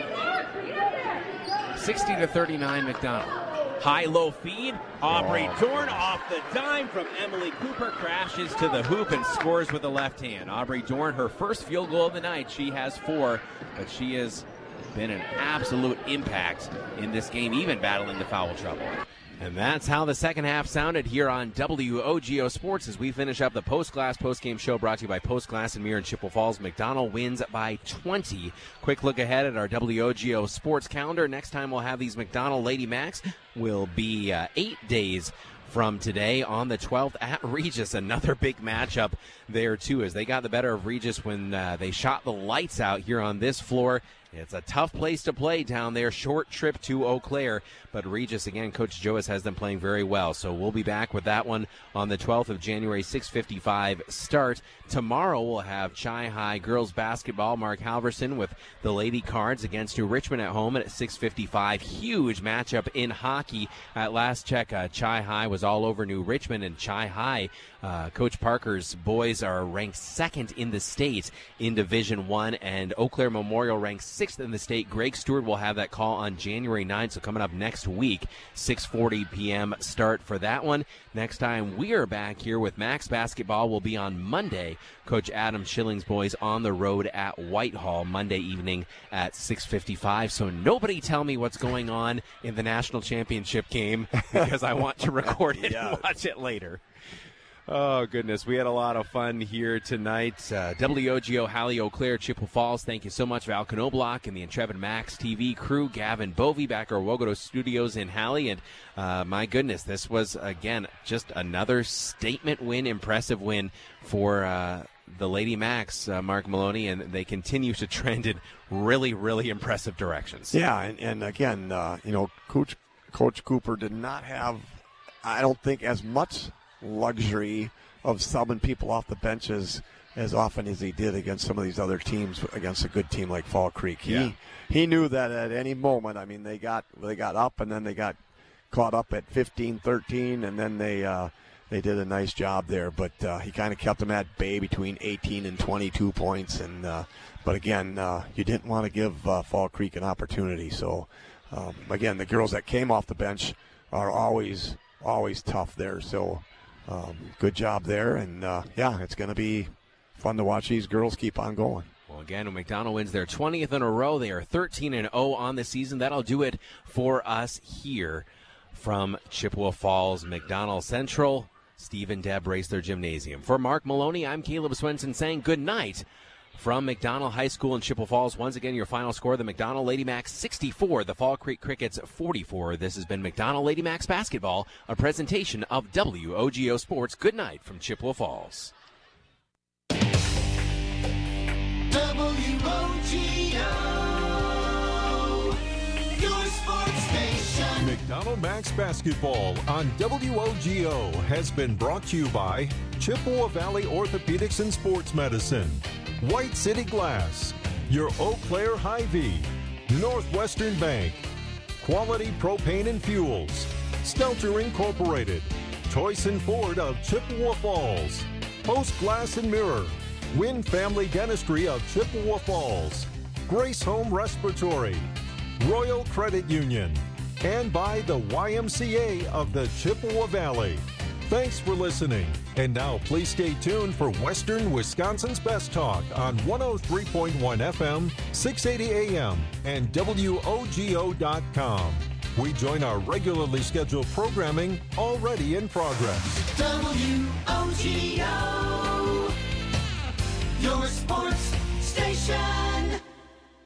sixty to thirty-nine, McDonald. High-low feed. Aubrey oh, Dorn off the dime from Emily Cooper. Crashes to the hoop and scores with the left hand. Aubrey Dorn, her first field goal of the night. She has four, but she has been an absolute impact in this game, even battling the foul trouble. And that's how the second half sounded here on W O G O Sports as we finish up the Post Glass post-game show brought to you by Post Glass and Mirror in Chippewa Falls. McDonald wins by twenty. Quick look ahead at our W O G O Sports calendar. Next time we'll have these McDonald Lady Macs will be uh, eight days from today on the twelfth at Regis. Another big matchup there, too, as they got the better of Regis when uh, they shot the lights out here on this floor It's a tough place to play down there. Short trip to Eau Claire. But Regis, again, Coach Joas has them playing very well. So we'll be back with that one on the twelfth of January, six fifty-five start. Tomorrow we'll have Chi High girls basketball. Mark Halverson with the Lady Cards against New Richmond at home at six fifty-five. Huge matchup in hockey. At last check, uh, Chi High was all over New Richmond, and Chi High, uh, Coach Parker's boys are ranked second in the state in Division One, and Eau Claire Memorial ranks sixth in the state. Greg Stewart will have that call on January ninth, so coming up next week, six forty p.m. start for that one. Next time we are back here with Max Basketball will be on Monday. Coach Adam Schilling's boys on the road at Whitehall Monday evening at six fifty-five. So nobody tell me what's going on in the national championship game because I want to record it yeah. and watch it later. Oh, goodness. We had a lot of fun here tonight. Uh, W O G O, Halle, Eau Claire, Chippewa Falls. Thank you so much, Val Knobloch and the Intrepid Max T V crew. Gavin Bovey back at our Wogodo Studios in Halle. And uh, my goodness, this was, again, just another statement win, impressive win for uh, the Lady Max, uh, Mark Maloney. And they continue to trend in really, really impressive directions. Yeah, and, and again, uh, you know, Coach, Coach Cooper did not have, I don't think, as much luxury of subbing people off the benches as often as he did against some of these other teams, against a good team like Fall Creek. He yeah. he knew that at any moment. I mean, they got they got up and then they got caught up at fifteen thirteen, and then they uh, they did a nice job there. But uh, he kind of kept them at bay between eighteen and twenty-two points. And uh, but again, uh, you didn't want to give uh, Fall Creek an opportunity. So um, again, the girls that came off the bench are always always tough there. So. Um, good job there, and uh, yeah, it's going to be fun to watch these girls keep on going. Well, again, when McDonald wins their twentieth in a row, they are thirteen and oh on the season. That'll do it for us here from Chippewa Falls, McDonald Central. Steve and Deb race their gymnasium. For Mark Maloney, I'm Caleb Swenson saying good night from McDonald High School in Chippewa Falls. Once again, your final score, the McDonald Lady Max sixty-four, the Fall Creek Crickets forty-four. This has been McDonald Lady Max Basketball, a presentation of W O G O Sports. Good night from Chippewa Falls. W O G O, your sports station. McDonald Max Basketball on W O G O has been brought to you by Chippewa Valley Orthopedics and Sports Medicine, White City Glass, your Eau Claire Hy-Vee, Northwestern Bank, Quality Propane and Fuels, Stelter Incorporated, Toyson Ford of Chippewa Falls, Post Glass and Mirror, Wynn Family Dentistry of Chippewa Falls, Grace Home Respiratory, Royal Credit Union, and by the Y M C A of the Chippewa Valley. Thanks for listening. And now please stay tuned for Western Wisconsin's Best Talk on one oh three point one F M, six eighty A M, and W O G O dot com. We join our regularly scheduled programming already in progress. W O G